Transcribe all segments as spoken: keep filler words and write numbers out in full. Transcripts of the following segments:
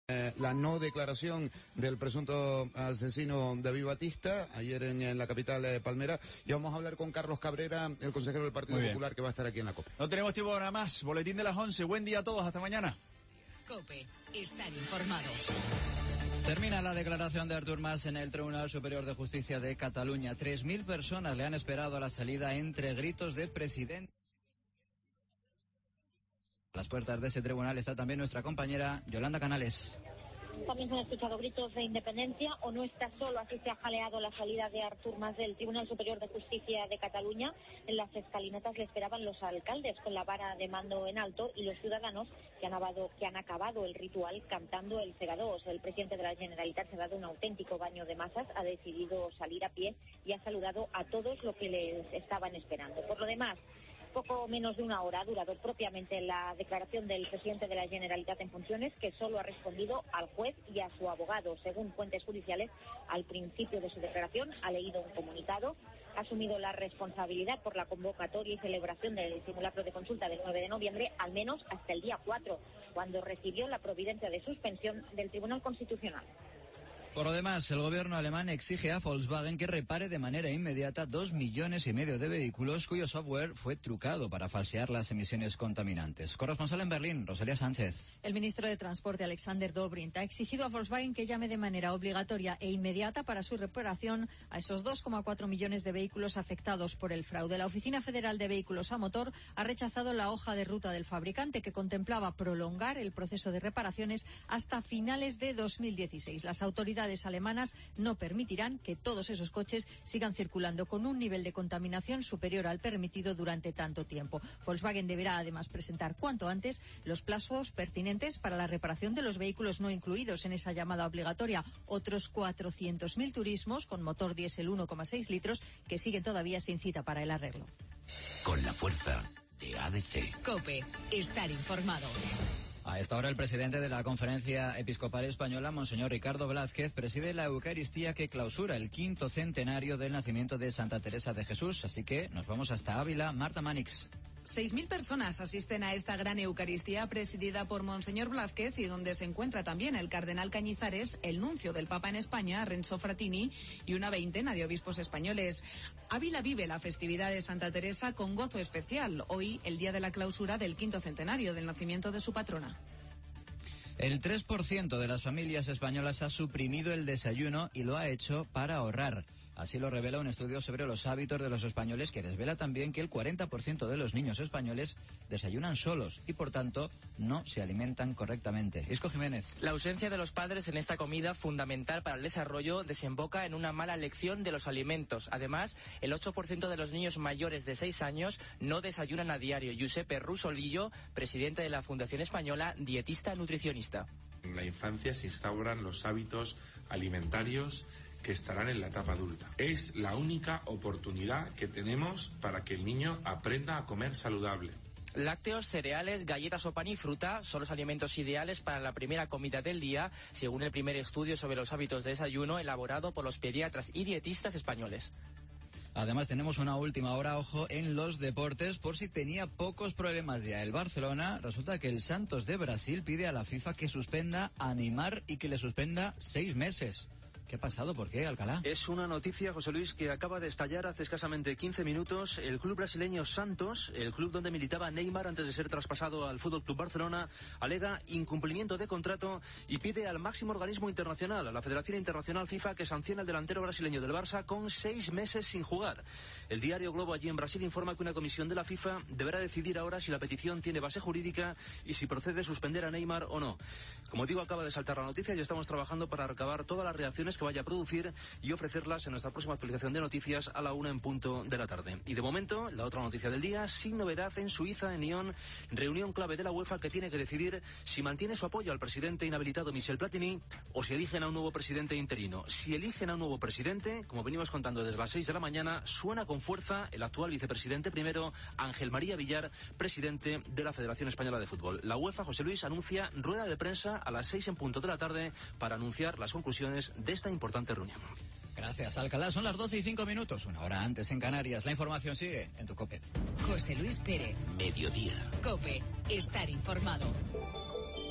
Eh, la no declaración del presunto asesino David Batista ayer en, en la capital de Palmera, y vamos a hablar con Carlos Cabrera, el consejero del Partido Popular, que va a estar aquí en la COPE. No tenemos tiempo para más. Boletín de las once. Buen día a todos. Hasta mañana. COPE. Estar informado. Termina la declaración de Artur Mas en el Tribunal Superior de Justicia de Cataluña. Tres mil personas le han esperado a la salida entre gritos de presidente. A las puertas de ese tribunal está también nuestra compañera Yolanda Canales. También se han escuchado gritos de independencia. O no está solo, así se ha jaleado la salida de Artur Mas del Tribunal Superior de Justicia de Cataluña. En las escalinatas le esperaban los alcaldes con la vara de mando en alto y los ciudadanos que han, abado, que han acabado el ritual cantando el Segadors. El presidente de la Generalitat se ha dado un auténtico baño de masas, ha decidido salir a pie y ha saludado a todos los que les estaban esperando. Por lo demás, poco menos de una hora ha durado propiamente la declaración del presidente de la Generalitat en funciones, que solo ha respondido al juez y a su abogado. Según fuentes judiciales, al principio de su declaración ha leído un comunicado, ha asumido la responsabilidad por la convocatoria y celebración del simulacro de consulta del nueve de noviembre, al menos hasta el día cuatro, cuando recibió la providencia de suspensión del Tribunal Constitucional. Por lo demás, el gobierno alemán exige a Volkswagen que repare de manera inmediata dos millones y medio de vehículos cuyo software fue trucado para falsear las emisiones contaminantes. Corresponsal en Berlín, Rosalía Sánchez. El ministro de Transporte, Alexander Dobrindt, ha exigido a Volkswagen que llame de manera obligatoria e inmediata para su reparación a esos dos coma cuatro millones de vehículos afectados por el fraude. La Oficina Federal de Vehículos a Motor ha rechazado la hoja de ruta del fabricante, que contemplaba prolongar el proceso de reparaciones hasta finales de dos mil dieciséis. Las autoridades alemanas no permitirán que todos esos coches sigan circulando con un nivel de contaminación superior al permitido durante tanto tiempo. Volkswagen deberá además presentar cuanto antes los plazos pertinentes para la reparación de los vehículos no incluidos en esa llamada obligatoria, otros cuatrocientos mil turismos con motor diésel uno coma seis litros que siguen todavía sin cita para el arreglo. Con la fuerza de A D C. COPE. Estar informado. A esta hora el presidente de la Conferencia Episcopal Española, Monseñor Ricardo Blázquez, preside la Eucaristía que clausura el quinto centenario del nacimiento de Santa Teresa de Jesús. Así que nos vamos hasta Ávila. Marta Manix. Seis mil personas asisten a esta gran Eucaristía presidida por Monseñor Blázquez, y donde se encuentra también el cardenal Cañizares, el nuncio del Papa en España, Renzo Frattini, y una veintena de obispos españoles. Ávila vive la festividad de Santa Teresa con gozo especial. Hoy, el día de la clausura del quinto centenario del nacimiento de su patrona. El tres por ciento de las familias españolas ha suprimido el desayuno y lo ha hecho para ahorrar. Así lo revela un estudio sobre los hábitos de los españoles, que desvela también que el cuarenta por ciento de los niños españoles desayunan solos y, por tanto, no se alimentan correctamente. Isco Jiménez. La ausencia de los padres en esta comida fundamental para el desarrollo desemboca en una mala elección de los alimentos. Además, el ocho por ciento de los niños mayores de seis años no desayunan a diario. Giuseppe Rusolillo, presidente de la Fundación Española, dietista nutricionista. En la infancia se instauran los hábitos alimentarios que estarán en la etapa adulta. Es la única oportunidad que tenemos para que el niño aprenda a comer saludable. Lácteos, cereales, galletas o pan y fruta son los alimentos ideales para la primera comida del día, según el primer estudio sobre los hábitos de desayuno elaborado por los pediatras y dietistas españoles. Además tenemos una última hora, ojo, en los deportes, por si tenía pocos problemas ya el Barcelona. Resulta que el Santos de Brasil pide a la FIFA que suspenda a Neymar y que le suspenda seis meses. ¿Qué ha pasado? ¿Por qué, Alcalá? Es una noticia, José Luis, que acaba de estallar hace escasamente quince minutos. El club brasileño Santos, el club donde militaba Neymar antes de ser traspasado al Fútbol Club Barcelona, alega incumplimiento de contrato y pide al máximo organismo internacional, a la Federación Internacional FIFA, que sancione al delantero brasileño del Barça con seis meses sin jugar. El diario Globo allí en Brasil informa que una comisión de la FIFA deberá decidir ahora si la petición tiene base jurídica y si procede suspender a Neymar o no. Como digo, acaba de saltar la noticia y estamos trabajando para recabar todas las reacciones que vaya a producir y ofrecerlas en nuestra próxima actualización de noticias a la una en punto de la tarde. Y de momento, la otra noticia del día, sin novedad en Suiza, en Nyon, reunión clave de la UEFA que tiene que decidir si mantiene su apoyo al presidente inhabilitado Michel Platini o si eligen a un nuevo presidente interino. Si eligen a un nuevo presidente, como venimos contando desde las seis de la mañana, suena con fuerza el actual vicepresidente primero, Ángel María Villar, presidente de la Federación Española de Fútbol. La UEFA, José Luis, anuncia rueda de prensa a las seis en punto de la tarde para anunciar las conclusiones de esta importante reunión. Gracias, Alcalá. Son las doce y cinco minutos, una hora antes en Canarias. La información sigue en tu COPE. José Luis Pérez. Mediodía. COPE. Estar informado.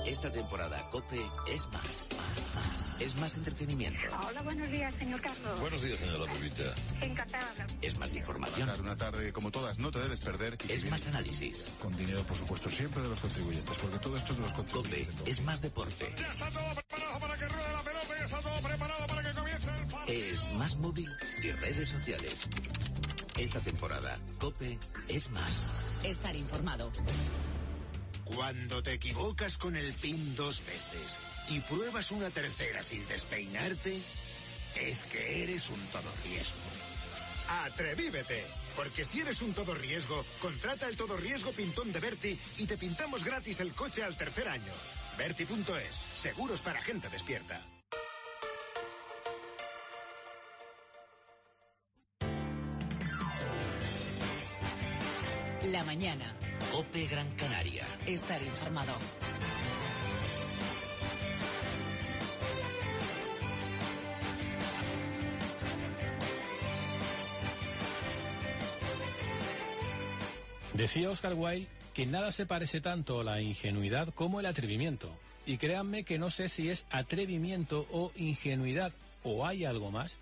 Esta temporada COPE es más, más, más. Es más entretenimiento. Hola, buenos días, señor Carlos. Buenos días, señora Pepita. Encantada. Es más información. Una tarde como todas, no te debes perder. Es más análisis. Con dinero, por supuesto, siempre de los contribuyentes, porque todo esto es de los contribuyentes. COPE es más deporte. Ya está todo preparado para que ruede la pelota, ya está todo preparado para que comience el partido. Es más móvil y redes sociales. Esta temporada, COPE es más. Estar informado. Cuando te equivocas con el PIN dos veces y pruebas una tercera sin despeinarte, es que eres un todo riesgo. ¡Atrevívete! Porque si eres un todo riesgo, contrata el todo riesgo pintón de Berti y te pintamos gratis el coche al tercer año. Berti punto es. Seguros para gente despierta. La mañana. COPE Gran Canaria. Estar informado. Decía Oscar Wilde que nada se parece tanto a la ingenuidad como el atrevimiento. Y créanme que no sé si es atrevimiento o ingenuidad, o hay algo más.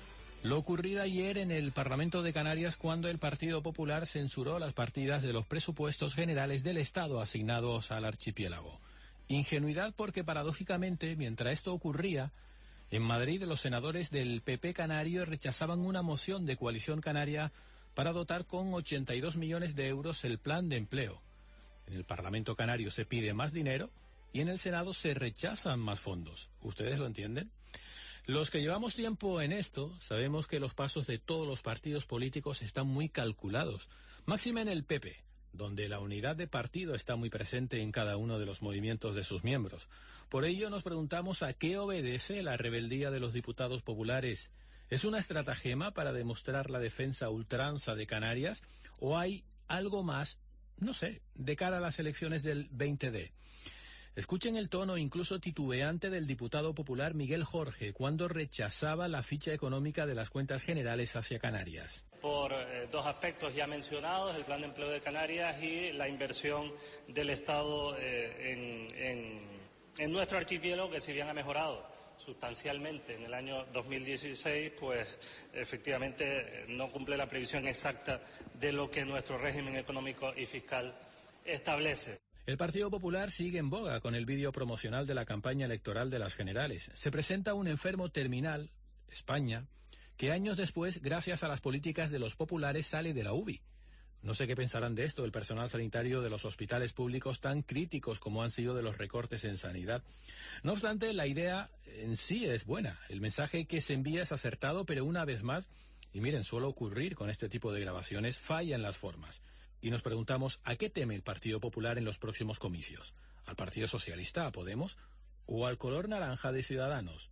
Lo ocurrido ayer en el Parlamento de Canarias cuando el Partido Popular censuró las partidas de los presupuestos generales del Estado asignados al archipiélago. Ingenuidad porque, paradójicamente, mientras esto ocurría, en Madrid los senadores del P P canario rechazaban una moción de Coalición Canaria para dotar con ochenta y dos millones de euros el plan de empleo. En el Parlamento canario se pide más dinero y en el Senado se rechazan más fondos. ¿Ustedes lo entienden? Los que llevamos tiempo en esto sabemos que los pasos de todos los partidos políticos están muy calculados. Máxime en el P P, donde la unidad de partido está muy presente en cada uno de los movimientos de sus miembros. Por ello nos preguntamos a qué obedece la rebeldía de los diputados populares. ¿Es una estratagema para demostrar la defensa a ultranza de Canarias o hay algo más, no sé, de cara a las elecciones del veinte de? Escuchen el tono incluso titubeante del diputado popular Miguel Jorge cuando rechazaba la ficha económica de las cuentas generales hacia Canarias. Por eh, dos aspectos ya mencionados, el plan de empleo de Canarias y la inversión del Estado eh, en, en, en nuestro archipiélago, que si bien ha mejorado sustancialmente en el año dos mil dieciséis, pues efectivamente no cumple la previsión exacta de lo que nuestro régimen económico y fiscal establece. El Partido Popular sigue en boga con el vídeo promocional de la campaña electoral de las generales. Se presenta un enfermo terminal, España, que años después, gracias a las políticas de los populares, sale de la U B I. No sé qué pensarán de esto el personal sanitario de los hospitales públicos tan críticos como han sido de los recortes en sanidad. No obstante, la idea en sí es buena. El mensaje que se envía es acertado, pero una vez más, y miren, suele ocurrir con este tipo de grabaciones, fallan las formas. Y nos preguntamos, ¿a qué teme el Partido Popular en los próximos comicios? ¿Al Partido Socialista, a Podemos o al color naranja de Ciudadanos?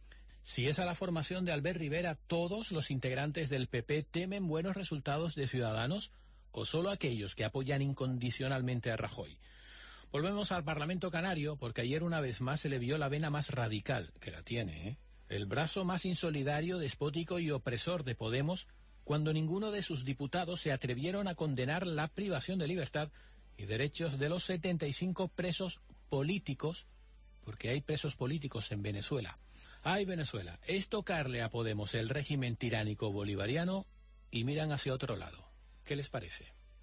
Si es a la formación de Albert Rivera, ¿todos los integrantes del P P temen buenos resultados de Ciudadanos o solo aquellos que apoyan incondicionalmente a Rajoy? Volvemos al Parlamento Canario porque ayer una vez más se le vio la vena más radical, que la tiene, ¿eh? El brazo más insolidario, despótico y opresor de Podemos, cuando ninguno de sus diputados se atrevieron a condenar la privación de libertad y derechos de los setenta y cinco presos políticos, porque hay presos políticos en Venezuela. Ay, Venezuela, es tocarle a Podemos el régimen tiránico bolivariano y miran hacia otro lado. ¿Qué les parece?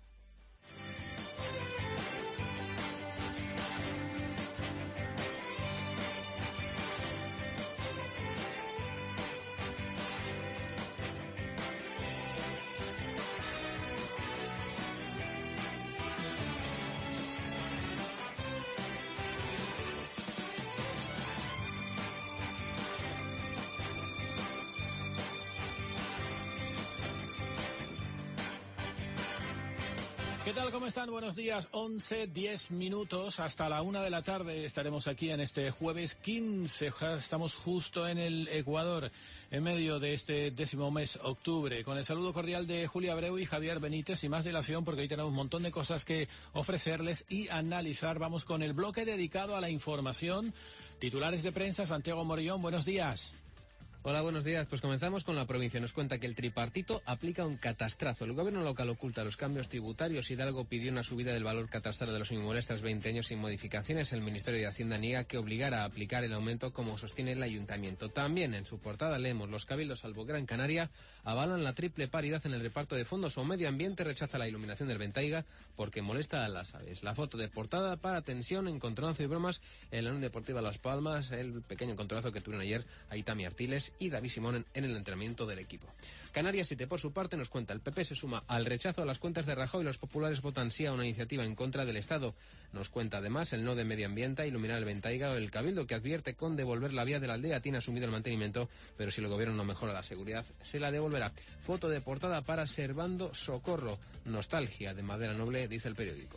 ¿Qué tal? ¿Cómo están? Buenos días. once, diez minutos. Hasta la una de la tarde estaremos aquí en este jueves quince. Estamos justo en el Ecuador, en medio de este décimo mes, octubre. Con el saludo cordial de Julia Abreu y Javier Benítez y más dilación porque hoy tenemos un montón de cosas que ofrecerles y analizar. Vamos con el bloque dedicado a la información. Titulares de prensa, Santiago Morillón, buenos días. Hola, buenos días. Pues comenzamos con la provincia. Nos cuenta que el tripartito aplica un catastrazo. El gobierno local oculta los cambios tributarios. Hidalgo pidió una subida del valor catastral de los inmuebles tras veinte años sin modificaciones. El Ministerio de Hacienda niega que obligara a aplicar el aumento como sostiene el ayuntamiento. También en su portada leemos: los cabildos, salvo Gran Canaria, avalan la triple paridad en el reparto de fondos. O Medio Ambiente rechaza la iluminación del Ventaiga porque molesta a las aves. La foto de portada para tensión, encontronazo y bromas en la Unión Deportiva Las Palmas. El pequeño encontronazo que tuvieron ayer Aitami Artiles y David Simón en el entrenamiento del equipo. Canarias siete, por su parte, nos cuenta: el P P se suma al rechazo a las cuentas de Rajoy. Los populares votan sí a una iniciativa en contra del Estado. Nos cuenta además el no de Medio Ambiente, iluminar el Ventaiga, o el Cabildo, que advierte con devolver la vía de la aldea. Tiene asumido el mantenimiento, pero si el gobierno no mejora la seguridad, se la devolverá. Foto de portada para Servando Socorro. Nostalgia de madera noble, dice el periódico.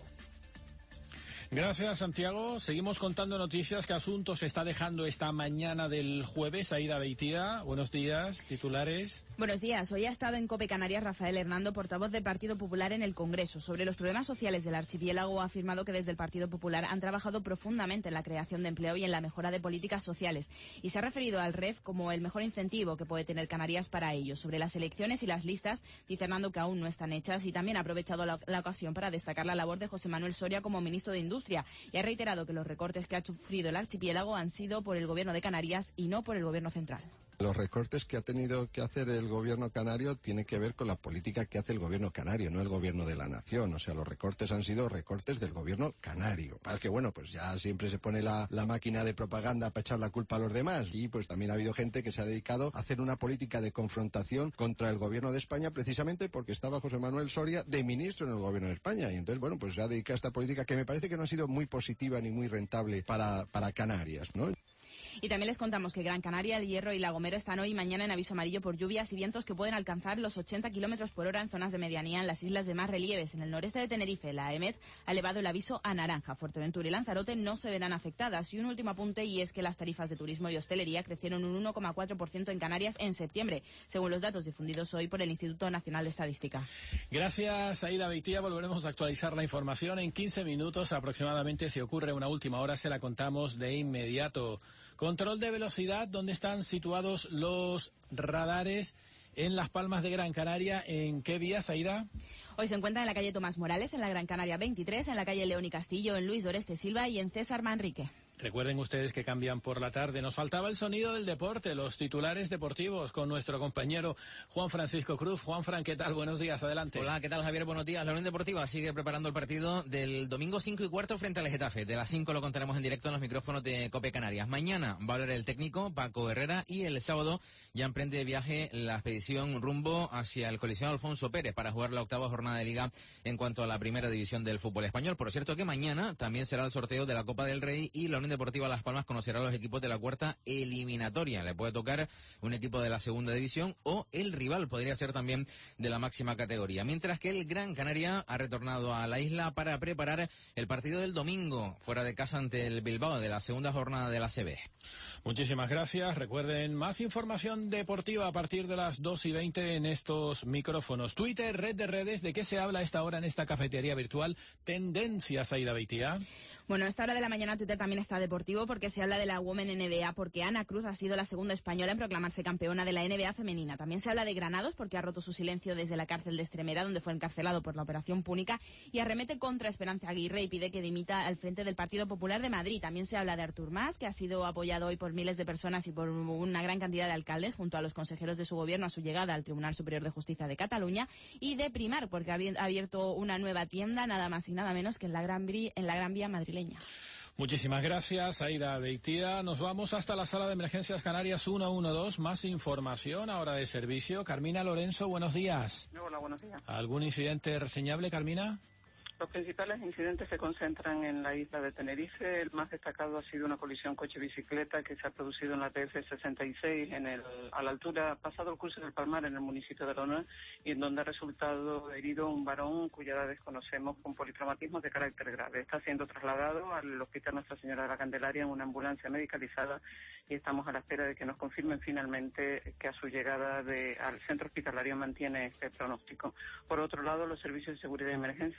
Gracias, Santiago. Seguimos contando noticias. ¿Qué asuntos está dejando esta mañana del jueves? Aida Beitía, buenos días. Titulares. Buenos días. Hoy ha estado en COPE Canarias Rafael Hernando, portavoz del Partido Popular en el Congreso. Sobre los problemas sociales del archipiélago, ha afirmado que desde el Partido Popular han trabajado profundamente en la creación de empleo y en la mejora de políticas sociales. Y se ha referido al R E F como el mejor incentivo que puede tener Canarias para ello. Sobre las elecciones y las listas, dice Hernando que aún no están hechas, y también ha aprovechado la, la ocasión para destacar la labor de José Manuel Soria como ministro de Industria. Y ha reiterado que los recortes que ha sufrido el archipiélago han sido por el gobierno de Canarias y no por el gobierno central. Los recortes que ha tenido que hacer el gobierno canario tienen que ver con la política que hace el gobierno canario, no el gobierno de la nación. O sea, los recortes han sido recortes del gobierno canario. Para que, bueno, pues ya siempre se pone la, la máquina de propaganda para echar la culpa a los demás. Y pues también ha habido gente que se ha dedicado a hacer una política de confrontación contra el gobierno de España, precisamente porque estaba José Manuel Soria de ministro en el gobierno de España. Y entonces, bueno, pues se ha dedicado a esta política que me parece que no ha sido muy positiva ni muy rentable para, para Canarias, ¿no? Y también les contamos que Gran Canaria, El Hierro y La Gomera están hoy y mañana en aviso amarillo por lluvias y vientos que pueden alcanzar los ochenta kilómetros por hora en zonas de medianía en las islas de más relieves. En el noreste de Tenerife, la AEMET ha elevado el aviso a naranja. Fuerteventura y Lanzarote no se verán afectadas. Y un último apunte, y es que las tarifas de turismo y hostelería crecieron un uno coma cuatro por ciento en Canarias en septiembre, según los datos difundidos hoy por el Instituto Nacional de Estadística. Gracias, Aida Beitía. Volveremos a actualizar la información en quince minutos aproximadamente. Si ocurre una última hora, se la contamos de inmediato. Control de velocidad, ¿dónde están situados los radares en Las Palmas de Gran Canaria? ¿En qué vías, Aida? Hoy se encuentran en la calle Tomás Morales, en la Gran Canaria veintitrés, en la calle León y Castillo, en Luis Doreste Silva y en César Manrique. Recuerden ustedes que cambian por la tarde. Nos faltaba el sonido del deporte, los titulares deportivos, con nuestro compañero Juan Francisco Cruz. Juan Fran, ¿qué tal? Buenos días, adelante. Hola, ¿qué tal, Javier? Buenos días. La Unión Deportiva sigue preparando el partido del domingo cinco y cuarto frente al Getafe. De las cinco lo contaremos en directo en los micrófonos de COPE Canarias. Mañana va a hablar el técnico Paco Herrera y el sábado ya emprende de viaje la expedición rumbo hacia el Coliseo Alfonso Pérez para jugar la octava jornada de Liga en cuanto a la primera división del fútbol español. Por cierto que mañana también será el sorteo de la Copa del Rey y la Unión Deportiva Las Palmas conocerá a los equipos de la cuarta eliminatoria. Le puede tocar un equipo de la segunda división o el rival podría ser también de la máxima categoría. Mientras que el Gran Canaria ha retornado a la isla para preparar el partido del domingo fuera de casa ante el Bilbao de la segunda jornada de la A C B. Muchísimas gracias. Recuerden, más información deportiva a partir de las dos y veinte en estos micrófonos. Twitter, red de redes, ¿de qué se habla a esta hora en esta cafetería virtual? Tendencias, Aida Beitía. Bueno, a esta hora de la mañana Twitter también está deportivo porque se habla de la Women N B A porque Ana Cruz ha sido la segunda española en proclamarse campeona de la N B A femenina. También se habla de Granados porque ha roto su silencio desde la cárcel de Extremera, donde fue encarcelado por la Operación Púnica, y arremete contra Esperanza Aguirre y pide que dimita al frente del Partido Popular de Madrid. También se habla de Artur Mas, que ha sido apoyado hoy por miles de personas y por una gran cantidad de alcaldes junto a los consejeros de su gobierno a su llegada al Tribunal Superior de Justicia de Cataluña, y de Primar porque ha abierto una nueva tienda nada más y nada menos que en la Gran, en la Gran Vía madrileña. Muchísimas gracias, Aida Beitía. Nos vamos hasta la sala de emergencias Canarias ciento doce. Más información ahora de servicio. Carmina Lorenzo, buenos días. Hola, buenos días. ¿Algún incidente reseñable, Carmina? Los principales incidentes se concentran en la isla de Tenerife. El más destacado ha sido una colisión coche-bicicleta que se ha producido en la T F sesenta y seis, en el, a la altura, pasado el curso del Palmar, en el municipio de Arona, y en donde ha resultado herido un varón cuya edad desconocemos, con politraumatismos de carácter grave. Está siendo trasladado al Hospital Nuestra Señora de la Candelaria en una ambulancia medicalizada y estamos a la espera de que nos confirmen finalmente que a su llegada de, al centro hospitalario mantiene este pronóstico. Por otro lado, los servicios de seguridad y emergencia están actuando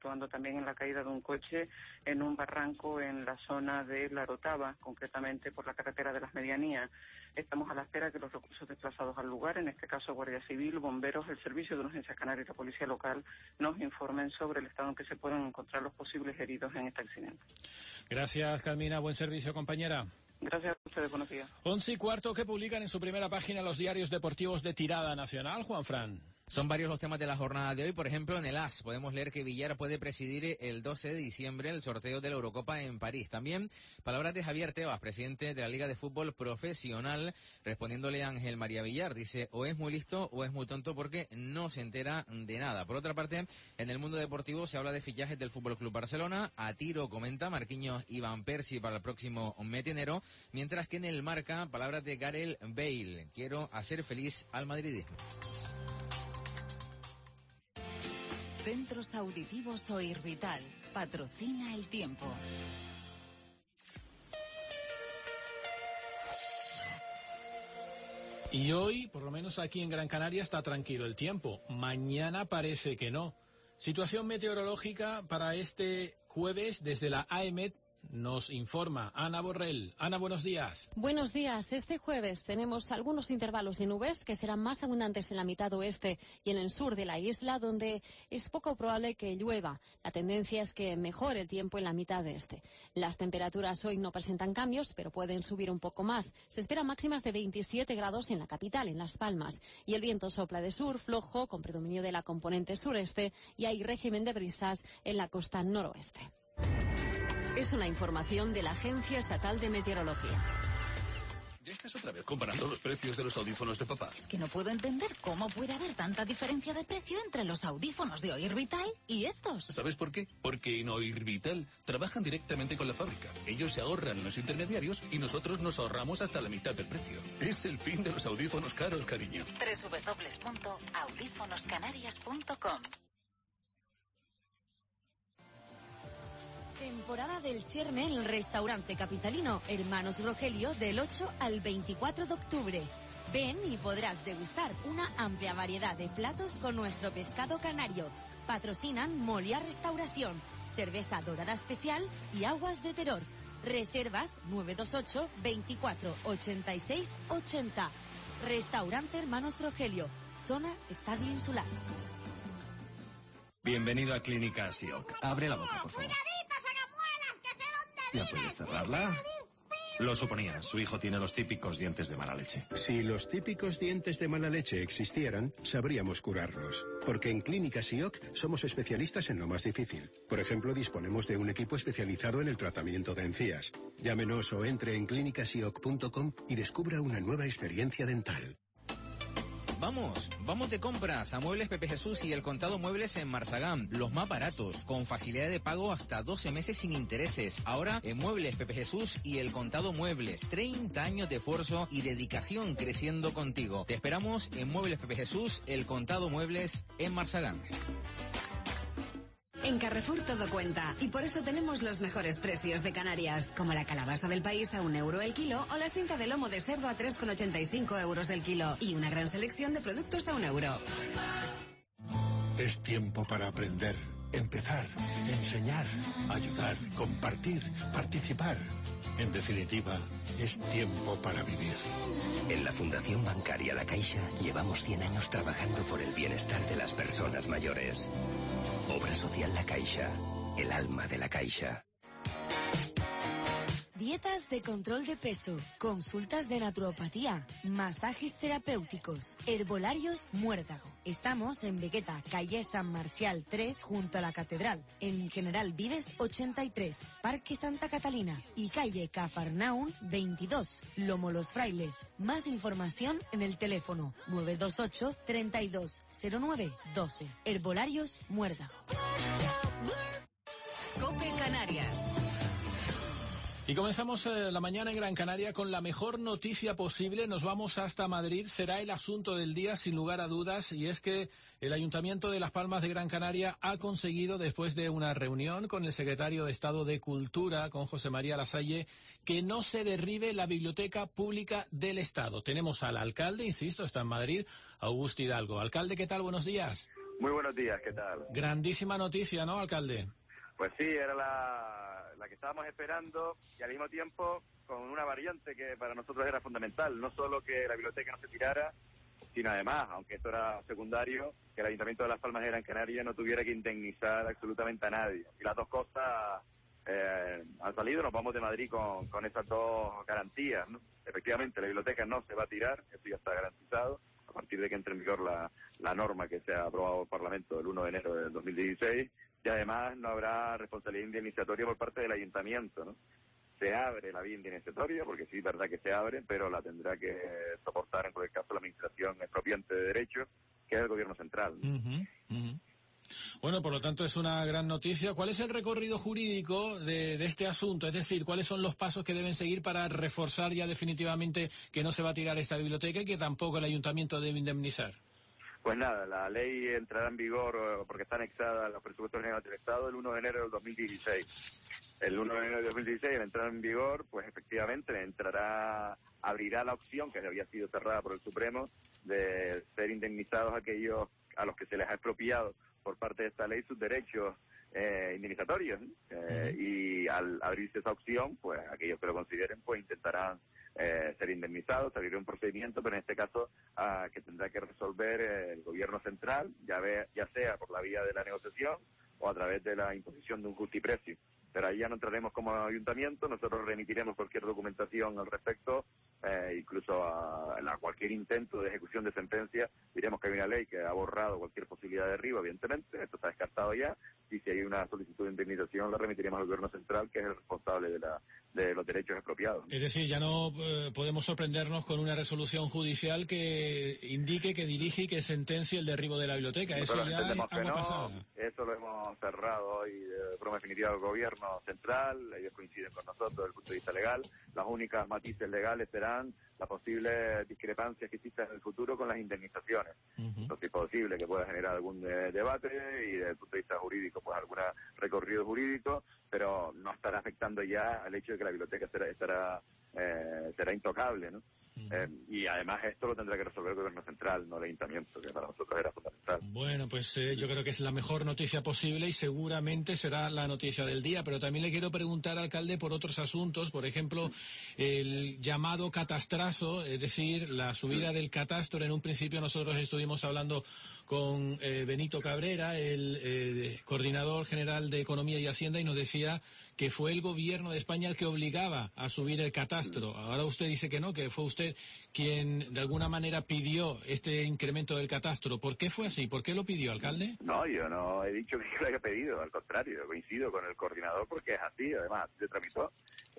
actuando también en la caída de un coche en un barranco en la zona de La Orotava, concretamente por la carretera de las Medianías. Estamos a la espera que los recursos desplazados al lugar, en este caso Guardia Civil, bomberos, el Servicio de Urgencias Canarias y la Policía Local, nos informen sobre el estado en que se pueden encontrar los posibles heridos en este accidente. Gracias, Carmina. Buen servicio, compañera. Gracias a ustedes. Buenos días. Once y cuarto, que publican en su primera página los diarios deportivos de tirada nacional, Juanfran. Son varios los temas de la jornada de hoy. Por ejemplo, en el A S podemos leer que Villar puede presidir el doce de diciembre el sorteo de la Eurocopa en París. También palabras de Javier Tebas, presidente de la Liga de Fútbol Profesional, respondiéndole a Ángel María Villar. Dice, o es muy listo o es muy tonto porque no se entera de nada. Por otra parte, en el mundo deportivo se habla de fichajes del Fútbol Club Barcelona. A tiro comenta Marquinhos y Van Persie para el próximo mes de enero. Mientras que en el Marca, palabras de Gareth Bale. Quiero hacer feliz al madridismo. Centros Auditivos Oirvital. Patrocina el tiempo. Y hoy, por lo menos aquí en Gran Canaria, está tranquilo el tiempo. Mañana parece que no. Situación meteorológica para este jueves desde la A E M E T. Nos informa Ana Borrell. Ana, buenos días. Buenos días. Este jueves tenemos algunos intervalos de nubes que serán más abundantes en la mitad oeste y en el sur de la isla, donde es poco probable que llueva. La tendencia es que mejore el tiempo en la mitad este. Las temperaturas hoy no presentan cambios, pero pueden subir un poco más. Se esperan máximas de veintisiete grados en la capital, en Las Palmas. Y el viento sopla de sur, flojo, con predominio de la componente sureste, y hay régimen de brisas en la costa noroeste. Es una información de la Agencia Estatal de Meteorología. ¿Ya estás otra vez comparando los precios de los audífonos de papá? Es que no puedo entender cómo puede haber tanta diferencia de precio entre los audífonos de Oirvital y estos. ¿Sabes por qué? Porque en Oirvital trabajan directamente con la fábrica. Ellos se ahorran los intermediarios y nosotros nos ahorramos hasta la mitad del precio. Es el fin de los audífonos caros, cariño. doble u doble u doble u punto audífonos canarias punto com. Temporada del Cherne en el restaurante capitalino Hermanos Rogelio del ocho al veinticuatro de octubre. Ven y podrás degustar una amplia variedad de platos con nuestro pescado canario. Patrocinan Molia Restauración, Cerveza Dorada Especial y Aguas de Terror. Reservas nueve dos ocho, veinticuatro, ochenta y seis, ochenta. Restaurante Hermanos Rogelio, zona Estadio Insular. Bienvenido a Clínica Sioc. Abre la boca, por favor. ¿Ya puedes cerrarla? Lo suponía. Su hijo tiene los típicos dientes de mala leche. Si los típicos dientes de mala leche existieran, sabríamos curarlos. Porque en Clínica Sioc somos especialistas en lo más difícil. Por ejemplo, disponemos de un equipo especializado en el tratamiento de encías. Llámenos o entre en clínica sioc punto com y descubra una nueva experiencia dental. Vamos, vamos de compras a Muebles Pepe Jesús y el Contado Muebles en Marsagán. Los más baratos, con facilidad de pago hasta doce meses sin intereses. Ahora en Muebles Pepe Jesús y el Contado Muebles. treinta años de esfuerzo y dedicación creciendo contigo. Te esperamos en Muebles Pepe Jesús, el Contado Muebles en Marsagán. En Carrefour todo cuenta y por eso tenemos los mejores precios de Canarias, como la calabaza del país a un euro el kilo o la cinta de lomo de cerdo a tres con ochenta y cinco euros el kilo y una gran selección de productos a un euro. Es tiempo para aprender, empezar, enseñar, ayudar, compartir, participar. En definitiva, es tiempo para vivir. En la Fundación Bancaria La Caixa llevamos cien años trabajando por el bienestar de las personas mayores. Obra Social La Caixa, el alma de la Caixa. Dietas de control de peso, consultas de naturopatía, masajes terapéuticos, herbolarios Muérdago. Estamos en Vegueta, calle San Marcial tres, junto a la Catedral, en General Vives ochenta y tres, Parque Santa Catalina y calle Cafarnaún veintidós, Lomo Los Frailes. Más información en el teléfono nueve dos ocho, treinta y dos, cero nueve, doce. Herbolarios Muérdago. COPE Canarias. Y comenzamos eh, la mañana en Gran Canaria con la mejor noticia posible. Nos vamos hasta Madrid. Será el asunto del día, sin lugar a dudas, y es que el Ayuntamiento de Las Palmas de Gran Canaria ha conseguido, después de una reunión con el secretario de Estado de Cultura, con José María Lasalle, que no se derribe la Biblioteca Pública del Estado. Tenemos al alcalde, insisto, está en Madrid, Augusto Hidalgo. Alcalde, ¿qué tal? Buenos días. Muy buenos días, ¿qué tal? Grandísima noticia, ¿no, alcalde? Pues sí, era la, la que estábamos esperando y al mismo tiempo con una variante que para nosotros era fundamental, no solo que la biblioteca no se tirara, sino además, aunque esto era secundario, que el Ayuntamiento de Las Palmas de Gran Canaria no tuviera que indemnizar absolutamente a nadie. Y las dos cosas eh, han salido, nos vamos de Madrid con, con esas dos garantías, ¿no? Efectivamente, la biblioteca no se va a tirar, eso ya está garantizado, a partir de que entre en vigor la, la norma que se ha aprobado el Parlamento el uno de enero del dos mil dieciséis, y además no habrá responsabilidad indemnizatoria por parte del Ayuntamiento, ¿no? Se abre la vía indemnizatoria, porque sí, es verdad que se abre, pero la tendrá que soportar en cualquier caso la Administración expropiante de Derechos, que es el Gobierno Central, ¿no? Uh-huh, uh-huh. Bueno, por lo tanto es una gran noticia. ¿Cuál es el recorrido jurídico de, de este asunto? Es decir, ¿cuáles son los pasos que deben seguir para reforzar ya definitivamente que no se va a tirar esta biblioteca y que tampoco el Ayuntamiento debe indemnizar? Pues nada, la ley entrará en vigor, porque está anexada a los presupuestos generales del Estado, el uno de enero del dos mil dieciséis. El uno de enero del dos mil dieciséis, al entrar en vigor, pues efectivamente entrará, abrirá la opción, que había sido cerrada por el Supremo, de ser indemnizados aquellos a los que se les ha expropiado por parte de esta ley sus derechos eh, indemnizatorios. Eh, uh-huh. Y al abrirse esa opción, pues aquellos que lo consideren, pues intentarán Eh, ser indemnizados, abrir un procedimiento, pero en este caso uh, que tendrá que resolver eh, el gobierno central, ya, ve, ya sea por la vía de la negociación o a través de la imposición de un justiprecio. Pero ahí ya no entraremos como ayuntamiento, nosotros remitiremos cualquier documentación al respecto, eh, incluso a, a cualquier intento de ejecución de sentencia, diremos que hay una ley que ha borrado cualquier posibilidad de derribo, evidentemente, esto está descartado ya, y si hay una solicitud de indemnización la remitiremos al gobierno central, que es el responsable de la de los derechos expropiados. Es decir, ya no eh, podemos sorprendernos con una resolución judicial que indique, que dirige y que sentencie el derribo de la biblioteca. Eso ya es agua no, pasada. Eso lo hemos cerrado hoy de forma definitiva al gobierno central, ellos coinciden con nosotros desde el punto de vista legal. Las únicas matices legales serán las posibles discrepancias que existan en el futuro con las indemnizaciones. Uh-huh. Entonces es posible que pueda generar algún de, debate y desde el punto de vista jurídico, pues algún recorrido jurídico, pero no estará afectando ya al hecho de que la biblioteca será, estará, eh, será intocable, ¿no? Uh-huh. Eh, y además esto lo tendrá que resolver el gobierno central, no el ayuntamiento, que para nosotros era fundamental. Bueno, pues eh, yo creo que es la mejor noticia posible y seguramente será la noticia del día, pero también le quiero preguntar, alcalde, por otros asuntos, por ejemplo, el llamado catastrazo, es decir, la subida del catastro. En un principio nosotros estuvimos hablando con eh, Benito Cabrera, el eh, coordinador general de Economía y Hacienda, y nos decía que fue el gobierno de España el que obligaba a subir el catastro. Ahora usted dice que no, que fue usted quien de alguna manera pidió este incremento del catastro. ¿Por qué fue así? ¿Por qué lo pidió, alcalde? No, yo no he dicho que lo haya pedido, al contrario, coincido con el coordinador porque es así, además así se tramitó.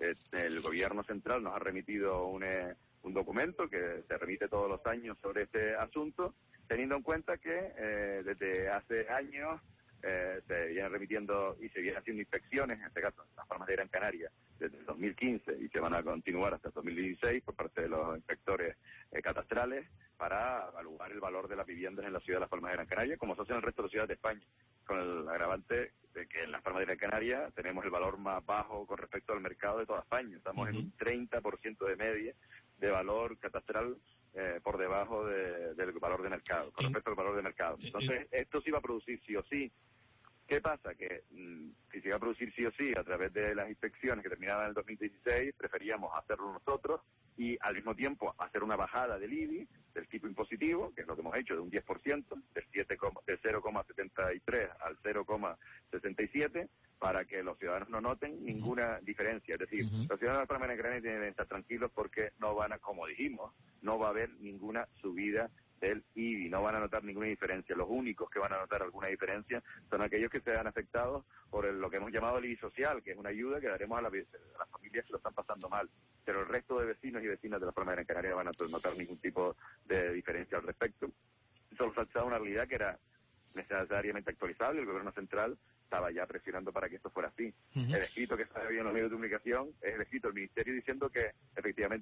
El gobierno central nos ha remitido un, eh, un documento que se remite todos los años sobre este asunto, teniendo en cuenta que eh, desde hace años Eh, se vienen remitiendo y se vienen haciendo inspecciones, en este caso en Las Palmas de Gran Canaria, desde el dos mil quince y se van a continuar hasta el dos mil dieciséis por parte de los inspectores eh, catastrales para evaluar el valor de las viviendas en la ciudad de Las Palmas de Gran Canaria, como se hace en el resto de las ciudades de España, con el agravante de que en Las Palmas de Gran Canaria tenemos el valor más bajo con respecto al mercado de toda España. Estamos uh-huh. en un treinta por ciento de media de valor catastral eh, por debajo de, del valor de mercado, con respecto al valor de mercado. Entonces, esto sí va a producir sí o sí. ¿Qué pasa? Que mmm, si se iba a producir sí o sí a través de las inspecciones que terminaban en el dos mil dieciséis, preferíamos hacerlo nosotros y al mismo tiempo hacer una bajada del I B I, del tipo impositivo, que es lo que hemos hecho, de un diez por ciento, del siete, de cero coma setenta y tres al cero coma sesenta y siete, para que los ciudadanos no noten ninguna diferencia. Es decir, uh-huh. los ciudadanos de Palma de Gran Canaria tienen que estar tranquilos porque no van a, como dijimos, no va a haber ninguna subida del I B I, no van a notar ninguna diferencia. Los únicos que van a notar alguna diferencia son aquellos que sean afectados por el, lo que hemos llamado el I B I social, que es una ayuda que daremos a, la, a las familias que lo están pasando mal. Pero el resto de vecinos y vecinas de la Palma de Gran Canaria van a notar ningún tipo de diferencia al respecto. Solo se ha dado una realidad que era necesariamente actualizable. El gobierno central estaba ya presionando para que esto fuera así. Uh-huh. El escrito que está en los medios de comunicación es el escrito del Ministerio diciendo que efectivamente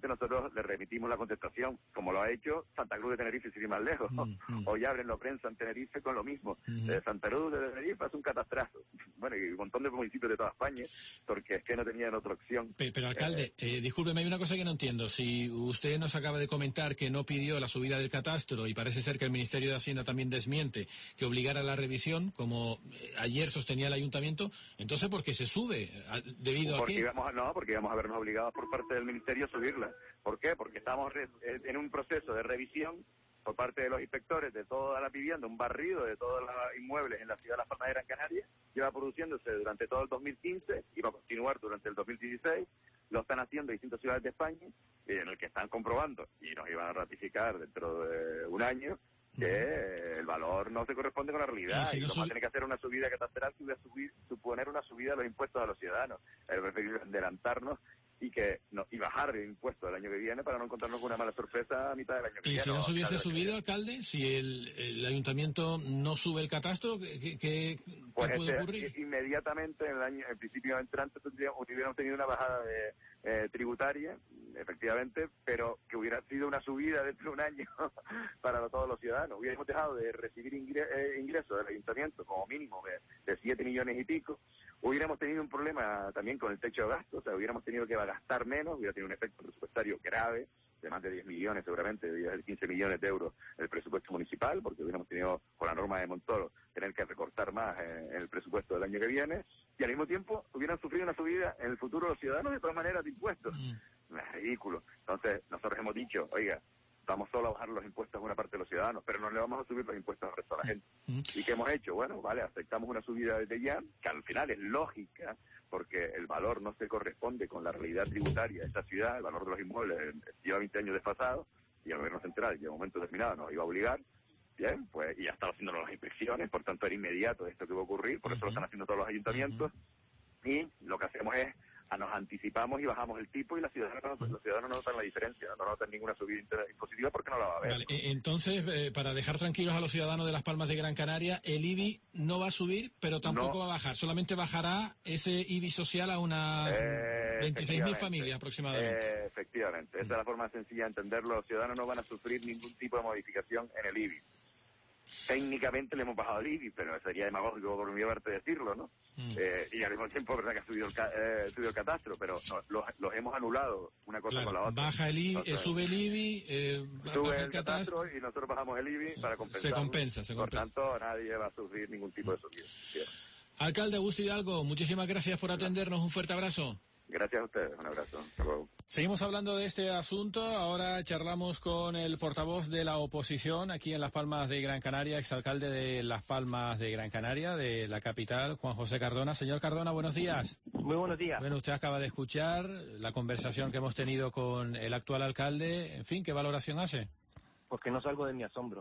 inmediatamente nosotros le remitimos la contestación, como lo ha hecho Santa Cruz de Tenerife, sin ir más lejos. Mm-hmm. Hoy abren la prensa en Tenerife con lo mismo. Mm-hmm. eh, Santa Cruz de Tenerife hace un catastrazo. Bueno, y un montón de municipios de toda España, porque es que no tenían otra opción. Pero, pero alcalde, eh, eh, discúlpeme, hay una cosa que no entiendo. Si usted nos acaba de comentar que no pidió la subida del catastro, y parece ser que el Ministerio de Hacienda también desmiente que obligara a la revisión, como eh, ayer sostenía el Ayuntamiento, entonces ¿por qué se sube? ¿Debido porque a qué? Íbamos a, no, porque íbamos a vernos obligados por parte del Ministerio a subirla. ¿Por qué? Porque estamos re, en un proceso de revisión por parte de los inspectores de toda la vivienda, un barrido de todos los inmuebles en la ciudad de Las Palmas de Gran Canaria, lleva produciéndose durante todo el dos mil quince y va a continuar durante el dos mil dieciséis. Lo están haciendo distintas ciudades de España, en el que están comprobando, y nos iban a ratificar dentro de un año, que uh-huh. el valor no se corresponde con la realidad, sí, sí, y no sub... tiene que hacer una subida catastral que va a subir, suponer una subida de los impuestos a los ciudadanos, es preferible adelantarnos y que no, y bajar el impuesto del año que viene para no encontrarnos con una mala sorpresa a mitad del año que ¿Y viene. ¿Y si no se hubiese subido, alcalde? Si el, el ayuntamiento no sube el catastro, ¿qué, qué, pues ¿qué puede este, ocurrir? Inmediatamente, en el año, en principio entrante, hubiéramos tenido una bajada de, eh, tributaria, efectivamente, pero que hubiera sido una subida dentro de un año para todos los ciudadanos. Hubiéramos dejado de recibir ingre, eh, ingresos del ayuntamiento, como mínimo, de, de siete millones y pico. Hubiéramos tenido un problema también con el techo de gastos, o sea, hubiéramos tenido que gastar menos, hubiera tenido un efecto presupuestario grave, de más de diez millones seguramente, de quince millones de euros el presupuesto municipal, porque hubiéramos tenido, con la norma de Montoro, tener que recortar más en, en el presupuesto del año que viene, y al mismo tiempo hubieran sufrido una subida en el futuro los ciudadanos de todas maneras de impuestos. Mm. Es ridículo. Entonces, nosotros hemos dicho, oiga, vamos solo a bajar los impuestos a una parte de los ciudadanos, pero no le vamos a subir los impuestos al resto de la gente. Mm. ¿Y qué hemos hecho? Bueno, vale, aceptamos una subida desde ya, que al final es lógica, porque el valor no se corresponde con la realidad tributaria de esa ciudad, el valor de los inmuebles lleva veinte años desfasado, y el gobierno central, y en un momento determinado nos iba a obligar, bien, pues, y ya estaba haciendo las inspecciones, por tanto era inmediato esto que va a ocurrir, por eso uh-huh. lo están haciendo todos los ayuntamientos, uh-huh. y lo que hacemos es, a nos anticipamos y bajamos el tipo, y la ciudadana, pues, los ciudadanos no notan la diferencia, no notan ninguna subida impositiva porque no la va a haber. Vale, entonces, eh, para dejar tranquilos a los ciudadanos de Las Palmas de Gran Canaria, el I B I no va a subir, pero tampoco no. va a bajar, solamente bajará ese I B I social a unas eh, veintiséis mil familias aproximadamente. Eh, efectivamente, esa es la forma sencilla de entenderlo, los ciudadanos no van a sufrir ningún tipo de modificación en el I B I. Técnicamente le hemos bajado el I B I, pero sería demagógico por mi parte decirlo, ¿no? Mm. Eh, y al mismo tiempo, verdad que ha subido el, ca eh, subido el catastro, pero no, los, los hemos anulado una cosa claro, con la otra. Baja el I B I, Entonces, sube el I B I, eh, sube baja el catastro, catastro y nosotros bajamos el I B I para compensar. Se compensa, se compensa. Por tanto, nadie va a sufrir ningún tipo de subida. ¿Sí? Alcalde Augusto Hidalgo, muchísimas gracias por atendernos, un fuerte abrazo. Gracias a ustedes, un abrazo. Hasta luego. Seguimos hablando de este asunto, ahora charlamos con el portavoz de la oposición aquí en Las Palmas de Gran Canaria, exalcalde de Las Palmas de Gran Canaria, de la capital, Juan José Cardona. Señor Cardona, buenos días. Muy buenos días. Bueno, usted acaba de escuchar la conversación que hemos tenido con el actual alcalde, en fin, ¿qué valoración hace? Pues que no salgo de mi asombro.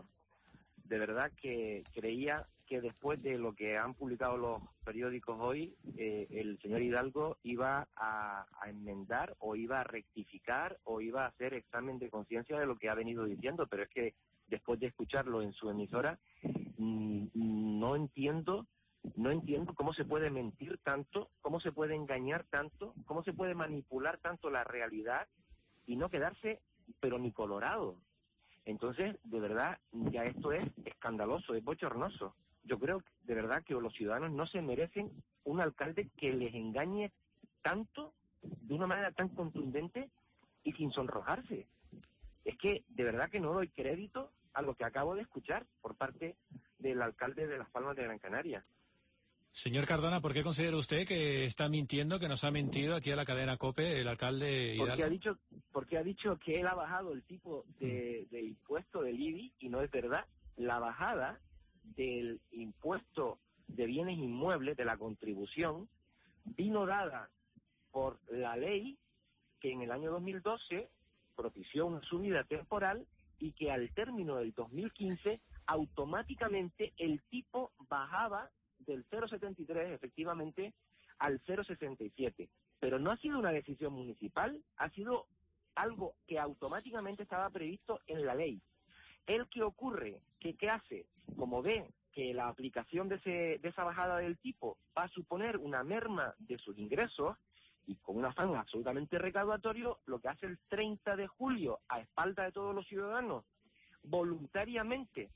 De verdad que creía que después de lo que han publicado los periódicos hoy, eh, el señor Hidalgo iba a, a enmendar o iba a rectificar o iba a hacer examen de conciencia de lo que ha venido diciendo, pero es que después de escucharlo en su emisora, mmm, no entiendo, no entiendo cómo se puede mentir tanto, cómo se puede engañar tanto, cómo se puede manipular tanto la realidad y no quedarse, pero ni colorado. Entonces, de verdad, ya esto es escandaloso, es bochornoso. Yo creo, de verdad, que los ciudadanos no se merecen un alcalde que les engañe tanto, de una manera tan contundente y sin sonrojarse. Es que, de verdad, que no doy crédito a lo que acabo de escuchar por parte del alcalde de Las Palmas de Gran Canaria. Señor Cardona, ¿por qué considera usted que está mintiendo, que nos ha mentido aquí a la cadena COPE el alcalde Hidalgo? Porque ha dicho, porque ha dicho que él ha bajado el tipo de, de impuesto del I B I y no es verdad. La bajada del impuesto de bienes inmuebles, de la contribución, vino dada por la ley que en el año dos mil doce propició una subida temporal y que al término del dos mil quince automáticamente el tipo bajaba del cero coma setenta y tres efectivamente al cero coma sesenta y siete. Pero no ha sido una decisión municipal, ha sido algo que automáticamente estaba previsto en la ley. ¿El qué ocurre? ¿Qué, qué hace? Como ve que la aplicación de, ese, de esa bajada del tipo va a suponer una merma de sus ingresos, y con un afán absolutamente recaudatorio, lo que hace el treinta de julio, a espaldas de todos los ciudadanos, voluntariamente,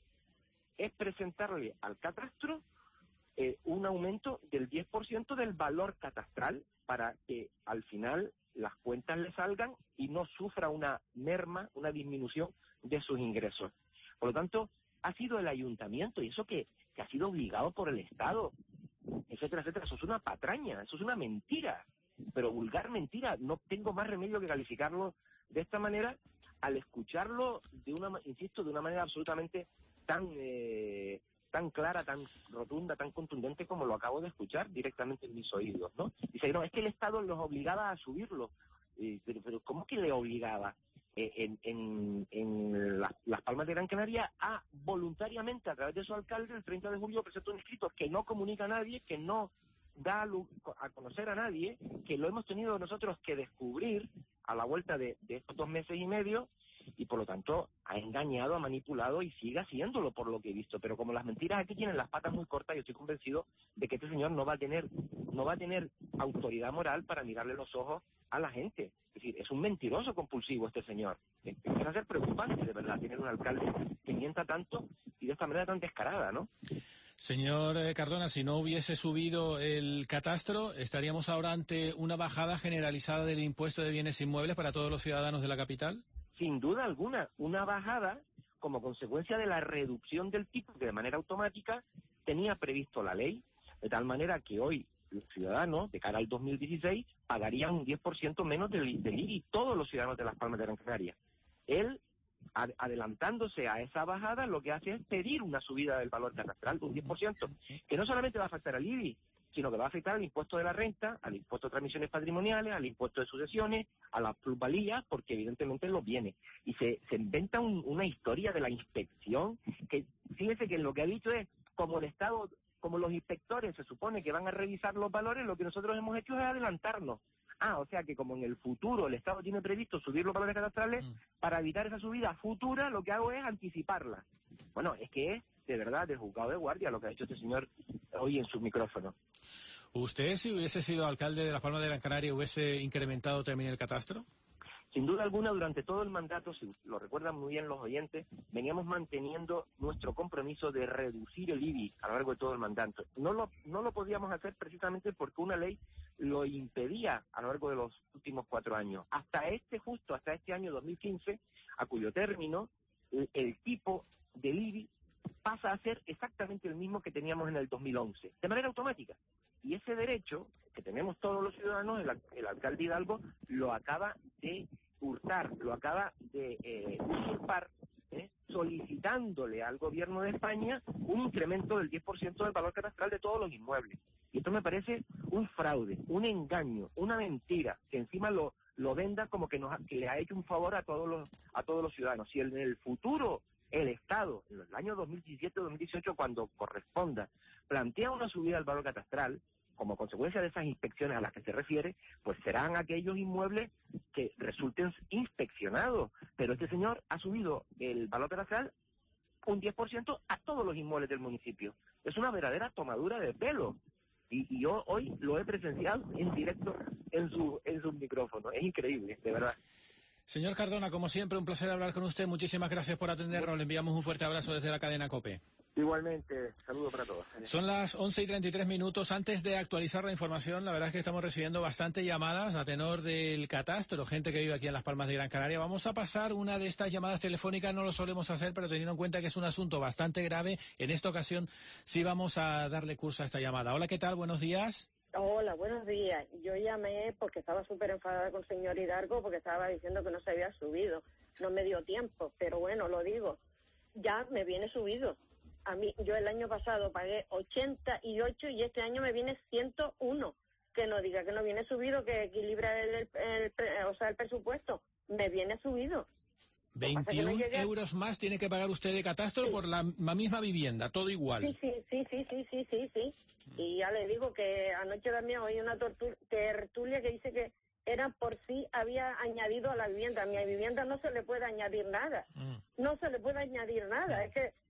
es presentarle al catastro eh, un aumento del diez por ciento del valor catastral para que al final las cuentas le salgan y no sufra una merma, una disminución de sus ingresos. Por lo tanto, ha sido el ayuntamiento, y eso que, que ha sido obligado por el Estado, etcétera, etcétera. Eso es una patraña, eso es una mentira, pero vulgar mentira. No tengo más remedio que calificarlo de esta manera al escucharlo de una, insisto, de una manera absolutamente tan eh, tan clara, tan rotunda, tan contundente como lo acabo de escuchar directamente en mis oídos, ¿no? Dice, no, es que el Estado los obligaba a subirlo. Eh, pero, pero ¿cómo que le obligaba? Eh, en en, en la, Las Palmas de Gran Canaria, a voluntariamente, a través de su alcalde, el treinta de julio presentó un escrito que no comunica a nadie, que no da a conocer a nadie, que lo hemos tenido nosotros que descubrir a la vuelta de, de estos dos meses y medio, y por lo tanto ha engañado, ha manipulado y sigue haciéndolo por lo que he visto. Pero como las mentiras aquí tienen las patas muy cortas, yo estoy convencido de que este señor no va a tener no va a tener autoridad moral para mirarle los ojos a la gente. Es decir, es un mentiroso compulsivo este señor. Empieza a ser preocupante, de verdad, tener un alcalde que mienta tanto y de esta manera tan descarada, ¿no? Señor Cardona, si no hubiese subido el catastro, ¿estaríamos ahora ante una bajada generalizada del impuesto de bienes inmuebles para todos los ciudadanos de la capital? Sin duda alguna, una bajada como consecuencia de la reducción del tipo que de manera automática tenía previsto la ley, de tal manera que hoy los ciudadanos, de cara al dos mil dieciséis, pagarían un diez por ciento menos del, del I B I, todos los ciudadanos de Las Palmas de Gran Canaria. Él, ad, adelantándose a esa bajada, lo que hace es pedir una subida del valor catastral de un diez por ciento, que no solamente va a afectar al I B I, sino que va a afectar al impuesto de la renta, al impuesto de transmisiones patrimoniales, al impuesto de sucesiones, a la plusvalía, porque evidentemente lo viene. Y se, se inventa un, una historia de la inspección, que fíjese que lo que ha dicho es, como el Estado, como los inspectores se supone que van a revisar los valores, lo que nosotros hemos hecho es adelantarnos. Ah, o sea que como en el futuro el Estado tiene previsto subir los valores catastrales, mm. para evitar esa subida futura, lo que hago es anticiparla. Bueno, es que es de verdad de juzgado de guardia lo que ha hecho este señor hoy en su micrófono. ¿Usted, si hubiese sido alcalde de Las Palmas de Gran Canaria, hubiese incrementado también el catastro? Sin duda alguna, durante todo el mandato, si lo recuerdan muy bien los oyentes, veníamos manteniendo nuestro compromiso de reducir el I B I a lo largo de todo el mandato. No lo, no lo podíamos hacer precisamente porque una ley lo impedía a lo largo de los últimos cuatro años. Hasta este, justo hasta este año dos mil quince, a cuyo término, el, el tipo del I B I pasa a ser exactamente el mismo que teníamos en el dos mil once, de manera automática. Y ese derecho que tenemos todos los ciudadanos, el, el alcalde Hidalgo lo acaba de hurtar, lo acaba de eh, usurpar, ¿eh? solicitándole al gobierno de España un incremento del diez por ciento del valor catastral de todos los inmuebles. Y esto me parece un fraude, un engaño, una mentira, que encima lo, lo venda como que, nos, que le ha hecho un favor a todos los, a todos los ciudadanos. Si en el futuro el Estado, en el año dos mil diecisiete dos mil dieciocho, cuando corresponda, plantea una subida del valor catastral, como consecuencia de esas inspecciones a las que se refiere, pues serán aquellos inmuebles que resulten inspeccionados. Pero este señor ha subido el valor catastral un diez por ciento a todos los inmuebles del municipio. Es una verdadera tomadura de pelo. Y, y yo hoy lo he presenciado en directo en su, en su micrófono. Es increíble, de verdad. Señor Cardona, como siempre, un placer hablar con usted. Muchísimas gracias por atendernos. Le enviamos un fuerte abrazo desde la cadena COPE. Igualmente, saludo para todos. Son las once y treinta y tres minutos. Antes de actualizar la información, la verdad es que estamos recibiendo bastante llamadas a tenor del catastro, gente que vive aquí en Las Palmas de Gran Canaria. Vamos a pasar una de estas llamadas telefónicas, no lo solemos hacer, pero teniendo en cuenta que es un asunto bastante grave, en esta ocasión sí vamos a darle curso a esta llamada. Hola, ¿qué tal? Buenos días. Hola, buenos días. Yo llamé porque estaba súper enfadada con el señor Hidalgo porque estaba diciendo que no se había subido. No me dio tiempo, pero bueno, lo digo. Ya me viene subido. A mí, yo el año pasado pagué ochenta y ocho y este año me viene ciento uno. Que no diga que no viene subido, que equilibra el, el, el, el o sea, el presupuesto. Me viene subido. veintiún no euros más tiene que pagar usted de catastro, sí, por la, la misma vivienda, todo igual. Sí, sí, sí, sí, sí, sí, sí, sí. Y ya le digo que anoche también oí una tertulia que dice que era por sí había añadido a la vivienda. A mi vivienda no se le puede añadir nada. Mm. No se le puede añadir nada. Mm. Es que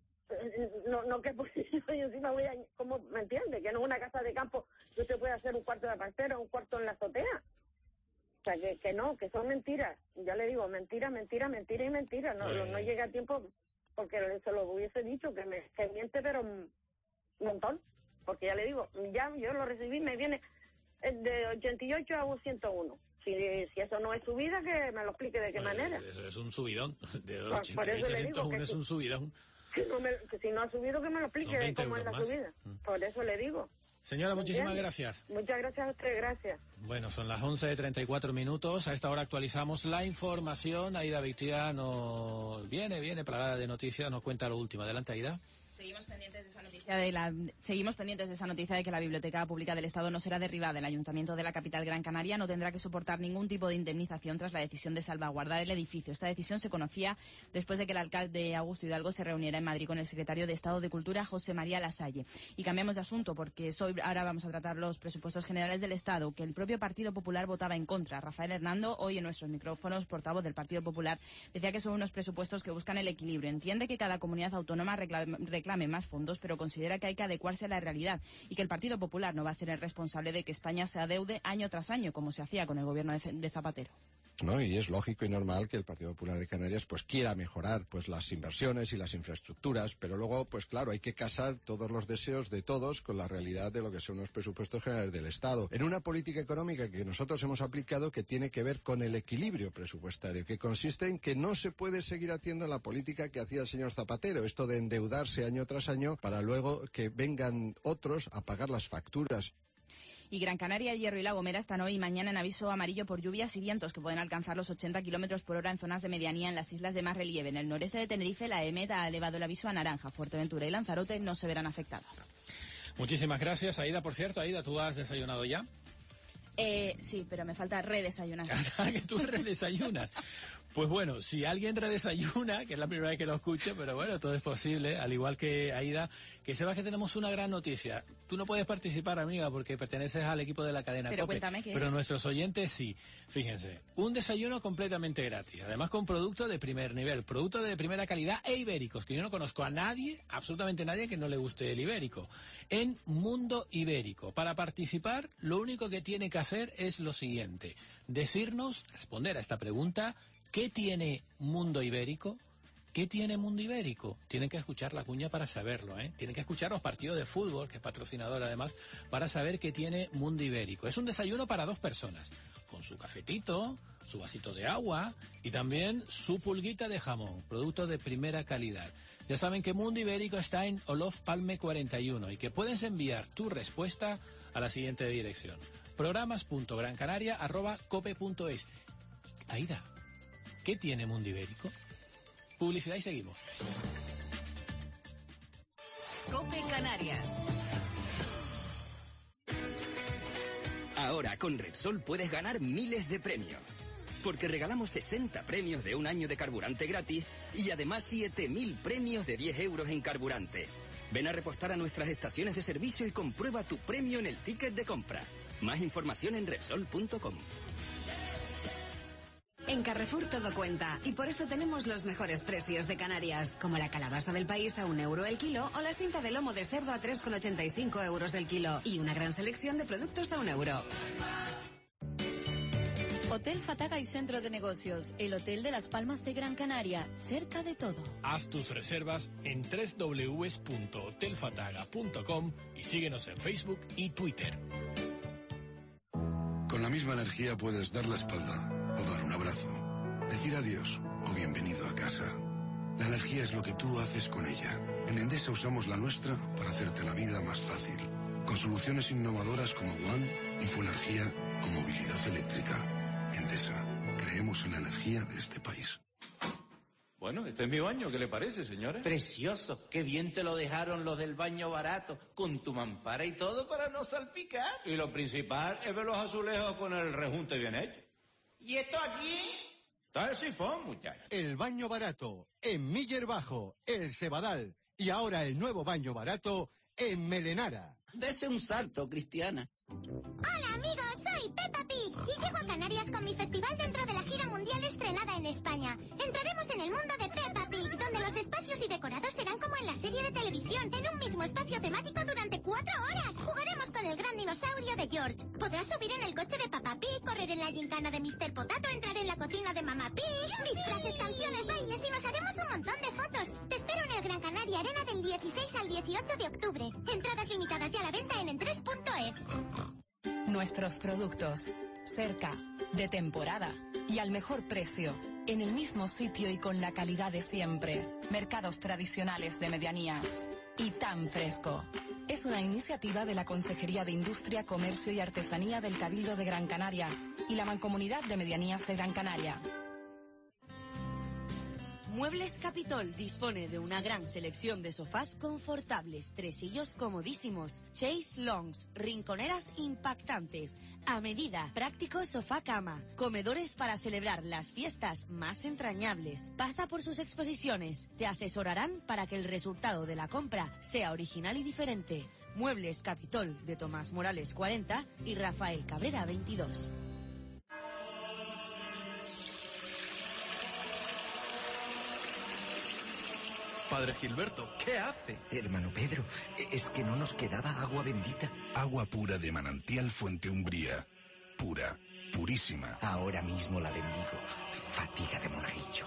no, no que por yo encima voy a, ¿cómo me entiende? Que no es una casa de campo que usted puede hacer un cuarto de la parcera, un cuarto en la azotea. O sea, que, que no, que son mentiras. Ya le digo, mentira, mentira, mentira y mentira. No, no, no llega a tiempo, porque se lo hubiese dicho, que me que miente, pero un montón. Porque ya le digo, ya yo lo recibí, me viene de ochenta y ocho a ciento uno. Si, si eso no es subida, que me lo explique de qué Pues, manera. Eso es un subidón. De Por- por ochenta y eso ocho a le digo ciento uno que es sí. un subidón. Que, no me, que si no ha subido, que me lo explique Son de veinte cómo es la euros más. subida. Por eso le digo. Señora, ¿Me muchísimas entiende? gracias. Muchas gracias a usted, gracias. Bueno, son las once de treinta y cuatro minutos. A esta hora actualizamos la información. Aida Beitia nos viene, viene plagada de noticias. Nos cuenta lo último. Adelante, Aida. Seguimos pendientes de esa noticia de la, seguimos pendientes de esa noticia de que la Biblioteca Pública del Estado no será derribada. El Ayuntamiento de la capital Gran Canaria no tendrá que soportar ningún tipo de indemnización tras la decisión de salvaguardar el edificio. Esta decisión se conocía después de que el alcalde Augusto Hidalgo se reuniera en Madrid con el secretario de Estado de Cultura, José María Lasalle. Y cambiamos de asunto porque soy, ahora vamos a tratar los presupuestos generales del Estado, que el propio Partido Popular votaba en contra. Rafael Hernando, hoy en nuestros micrófonos, portavoz del Partido Popular, decía que son unos presupuestos que buscan el equilibrio. Entiende que cada comunidad autónoma reclame, reclame más fondos, pero considera que hay que adecuarse a la realidad y que el Partido Popular no va a ser el responsable de que España se adeude año tras año, como se hacía con el gobierno de, de Zapatero. ¿No? Y es lógico y normal que el Partido Popular de Canarias pues quiera mejorar pues las inversiones y las infraestructuras, pero luego pues claro, hay que casar todos los deseos de todos con la realidad de lo que son los presupuestos generales del Estado. En una política económica que nosotros hemos aplicado que tiene que ver con el equilibrio presupuestario, que consiste en que no se puede seguir haciendo la política que hacía el señor Zapatero, esto de endeudarse año tras año para luego que vengan otros a pagar las facturas. Y Gran Canaria, El Hierro y La Gomera están hoy y mañana en aviso amarillo por lluvias y vientos que pueden alcanzar los ochenta kilómetros por hora en zonas de medianía en las islas de más relieve. En el noreste de Tenerife, la E M E D ha elevado el aviso a naranja. Fuerteventura y Lanzarote no se verán afectadas. Muchísimas gracias, Aida. Por cierto, Aida, ¿tú has desayunado ya? Eh, sí, pero me falta redesayunar. Que tú redesayunas. Pues bueno, si alguien redesayuna, que es la primera vez que lo escucho, pero bueno, todo es posible, al igual que Aida, que sepas que tenemos una gran noticia. Tú no puedes participar, amiga, porque perteneces al equipo de la cadena Pero COPE. cuéntame qué Pero es. nuestros oyentes sí. Fíjense, un desayuno completamente gratis, además con productos de primer nivel, productos de primera calidad e ibéricos, que yo no conozco a nadie, absolutamente nadie, que no le guste el ibérico. En Mundo Ibérico. Para participar, lo único que tiene que hacer es lo siguiente: decirnos, responder a esta pregunta: ¿qué tiene Mundo Ibérico? ¿Qué tiene Mundo Ibérico? Tienen que escuchar la cuña para saberlo, ¿eh? Tienen que escuchar los partidos de fútbol, que es patrocinador además, para saber qué tiene Mundo Ibérico. Es un desayuno para dos personas, con su cafetito, su vasito de agua y también su pulguita de jamón, producto de primera calidad. Ya saben que Mundo Ibérico está en Olof Palme cuarenta y uno y que puedes enviar tu respuesta a la siguiente dirección: programas punto gran canaria arroba cope punto es. Aida, ¿qué tiene Mundo Ibérico? Publicidad y seguimos. COPE Canarias. Ahora con Repsol puedes ganar miles de premios. Porque regalamos sesenta premios de un año de carburante gratis y además siete mil premios de diez euros en carburante. Ven a repostar a nuestras estaciones de servicio y comprueba tu premio en el ticket de compra. Más información en Repsol punto com. En Carrefour todo cuenta y por eso tenemos los mejores precios de Canarias, como la calabaza del país a un euro el kilo o la cinta de lomo de cerdo a tres con ochenta y cinco euros el kilo y una gran selección de productos a un euro. Hotel Fataga y Centro de Negocios, el hotel de Las Palmas de Gran Canaria, cerca de todo. Haz tus reservas en doble u doble u doble u punto hotel fataga punto com y síguenos en Facebook y Twitter. Con la misma energía puedes dar la espalda o dar un abrazo, decir adiós o bienvenido a casa. La energía es lo que tú haces con ella. En Endesa usamos la nuestra para hacerte la vida más fácil. Con soluciones innovadoras como One, Infoenergía o movilidad eléctrica. Endesa, creemos en la energía de este país. Bueno, este es mi baño, ¿qué le parece, señores? Precioso, qué bien te lo dejaron los del baño barato, con tu mampara y todo para no salpicar. Y lo principal es ver los azulejos con el rejunte bien hecho. ¿Y esto aquí? Está el sifón, muchachos. El baño barato, en Miller Bajo, El Cebadal, y ahora el nuevo baño barato en Melenara. Dese un salto, Cristiana. Hola amigos, soy Peppa Pig y llego a Canarias con mi festival dentro de la gira mundial estrenada en España. Entraremos en el mundo de Peppa Pig, donde los espacios y decorados serán como en la serie de televisión, en un mismo espacio temático durante cuatro horas. Jugaremos con el gran dinosaurio dinosaurio de George. Podrás subir en el coche de Papá Pig, correr en la gincana de mister Potato, entrar en la cocina de Mamá Pig. Disfraces, canciones, bailes y nos haremos un montón de fotos. Te espero en el Gran Canaria Arena del dieciséis al dieciocho de octubre. Entradas limitadas ya a la venta en entres punto es. Nuestros productos, cerca, de temporada y al mejor precio, en el mismo sitio y con la calidad de siempre. Mercados tradicionales de medianías. Y tan fresco. Es una iniciativa de la Consejería de Industria, Comercio y Artesanía del Cabildo de Gran Canaria y la Mancomunidad de Medianías de Gran Canaria. Muebles Capitol dispone de una gran selección de sofás confortables, tresillos comodísimos, chaise longs, rinconeras impactantes, a medida, práctico sofá cama, comedores para celebrar las fiestas más entrañables. Pasa por sus exposiciones, te asesorarán para que el resultado de la compra sea original y diferente. Muebles Capitol de Tomás Morales cuarenta y Rafael Cabrera veintidós. Padre Gilberto, ¿qué hace? Hermano Pedro, es que no nos quedaba agua bendita. Agua pura de manantial Fuente Umbría. Pura, purísima. Ahora mismo la bendigo. Fatiga de monaguillo.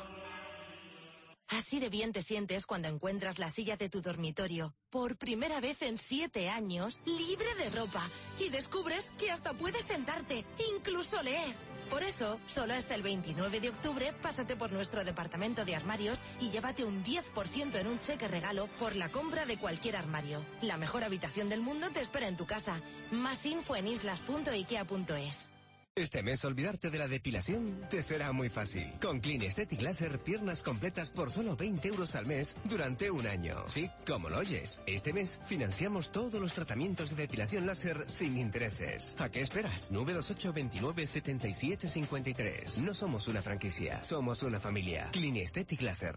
Así de bien te sientes cuando encuentras la silla de tu dormitorio, por primera vez en siete años, libre de ropa, y descubres que hasta puedes sentarte, incluso leer. Por eso, solo hasta el veintinueve de octubre, pásate por nuestro departamento de armarios y llévate un diez por ciento en un cheque regalo por la compra de cualquier armario. La mejor habitación del mundo te espera en tu casa. Más info en islas punto ikea punto es. Este mes olvidarte de la depilación te será muy fácil. Con Clean Aesthetic Laser, piernas completas por solo veinte euros al mes durante un año. Sí, como lo oyes. Este mes financiamos todos los tratamientos de depilación láser sin intereses. ¿A qué esperas? nueve dos ocho, veintinueve, setenta y siete, cincuenta y tres. No somos una franquicia, somos una familia. Clean Aesthetic Laser.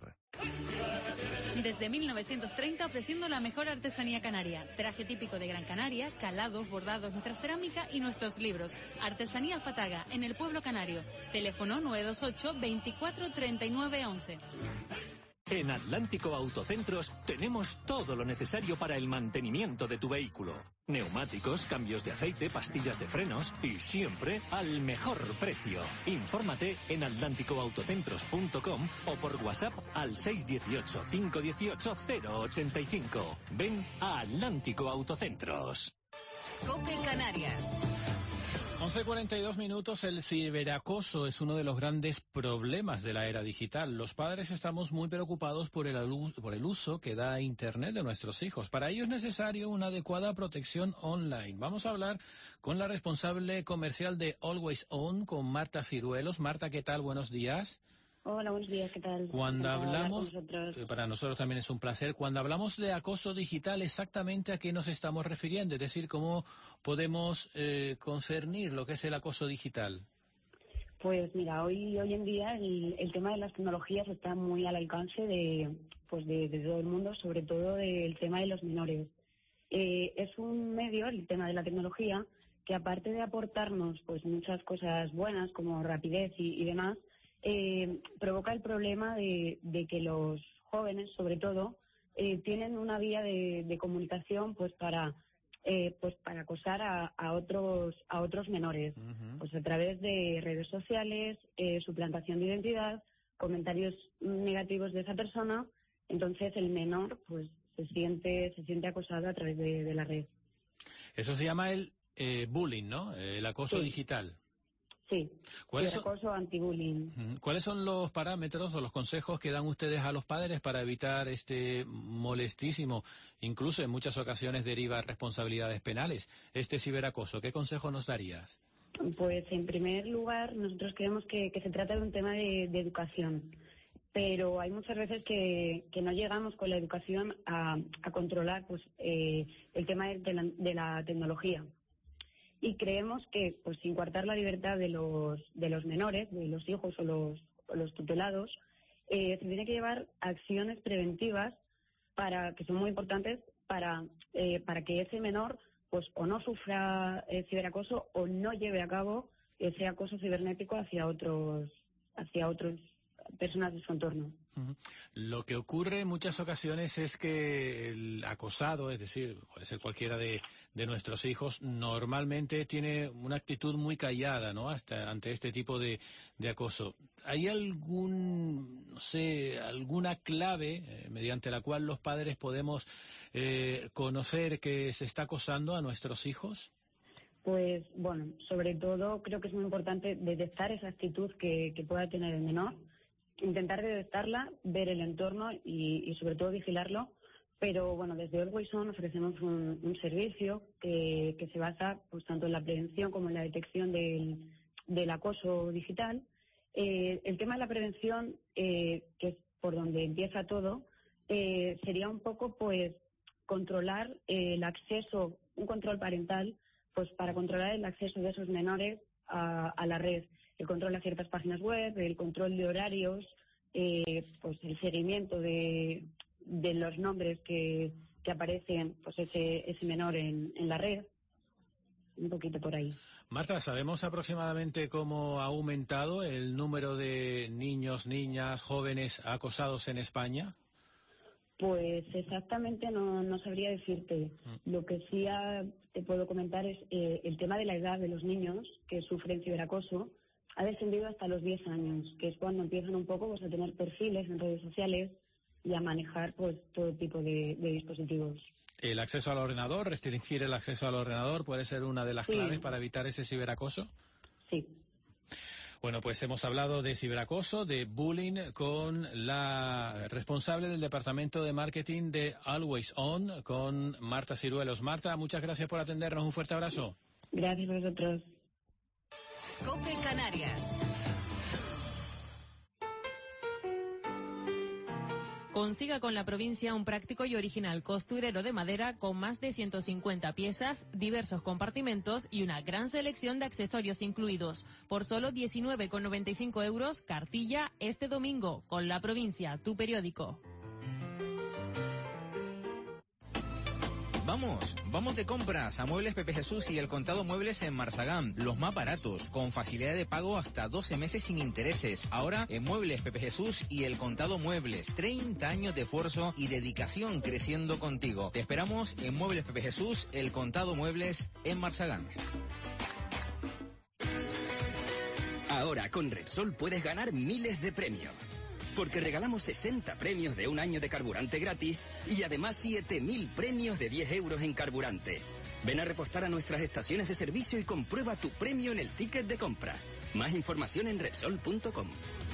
Desde mil novecientos treinta ofreciendo la mejor artesanía canaria. Traje típico de Gran Canaria, calados, bordados, nuestra cerámica y nuestros libros. Artesanía Fataga, en el pueblo canario. Teléfono nueve dos ocho, veinticuatro, treinta y nueve, once. En Atlántico Autocentros tenemos todo lo necesario para el mantenimiento de tu vehículo. Neumáticos, cambios de aceite, pastillas de frenos y siempre al mejor precio. Infórmate en atlántico autocentros punto com o por WhatsApp al seis uno ocho, cinco uno ocho, cero ocho cinco. Ven a Atlántico Autocentros. COPE Canarias. once cuarenta y dos minutos. El ciberacoso es uno de los grandes problemas de la era digital. Los padres estamos muy preocupados por el, por el uso que da Internet de nuestros hijos. Para ello es necesario una adecuada protección online. Vamos a hablar con la responsable comercial de Always On, con Marta Ciruelos. Marta, ¿qué tal? Buenos días. Hola, buenos días, ¿qué tal? Cuando hablamos, nosotros. para nosotros también es un placer, cuando hablamos de acoso digital, ¿exactamente a qué nos estamos refiriendo? Es decir, ¿cómo podemos eh, concernir lo que es el acoso digital? Pues mira, hoy hoy en día el, el tema de las tecnologías está muy al alcance de pues de, de todo el mundo, sobre todo del tema de los menores. Eh, es un medio, el tema de la tecnología, que aparte de aportarnos pues muchas cosas buenas como rapidez y, y demás, Eh, provoca el problema de, de que los jóvenes, sobre todo, eh, tienen una vía de, de comunicación pues para eh, pues para acosar a, a otros a otros menores, uh-huh. pues a través de redes sociales, eh, suplantación de identidad, comentarios negativos de esa persona. Entonces el menor pues se siente se siente acosado a través de, de la red. Eso se llama el eh, bullying, ¿no? El acoso sí. digital. Sí, ¿Cuáles el acoso anti-bullying. ¿Cuáles son los parámetros o los consejos que dan ustedes a los padres para evitar este molestísimo, incluso en muchas ocasiones deriva responsabilidades penales, este ciberacoso? ¿Qué consejo nos darías? Pues en primer lugar, nosotros creemos que, que se trata de un tema de, de educación, pero hay muchas veces que, que no llegamos con la educación a, a controlar pues eh, el tema de la, de la tecnología. Y creemos que, pues, sin coartar la libertad de los de los menores, de los hijos o los, o los tutelados, eh, se tiene que llevar acciones preventivas para que son muy importantes para eh, para que ese menor, pues, o no sufra eh, ciberacoso o no lleve a cabo ese acoso cibernético hacia otros hacia otros personas de su entorno. Uh-huh. Lo que ocurre en muchas ocasiones es que el acosado, es decir, puede ser cualquiera de, de nuestros hijos, normalmente tiene una actitud muy callada, ¿no? Hasta ante este tipo de, de acoso. ¿Hay algún, no sé, alguna clave eh, mediante la cual los padres podemos eh, conocer que se está acosando a nuestros hijos? Pues bueno, sobre todo creo que es muy importante detectar esa actitud que, que pueda tener el menor, intentar detectarla, ver el entorno y, y sobre todo vigilarlo. Pero bueno, desde Always On ofrecemos un, un servicio que, que se basa pues tanto en la prevención como en la detección del, del acoso digital. Eh, el tema de la prevención, eh, que es por donde empieza todo, eh, sería un poco pues controlar eh, el acceso, un control parental, pues para controlar el acceso de esos menores a, a la red, el control a ciertas páginas web, el control de horarios, eh, pues el seguimiento de, de los nombres que, que aparecen pues ese, ese menor en, en la red, un poquito por ahí. Marta, ¿sabemos aproximadamente cómo ha aumentado el número de niños, niñas, jóvenes acosados en España? Pues exactamente no, no sabría decirte. Lo que sí ha, te puedo comentar es eh, el tema de la edad de los niños que sufren ciberacoso ha descendido hasta los diez años, que es cuando empiezan un poco pues a tener perfiles en redes sociales y a manejar pues todo tipo de, de dispositivos. ¿El acceso al ordenador, restringir el acceso al ordenador puede ser una de las Sí. claves para evitar ese ciberacoso? Sí. Bueno, pues hemos hablado de ciberacoso, de bullying, con la responsable del departamento de marketing de Always On, con Marta Ciruelos. Marta, muchas gracias por atendernos. Un fuerte abrazo. Gracias a vosotros. COPE Canarias. Consiga con la provincia un práctico y original costurero de madera con más de ciento cincuenta piezas, diversos compartimentos y una gran selección de accesorios incluidos. Por solo diecinueve con noventa y cinco euros, cartilla este domingo. Con la provincia, tu periódico. Vamos, vamos de compras a Muebles Pepe Jesús y El Contado Muebles en Marsagán, los más baratos, con facilidad de pago hasta doce meses sin intereses. Ahora en Muebles Pepe Jesús y El Contado Muebles, treinta años de esfuerzo y dedicación creciendo contigo. Te esperamos en Muebles Pepe Jesús, El Contado Muebles en Marsagán. Ahora con Repsol puedes ganar miles de premios. Porque regalamos sesenta premios de un año de carburante gratis y además siete mil premios de diez euros en carburante. Ven a repostar a nuestras estaciones de servicio y comprueba tu premio en el ticket de compra. Más información en Repsol punto com.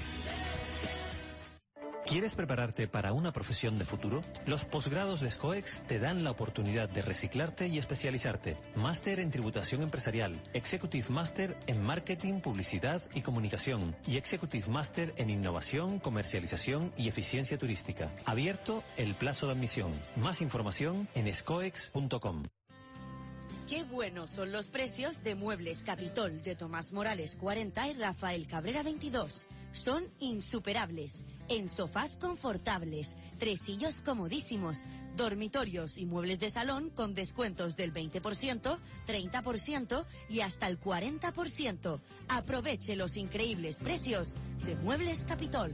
¿Quieres prepararte para una profesión de futuro? Los posgrados de SCOEX te dan la oportunidad de reciclarte y especializarte. Máster en Tributación Empresarial, Executive Master en Marketing, Publicidad y Comunicación y Executive Master en Innovación, Comercialización y Eficiencia Turística. Abierto el plazo de admisión. Más información en scoex punto com. Qué buenos son los precios de Muebles Capitol de Tomás Morales cuarenta y Rafael Cabrera veintidós. Son insuperables. En sofás confortables, tresillos comodísimos, dormitorios y muebles de salón con descuentos del veinte por ciento, treinta por ciento y hasta el cuarenta por ciento. Aproveche los increíbles precios de Muebles Capitol.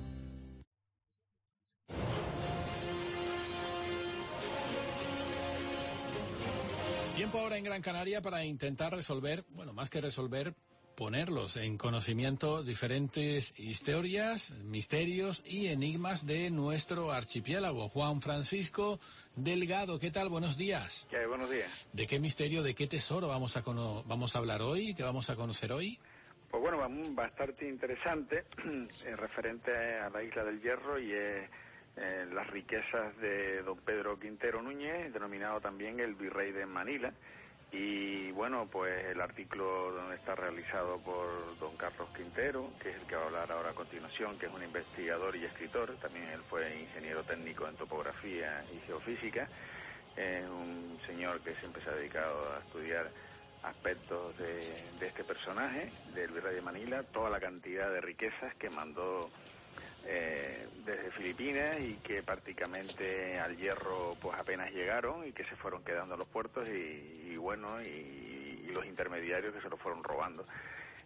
Tiempo ahora en Gran Canaria para intentar resolver, bueno, más que resolver, ponerlos en conocimiento diferentes historias, misterios y enigmas de nuestro archipiélago. Juan Francisco Delgado, ¿qué tal? Buenos días. ¿Qué hay? Buenos días. ¿De qué misterio, de qué tesoro vamos a cono- vamos a hablar hoy? ¿Qué vamos a conocer hoy? Pues bueno, va- bastante interesante, eh, referente a la Isla del Hierro y eh, eh, las riquezas de don Pedro Quintero Núñez, denominado también el Virrey de Manila. Y bueno, pues el artículo donde está realizado por don Carlos Quintero, que es el que va a hablar ahora a continuación, que es un investigador y escritor, también él fue ingeniero técnico en topografía y geofísica, es un señor que siempre se ha dedicado a estudiar aspectos de, de este personaje, del Virrey de Manila, toda la cantidad de riquezas que mandó eh, desde Filipinas y que prácticamente al Hierro pues apenas llegaron y que se fueron quedando en los puertos y, y bueno, y, y los intermediarios que se los fueron robando.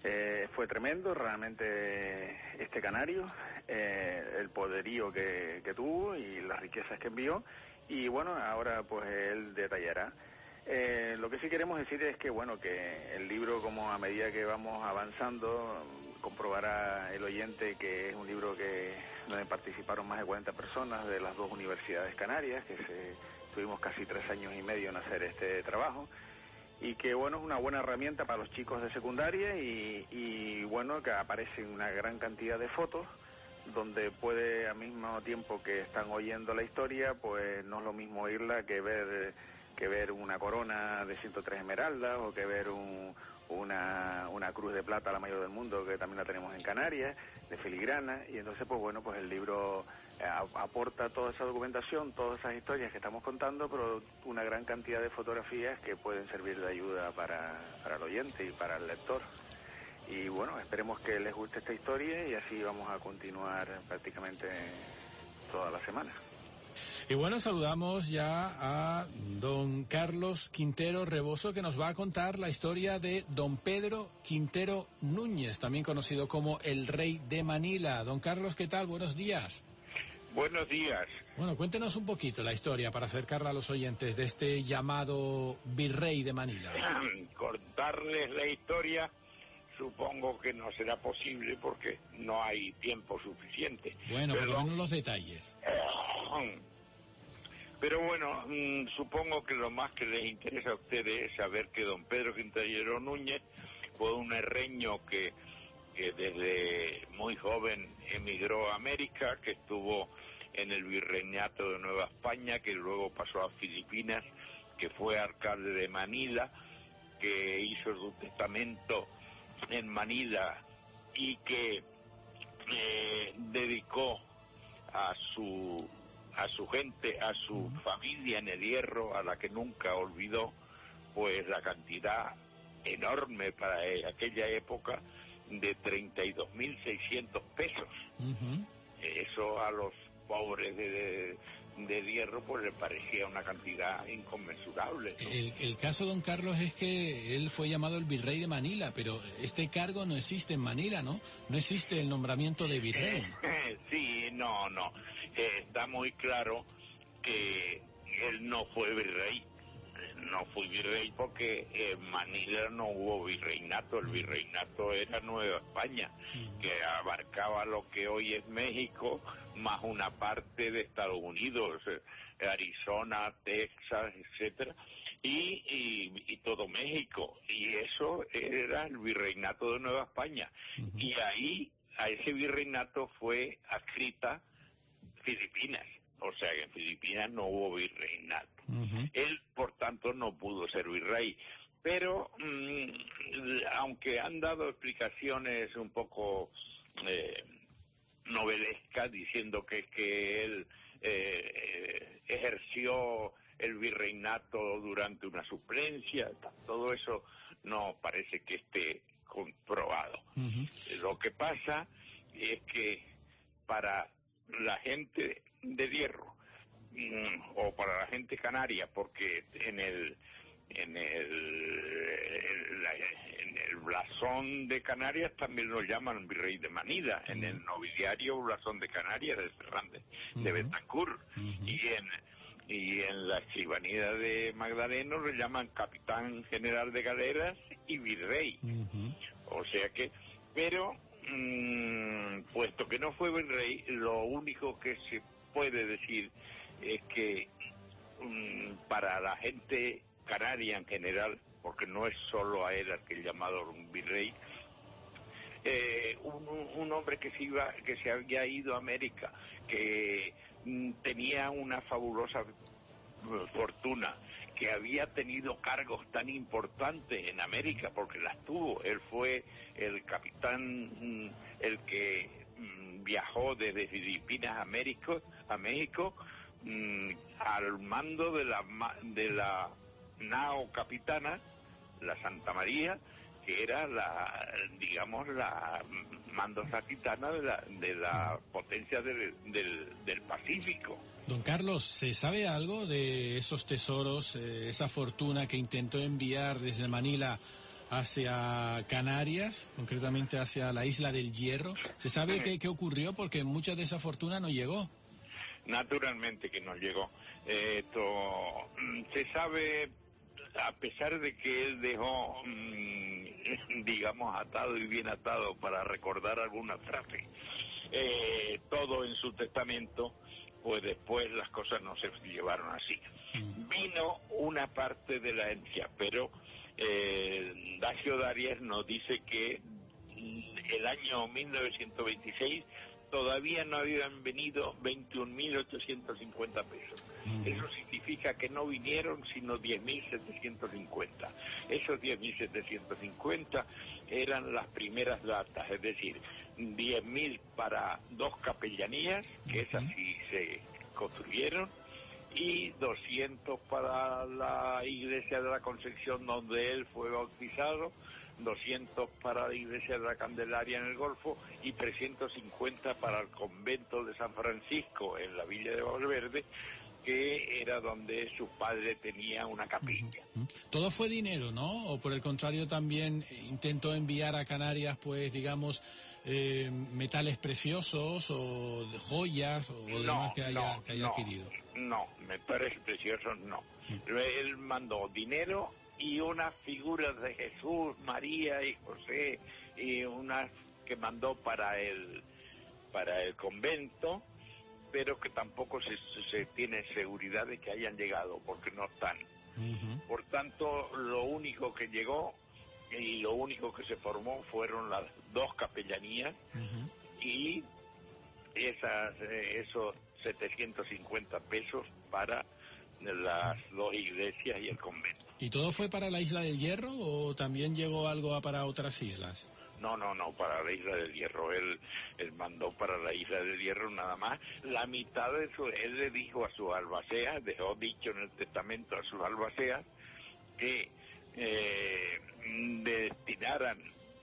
Eh, fue tremendo realmente este canario, eh, el poderío que, que tuvo y las riquezas que envió, y bueno, ahora pues él detallará. Eh, lo que sí queremos decir es que bueno, que el libro, como a medida que vamos avanzando, comprobará el oyente que es un libro que donde participaron más de cuarenta personas de las dos universidades canarias, que se, tuvimos casi tres años y medio en hacer este trabajo, y que bueno, es una buena herramienta para los chicos de secundaria, y, y bueno, que aparece una gran cantidad de fotos donde puede, al mismo tiempo que están oyendo la historia, pues no es lo mismo oírla que ver que ver una corona de ciento tres esmeraldas, o que ver un, una, una cruz de plata, la mayor del mundo, que también la tenemos en Canarias, de filigrana. Y entonces pues bueno, pues el libro eh, aporta toda esa documentación, todas esas historias que estamos contando, pero una gran cantidad de fotografías que pueden servir de ayuda para, para el oyente y para el lector. Y bueno, esperemos que les guste esta historia, y así vamos a continuar prácticamente toda la semana. Y bueno, saludamos ya a don Carlos Quintero Rebozo, que nos va a contar la historia de don Pedro Quintero Núñez, también conocido como el Rey de Manila. Don Carlos, ¿qué tal? Buenos días. Buenos días. Bueno, cuéntenos un poquito la historia para acercarla a los oyentes de este llamado Virrey de Manila. Contarles la historia supongo que no será posible porque no hay tiempo suficiente. Bueno, pero, por lo menos los detalles. Pero bueno, mmm, supongo que lo más que les interesa a ustedes es saber que don Pedro Quintero Núñez fue un herreño que, que desde muy joven emigró a América, que estuvo en el Virreinato de Nueva España, que luego pasó a Filipinas, que fue alcalde de Manila, que hizo su testamento en Manila y que eh, dedicó a su a su gente, a su uh-huh. familia en el Hierro, a la que nunca olvidó, pues la cantidad enorme para aquella época de treinta y dos mil seiscientos pesos. Uh-huh. Eso a los pobres de, de, de Hierro pues le parecía una cantidad inconmensurable, ¿no? El, el caso, don Carlos, es que él fue llamado el Virrey de Manila, pero este cargo no existe en Manila, ¿no? No existe el nombramiento de virrey. Sí, no, no. Eh, está muy claro que él no fue virrey. No fue virrey porque en Manila no hubo virreinato. El virreinato era Nueva España, que abarcaba lo que hoy es México, más una parte de Estados Unidos, Arizona, Texas, etcétera, y, y, y todo México. Y eso era el virreinato de Nueva España. Uh-huh. Y ahí, a ese virreinato fue adscrita Filipinas. O sea que en Filipinas no hubo virreinato. Uh-huh. Él, por tanto, no pudo ser virrey. Pero, mmm, aunque han dado explicaciones un poco eh, novelescas, diciendo que, que él eh, ejerció el virreinato durante una suplencia, todo eso no parece que esté comprobado. Uh-huh. Lo que pasa es que para la gente de Hierro mmm, o para la gente canaria, porque en el en el, en, la, en el blasón de Canarias también lo llaman Virrey de Manila, uh-huh. en el nobiliario blasón de Canarias de Fernández uh-huh. de Betancourt, uh-huh. y en y en la escribanía de Magdaleno lo llaman Capitán General de Galeras y Virrey. Uh-huh. O sea que, pero mmm, puesto que no fue virrey, lo único que se puede decir es que mmm, para la gente canaria en general, porque no es solo a él al que el llamado un virrey, eh, un, un hombre que se iba, que se había ido a América, que mm, tenía una fabulosa uh, fortuna, que había tenido cargos tan importantes en América, porque las tuvo. Él fue el capitán, mm, el que mm, viajó desde Filipinas a México, a México mm, al mando de la de la nao capitana, la Santa María, que era la, digamos, la mando capitana de la, de la potencia del, del, del Pacífico. Don Carlos, ¿se sabe algo de esos tesoros, eh, esa fortuna que intentó enviar desde Manila hacia Canarias, concretamente hacia la isla del Hierro. ¿Se sabe qué, qué ocurrió? Porque mucha de esa fortuna no llegó. Naturalmente que no llegó. Eh, esto, se sabe, a pesar de que él dejó, mmm, digamos, atado y bien atado para recordar alguna frase, eh, todo en su testamento, pues después las cosas no se llevaron así. Mm. Vino una parte de la herencia, pero eh, Dacio Darias nos dice que el año mil novecientos veintiséis todavía no habían venido veintiún mil ochocientos cincuenta pesos. Uh-huh. Eso significa que no vinieron sino diez mil setecientos cincuenta. Esos diez mil setecientos cincuenta eran las primeras datas, es decir, diez mil para dos capellanías, que uh-huh. esas sí se construyeron, y doscientos para la iglesia de la Concepción donde él fue bautizado, doscientos para la iglesia de la Candelaria en el Golfo y trescientos cincuenta para el convento de San Francisco en la villa de Valverde, que era donde su padre tenía una capilla. Uh-huh. Todo fue dinero, ¿no? O por el contrario también intentó enviar a Canarias, pues digamos, eh, metales preciosos o joyas o no, demás que haya, no, que haya no, adquirido. No, metales preciosos no. Uh-huh. Él mandó dinero y unas figuras de Jesús, María y José, y unas que mandó para el para el convento, pero que tampoco se, se tiene seguridad de que hayan llegado, porque no están. Uh-huh. Por tanto, lo único que llegó y lo único que se formó fueron las dos capellanías uh-huh. y esas eh, esos setecientos cincuenta pesos para las dos iglesias y el convento. ¿Y todo fue para la Isla del Hierro o también llegó algo para otras islas? No, no, no, para la Isla del Hierro. Él, él mandó para la Isla del Hierro nada más. La mitad de eso, él le dijo a sus albaceas, dejó dicho en el testamento a sus albaceas, que eh, destinaran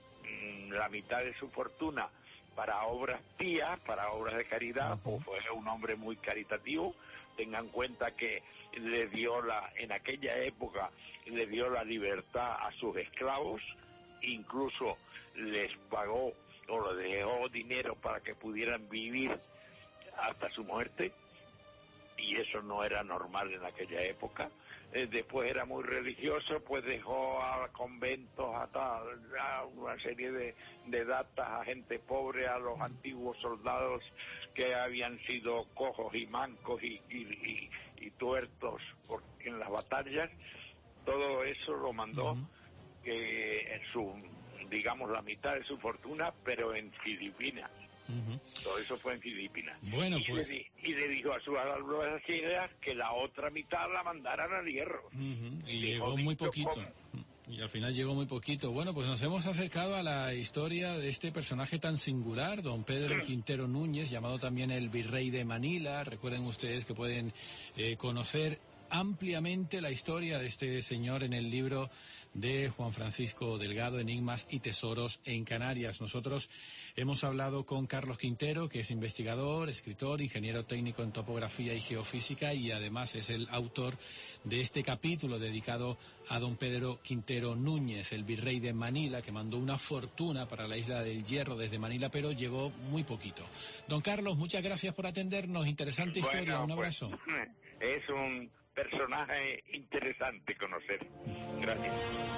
la mitad de su fortuna para obras pías, para obras de caridad, uh-huh. pues fue un hombre muy caritativo. Tengan en cuenta que le dio la, en aquella época, le dio la libertad a sus esclavos, incluso les pagó o les dejó dinero para que pudieran vivir hasta su muerte, y eso no era normal en aquella época. Eh, después era muy religioso, pues dejó a conventos, a, tal, a una serie de, de datas a gente pobre, a los antiguos soldados que habían sido cojos y mancos y, y, y, y tuertos por, en las batallas. Todo eso lo mandó, uh-huh. que en su, digamos, la mitad de su fortuna, pero en Filipinas. Uh-huh. Todo eso fue en Filipinas. Bueno, y, pues... le, y le dijo a sus albaceas que la otra mitad la mandaran al Hierro. Uh-huh. Y llegó muy poquito. ¿Cómo? Y al final llegó muy poquito. Bueno, pues nos hemos acercado a la historia de este personaje tan singular, don Pedro Quintero Núñez, llamado también el Virrey de Manila. Recuerden ustedes que pueden eh, conocer ampliamente la historia de este señor en el libro de Juan Francisco Delgado, Enigmas y Tesoros en Canarias. Nosotros hemos hablado con Carlos Quintero, que es investigador, escritor, ingeniero técnico en topografía y geofísica, y además es el autor de este capítulo dedicado a don Pedro Quintero Núñez, el Virrey de Manila, que mandó una fortuna para la Isla del Hierro desde Manila, pero llegó muy poquito. Don Carlos, muchas gracias por atendernos. Interesante bueno, historia. Un pues, abrazo. Es un personaje interesante conocer. Gracias.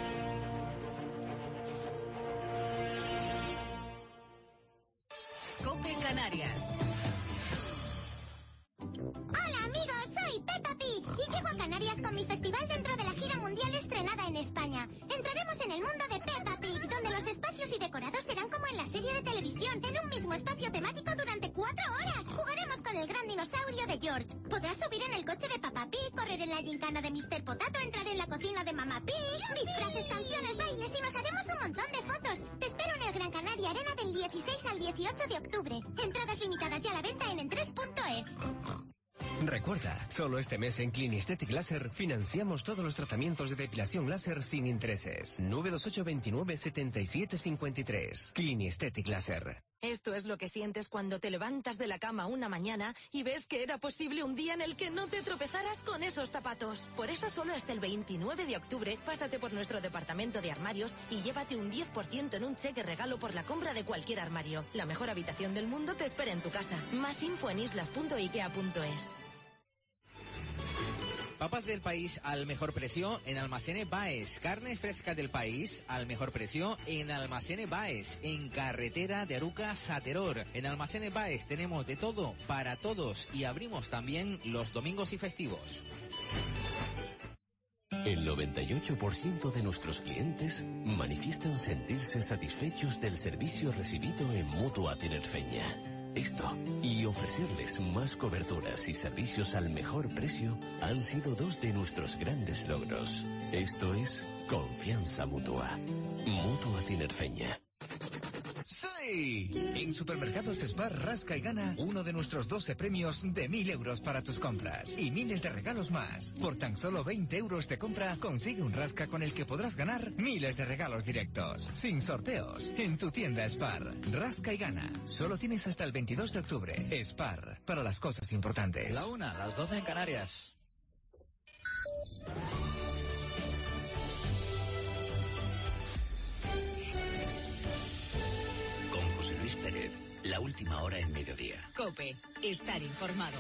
COPE Canarias. Hola amigos, soy Peppa Pig y llego a Canarias con mi festival dentro de la gira mundial estrenada en España. Entraremos en el mundo de Peppa Pig, donde los espacios y decorados serán como en la serie de televisión, en un mismo espacio temático durante cuatro horas. Jugaremos con el gran dinosaurio de George. Podrás subir en el coche de Papá Pig, correr en la gincana de mister Potato, entrar en la cocina de Mamá Pig, disfraces, canciones, bailes y nos haremos un montón de fotos. Te espero en el Gran Canaria Arena del dieciséis al dieciocho de octubre. Entradas limitadas ya a la venta en entres punto es. Recuerda, solo este mes en Clinisthetic Láser financiamos todos los tratamientos de depilación láser sin intereses. nueve dos ocho, veintinueve, setenta y siete cincuenta y tres. Clinisthetic Láser. Esto es lo que sientes cuando te levantas de la cama una mañana y ves que era posible un día en el que no te tropezaras con esos zapatos. Por eso solo hasta el veintinueve de octubre, pásate por nuestro departamento de armarios y llévate un diez por ciento en un cheque regalo por la compra de cualquier armario. La mejor habitación del mundo te espera en tu casa. Más info en islas punto ikea punto es. Papas del país al mejor precio en Almacenes Baes. Carne fresca del país al mejor precio en Almacenes Baes. En carretera de Arucas a Teror. En Almacenes Baes tenemos de todo para todos y abrimos también los domingos y festivos. El noventa y ocho por ciento de nuestros clientes manifiestan sentirse satisfechos del servicio recibido en Mutua Tinerfeña. Esto y ofrecerles más coberturas y servicios al mejor precio han sido dos de nuestros grandes logros. Esto es Confianza Mutua. Mutua Tinerfeña. ¡Sí! En Supermercados Spar rasca y gana uno de nuestros doce premios de mil euros para tus compras. Y miles de regalos más. Por tan solo veinte euros de compra, consigue un rasca con el que podrás ganar miles de regalos directos. Sin sorteos. En tu tienda Spar. Rasca y gana. Solo tienes hasta el veintidós de octubre. Spar. Para las cosas importantes. La una, las doce en Canarias. Luis Pérez, la última hora en mediodía. COPE, estar informado.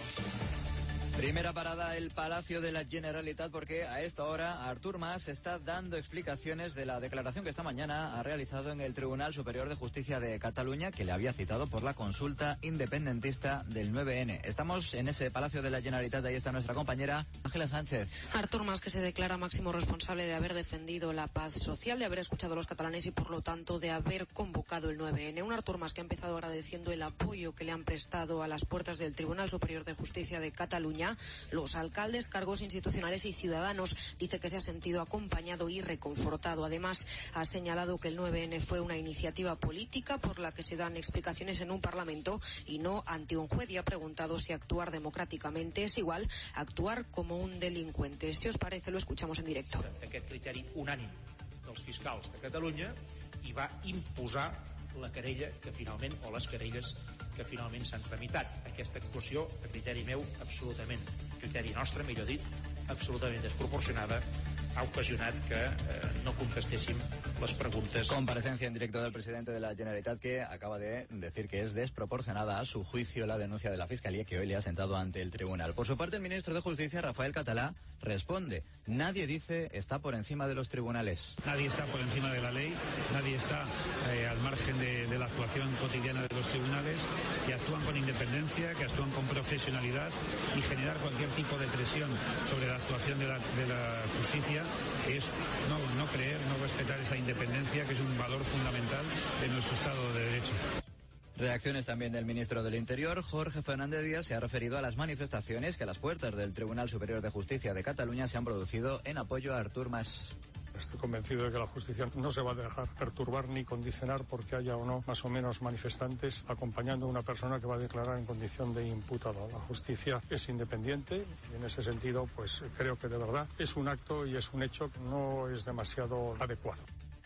Primera parada, el Palacio de la Generalitat, porque a esta hora Artur Mas está dando explicaciones de la declaración que esta mañana ha realizado en el Tribunal Superior de Justicia de Cataluña, que le había citado por la consulta independentista del nueve ene. Estamos en ese Palacio de la Generalitat, ahí está nuestra compañera Ángela Sánchez. Artur Mas, que se declara máximo responsable de haber defendido la paz social, de haber escuchado a los catalanes y, por lo tanto, de haber convocado el nueve ene. Un Artur Mas que ha empezado agradeciendo el apoyo que le han prestado a las puertas del Tribunal Superior de Justicia de Cataluña los alcaldes, cargos institucionales y ciudadanos. Dice que se ha sentido acompañado y reconfortado. Además, ha señalado que el nueve ene fue una iniciativa política por la que se dan explicaciones en un parlamento y no ante un juez, y ha preguntado si actuar democràticamente es igual a actuar como un delincuente. Si os parece, lo escuchamos en directo. Aquest criteri unànim dels fiscals de Catalunya i va imposar la querella que finalment, o les querelles que finalment s'han tramitat. Aquesta actuació, a criteri meu, absolutament, criteri nostre, millor dit, absolutament desproporcionada, ha ocasionat que eh, no contestéssim les preguntes. Comparecencia en directo del presidente de la Generalitat, que acaba de decir que es desproporcionada a su juicio la denuncia de la Fiscalía, que hoy le ha sentado ante el tribunal. Por su parte, el ministro de Justicia, Rafael Català, responde: nadie, dice, está por encima de los tribunales. Nadie está por encima de la ley, nadie está eh, al margen de, de la actuación cotidiana de los tribunales, que actúan con independencia, que actúan con profesionalidad, y generar cualquier tipo de presión sobre la actuación de la, de la justicia es no, no creer, no respetar esa independencia, que es un valor fundamental de nuestro Estado de Derecho. Reacciones también del ministro del Interior. Jorge Fernández Díaz se ha referido a las manifestaciones que a las puertas del Tribunal Superior de Justicia de Cataluña se han producido en apoyo a Artur Mas. Estoy convencido de que la justicia no se va a dejar perturbar ni condicionar porque haya o no más o menos manifestantes acompañando a una persona que va a declarar en condición de imputado. La justicia es independiente y en ese sentido pues creo que de verdad es un acto y es un hecho que no es demasiado adecuado.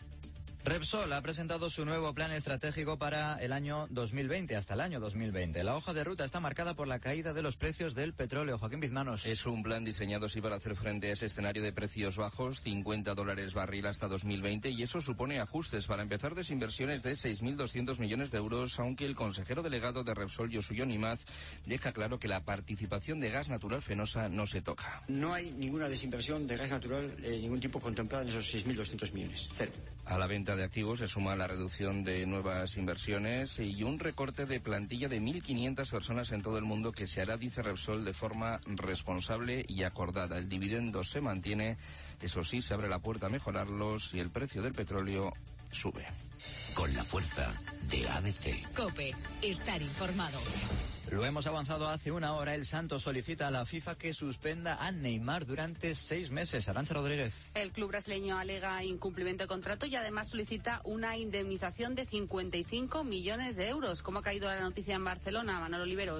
Repsol ha presentado su nuevo plan estratégico para el año dos mil veinte, hasta el año dos mil veinte. La hoja de ruta está marcada por la caída de los precios del petróleo. Joaquín Bizmanos. Es un plan diseñado así para hacer frente a ese escenario de precios bajos, cincuenta dólares barril hasta dos mil veinte, y eso supone ajustes. Para empezar, desinversiones de seis mil doscientos millones de euros, aunque el consejero delegado de Repsol, Josué Nimaz, deja claro que la participación de gas natural Fenosa no se toca. No hay ninguna desinversión de gas natural de ningún tipo contemplada en esos seis mil doscientos millones. Cero. A la venta de activos se suma la reducción de nuevas inversiones y un recorte de plantilla de mil quinientas personas en todo el mundo que se hará, dice Repsol, de forma responsable y acordada. El dividendo se mantiene, eso sí, se abre la puerta a mejorarlo si el precio del petróleo sube. Con la fuerza de A B C. COPE, estar informado. Lo hemos avanzado hace una hora. El Santos solicita a la FIFA que suspenda a Neymar durante seis meses. Arantxa Rodríguez. El club brasileño alega incumplimiento de contrato y además solicita una indemnización de cincuenta y cinco millones de euros. ¿Cómo ha caído la noticia en Barcelona, Manolo Oliveros?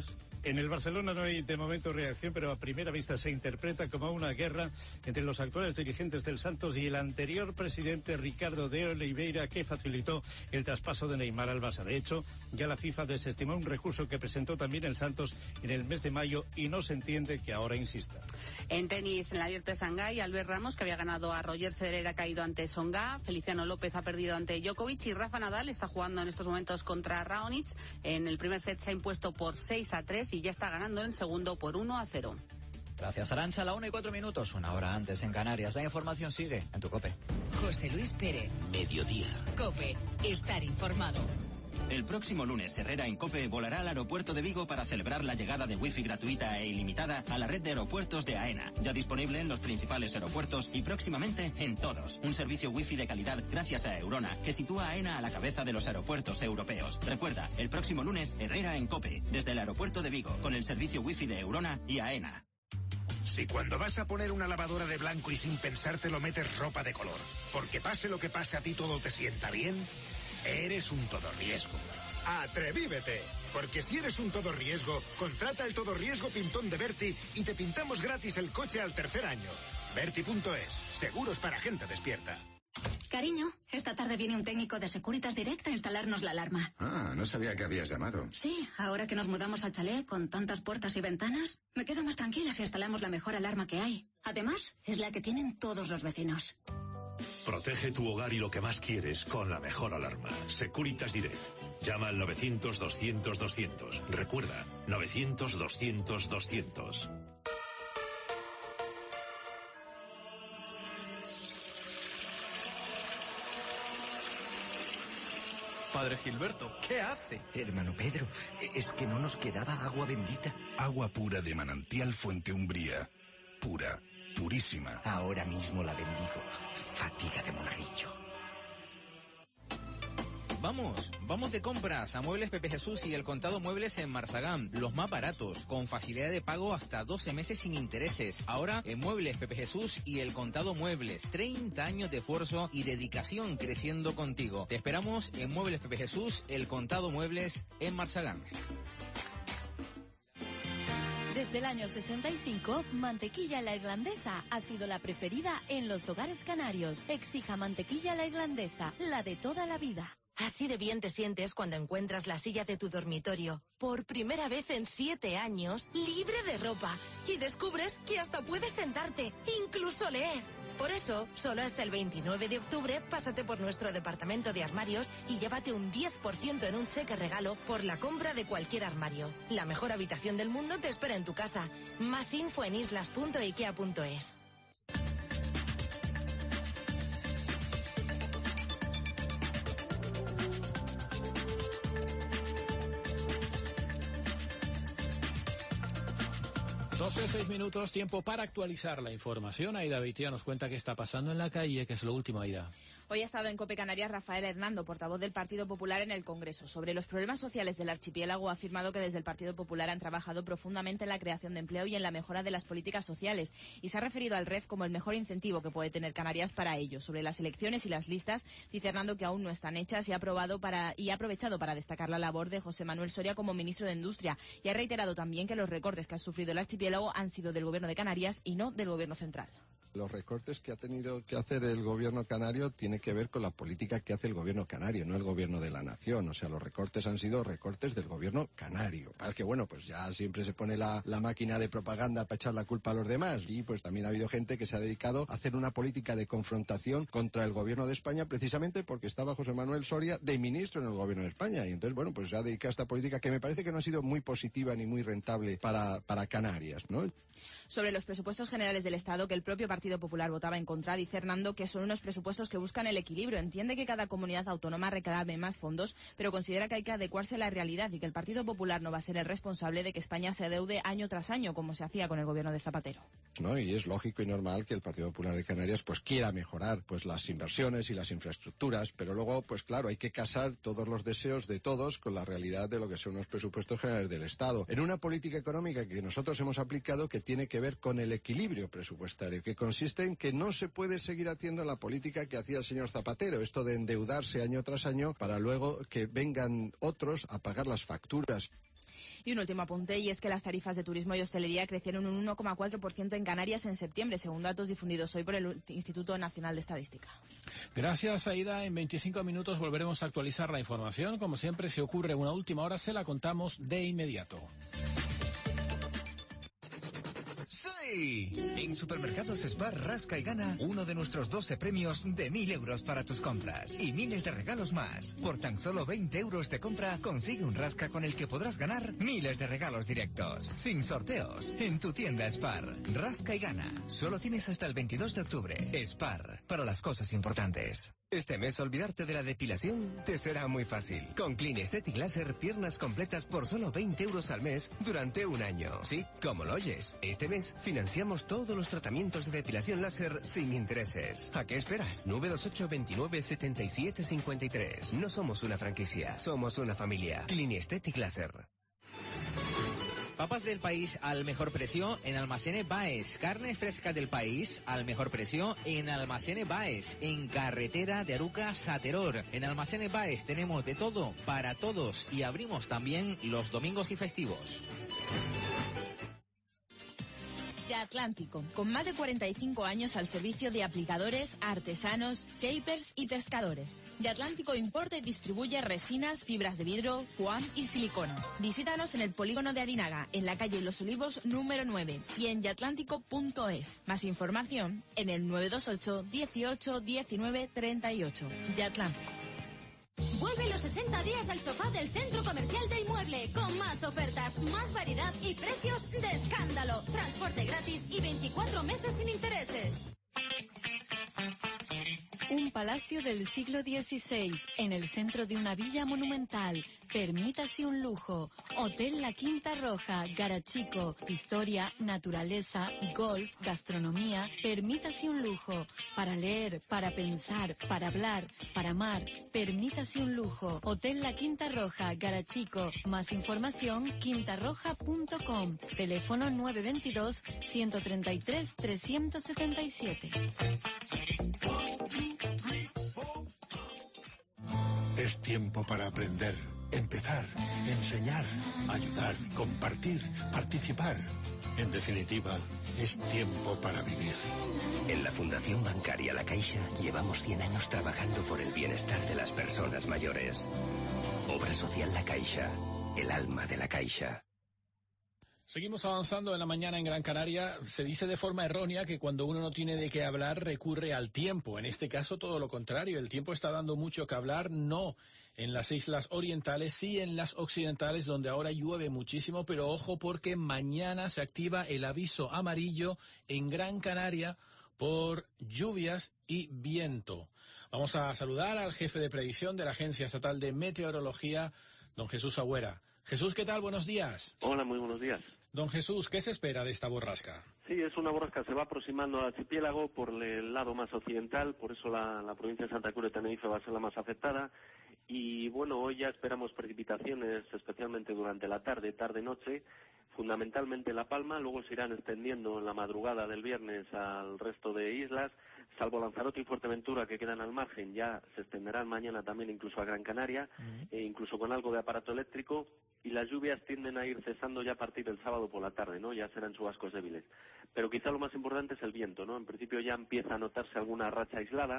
En el Barcelona no hay de momento reacción, pero a primera vista se interpreta como una guerra entre los actuales dirigentes del Santos y el anterior presidente Ricardo de Oliveira, que facilitó el traspaso de Neymar al Barça. De hecho, ya la FIFA desestimó un recurso que presentó también el Santos en el mes de mayo y no se entiende que ahora insista. En tenis, en el Abierto de Shanghái, Albert Ramos, que había ganado a Roger Federer, ha caído ante Tsonga, Feliciano López ha perdido ante Djokovic y Rafa Nadal está jugando en estos momentos contra Raonic. En el primer set se ha impuesto por seis a tres y ya está ganando en segundo por uno a cero. Gracias, Arantxa. A la una y cuatro minutos, una hora antes en Canarias. La información sigue en tu COPE. José Luis Pérez. Mediodía. COPE. Estar informado. El próximo lunes, Herrera en COPE volará al aeropuerto de Vigo para celebrar la llegada de wifi gratuita e ilimitada a la red de aeropuertos de AENA. Ya disponible en los principales aeropuertos y próximamente en todos. Un servicio wifi de calidad gracias a Eurona, que sitúa a AENA a la cabeza de los aeropuertos europeos. Recuerda, el próximo lunes, Herrera en COPE, desde el aeropuerto de Vigo, con el servicio wifi de Eurona y AENA. Si cuando vas a poner una lavadora de blanco y sin pensártelo metes ropa de color, porque pase lo que pase a ti todo te sienta bien, eres un todo riesgo. ¡Atrevívete! Porque si eres un todo riesgo, contrata el todo riesgo pintón de Berti y te pintamos gratis el coche al tercer año. Berti punto es. Seguros para gente despierta. Cariño, esta tarde viene un técnico de Securitas Direct a instalarnos la alarma. Ah, no sabía que habías llamado. Sí, ahora que nos mudamos al chalet con tantas puertas y ventanas, me quedo más tranquila si instalamos la mejor alarma que hay. Además, es la que tienen todos los vecinos. Protege tu hogar y lo que más quieres con la mejor alarma. Securitas Direct. Llama al novecientos doscientos doscientos. Recuerda, novecientos doscientos doscientos. Padre Gilberto, ¿qué hace? Hermano Pedro, es que no nos quedaba agua bendita. Agua pura de manantial Fuente Umbría. Pura, purísima. Ahora mismo la bendigo. Fatiga de monaguillo. Vamos, vamos de compras a Muebles Pepe Jesús y el Contado Muebles en Marsagán. Los más baratos, con facilidad de pago hasta doce meses sin intereses. Ahora en Muebles Pepe Jesús y el Contado Muebles. treinta años de esfuerzo y dedicación creciendo contigo. Te esperamos en Muebles Pepe Jesús, el Contado Muebles en Marsagán. Desde el año sesenta y cinco, mantequilla la irlandesa ha sido la preferida en los hogares canarios. Exija mantequilla la irlandesa, la de toda la vida. Así de bien te sientes cuando encuentras la silla de tu dormitorio, por primera vez en siete años, libre de ropa, y descubres que hasta puedes sentarte, incluso leer. Por eso, solo hasta el veintinueve de octubre, pásate por nuestro departamento de armarios y llévate un diez por ciento en un cheque regalo por la compra de cualquier armario. La mejor habitación del mundo te espera en tu casa. Más info en islas punto ikea punto es. doce, seis minutos, tiempo para actualizar la información. Aida Beitia nos cuenta qué está pasando en la calle, que es lo último, Aida. Hoy ha estado en COPE Canarias Rafael Hernando, portavoz del Partido Popular en el Congreso. Sobre los problemas sociales del archipiélago ha afirmado que desde el Partido Popular han trabajado profundamente en la creación de empleo y en la mejora de las políticas sociales. Y se ha referido al R E F como el mejor incentivo que puede tener Canarias para ello. Sobre las elecciones y las listas, dice Hernando que aún no están hechas y ha, aprobado para, y ha aprovechado para destacar la labor de José Manuel Soria como ministro de Industria. Y ha reiterado también que los recortes que ha sufrido el archipiélago han sido del Gobierno de Canarias y no del Gobierno central. Los recortes que ha tenido que hacer el gobierno canario tiene que ver con la política que hace el gobierno canario, no el gobierno de la nación. O sea, los recortes han sido recortes del gobierno canario. Para que, bueno, pues ya siempre se pone la, la máquina de propaganda para echar la culpa a los demás. Y pues también ha habido gente que se ha dedicado a hacer una política de confrontación contra el gobierno de España, precisamente porque estaba José Manuel Soria de ministro en el gobierno de España. Y entonces, bueno, pues se ha dedicado a esta política que me parece que no ha sido muy positiva ni muy rentable para, para Canarias, ¿no? Sobre los presupuestos generales del Estado, que el propio Partido Popular votaba en contra, dice Hernando que son unos presupuestos que buscan el equilibrio. Entiende que cada comunidad autónoma reclame más fondos, pero considera que hay que adecuarse a la realidad y que el Partido Popular no va a ser el responsable de que España se adeude año tras año, como se hacía con el gobierno de Zapatero. No, y es lógico y normal que el Partido Popular de Canarias pues quiera mejorar pues las inversiones y las infraestructuras, pero luego, pues claro, hay que casar todos los deseos de todos con la realidad de lo que son los presupuestos generales del Estado. En una política económica que nosotros hemos aplicado que tiene que ver con el equilibrio presupuestario, que consiste en que no se puede seguir haciendo la política que hacía el señor Zapatero, esto de endeudarse año tras año para luego que vengan otros a pagar las facturas. Y un último apunte, y es que las tarifas de turismo y hostelería crecieron un uno coma cuatro por ciento en Canarias en septiembre, según datos difundidos hoy por el Instituto Nacional de Estadística. Gracias, Aida. En veinticinco minutos volveremos a actualizar la información. Como siempre, si ocurre una última hora, se la contamos de inmediato. ¡Sí! En Supermercados Spar rasca y gana uno de nuestros doce premios de mil euros para tus compras y miles de regalos más. Por tan solo veinte euros de compra, consigue un rasca con el que podrás ganar miles de regalos directos, sin sorteos, en tu tienda Spar. Rasca y gana. Solo tienes hasta el veintidós de octubre. Spar, para las cosas importantes. Este mes olvidarte de la depilación te será muy fácil. Con Clean Aesthetic Laser, piernas completas por solo veinte euros al mes durante un año. Sí, como lo oyes. Este mes financiamos todos los tratamientos de depilación láser sin intereses. ¿A qué esperas? nueve dos ocho, veintinueve, setenta y siete, cincuenta y tres. No somos una franquicia, somos una familia. Clean Aesthetic Laser. Papas del país al mejor precio en Almacenes Baez. Carne fresca del país al mejor precio en Almacenes Baez. En carretera de Arucas a Teror. En Almacenes Baez tenemos de todo para todos y abrimos también los domingos y festivos. Atlántico, con más de cuarenta y cinco años al servicio de aplicadores, artesanos, shapers y pescadores. De Atlántico importa y distribuye resinas, fibras de vidrio, foam y siliconas. Visítanos en el polígono de Arinaga, en la calle Los Olivos número nueve y en yatlántico punto es. Más información en el nueve dos ocho, dieciocho, diecinueve, treinta y ocho. Yatlántico. Vuelven los sesenta días del sofá del Centro Comercial del Mueble, con más ofertas, más variedad y precios de escándalo. Transporte gratis y veinticuatro meses sin intereses. Un palacio del siglo dieciséis, en el centro de una villa monumental. Permítase un lujo. Hotel La Quinta Roja, Garachico. Historia, naturaleza, golf, gastronomía. Permítase un lujo. Para leer, para pensar, para hablar, para amar. Permítase un lujo. Hotel La Quinta Roja, Garachico. Más información, quinta roja punto com. Teléfono nueve dos dos, uno tres tres, tres siete siete. Es tiempo para aprender, empezar, enseñar, ayudar, compartir, participar. En definitiva, es tiempo para vivir. En la Fundación Bancaria La Caixa llevamos cien años trabajando por el bienestar de las personas mayores. Obra Social La Caixa, el alma de la Caixa. Seguimos avanzando en la mañana en Gran Canaria. Se dice de forma errónea que cuando uno no tiene de qué hablar recurre al tiempo. En este caso todo lo contrario. El tiempo está dando mucho que hablar, no en las islas orientales, sí en las occidentales, donde ahora llueve muchísimo, pero ojo porque mañana se activa el aviso amarillo en Gran Canaria por lluvias y viento. Vamos a saludar al jefe de predicción de la Agencia Estatal de Meteorología, don Jesús Agüera. Jesús, ¿qué tal? Buenos días. Hola, muy buenos días. Don Jesús, ¿qué se espera de esta borrasca? Sí, es una borrasca, se va aproximando al archipiélago por el lado más occidental, por eso la, la provincia de Santa Cruz de Tenerife va a ser la más afectada. Y bueno, hoy ya esperamos precipitaciones, especialmente durante la tarde, tarde-noche, fundamentalmente en La Palma, luego se irán extendiendo en la madrugada del viernes al resto de islas, salvo Lanzarote y Fuerteventura que quedan al margen, ya se extenderán mañana también incluso a Gran Canaria, uh-huh. e incluso con algo de aparato eléctrico, y las lluvias tienden a ir cesando ya a partir del sábado por la tarde, ¿no? Ya serán chubascos débiles. Pero quizá lo más importante es el viento, ¿no? En principio ya empieza a notarse alguna racha aislada,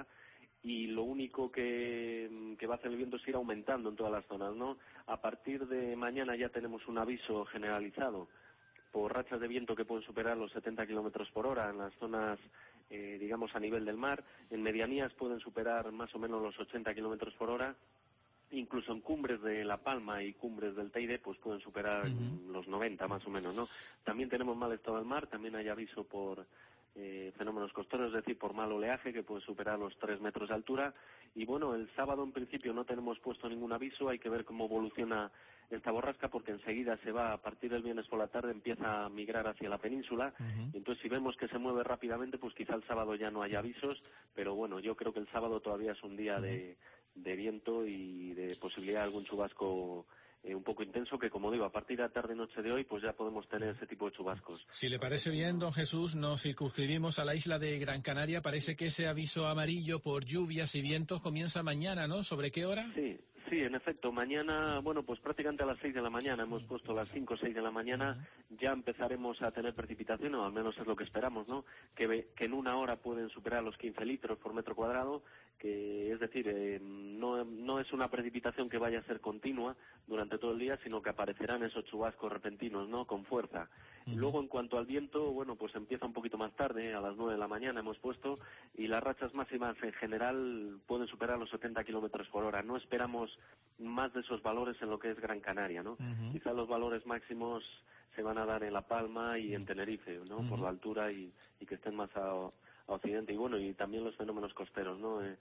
y lo único que, que va a hacer el viento es ir aumentando en todas las zonas, ¿no? A partir de mañana ya tenemos un aviso generalizado por rachas de viento que pueden superar los setenta kilómetros por hora en las zonas, eh, digamos, a nivel del mar. En medianías pueden superar más o menos los ochenta kilómetros por hora. Incluso en cumbres de La Palma y cumbres del Teide, pues pueden superar uh-huh. los noventa más o menos, ¿no? También tenemos mal estado del mar, también hay aviso por Eh, fenómenos costeros, es decir, por mal oleaje que puede superar los tres metros de altura. Y bueno, el sábado en principio no tenemos puesto ningún aviso, hay que ver cómo evoluciona esta borrasca porque enseguida se va, a partir del viernes por la tarde empieza a migrar hacia la península. Uh-huh. Y entonces si vemos que se mueve rápidamente, pues quizá el sábado ya no haya avisos, pero bueno, yo creo que el sábado todavía es un día uh-huh. de, de viento y de posibilidad de algún chubasco Eh, un poco intenso que, como digo, a partir de la tarde-noche de hoy, pues ya podemos tener ese tipo de chubascos. Si le parece bien, don Jesús, nos circunscribimos a la isla de Gran Canaria. Parece que ese aviso amarillo por lluvias y vientos comienza mañana, ¿no? ¿Sobre qué hora? Sí, Sí, en efecto, mañana, bueno, pues prácticamente a las seis de la mañana, hemos puesto las cinco o seis de la mañana, ya empezaremos a tener precipitaciones, o al menos es lo que esperamos, ¿no? Que, que en una hora pueden superar los quince litros por metro cuadrado, que es decir, eh, no, no es una precipitación que vaya a ser continua durante todo el día, sino que aparecerán esos chubascos repentinos, ¿no? Con fuerza. Uh-huh. Luego, en cuanto al viento, bueno, pues empieza un poquito más tarde, a las nueve de la mañana hemos puesto, y las rachas máximas en general pueden superar los setenta kilómetros por hora. No esperamos más de esos valores en lo que es Gran Canaria, ¿no? Uh-huh. Quizás los valores máximos se van a dar en La Palma y en Tenerife, ¿no? Uh-huh. Por la altura y, y que estén más a, a occidente. Y bueno, y también los fenómenos costeros, ¿no? Eh,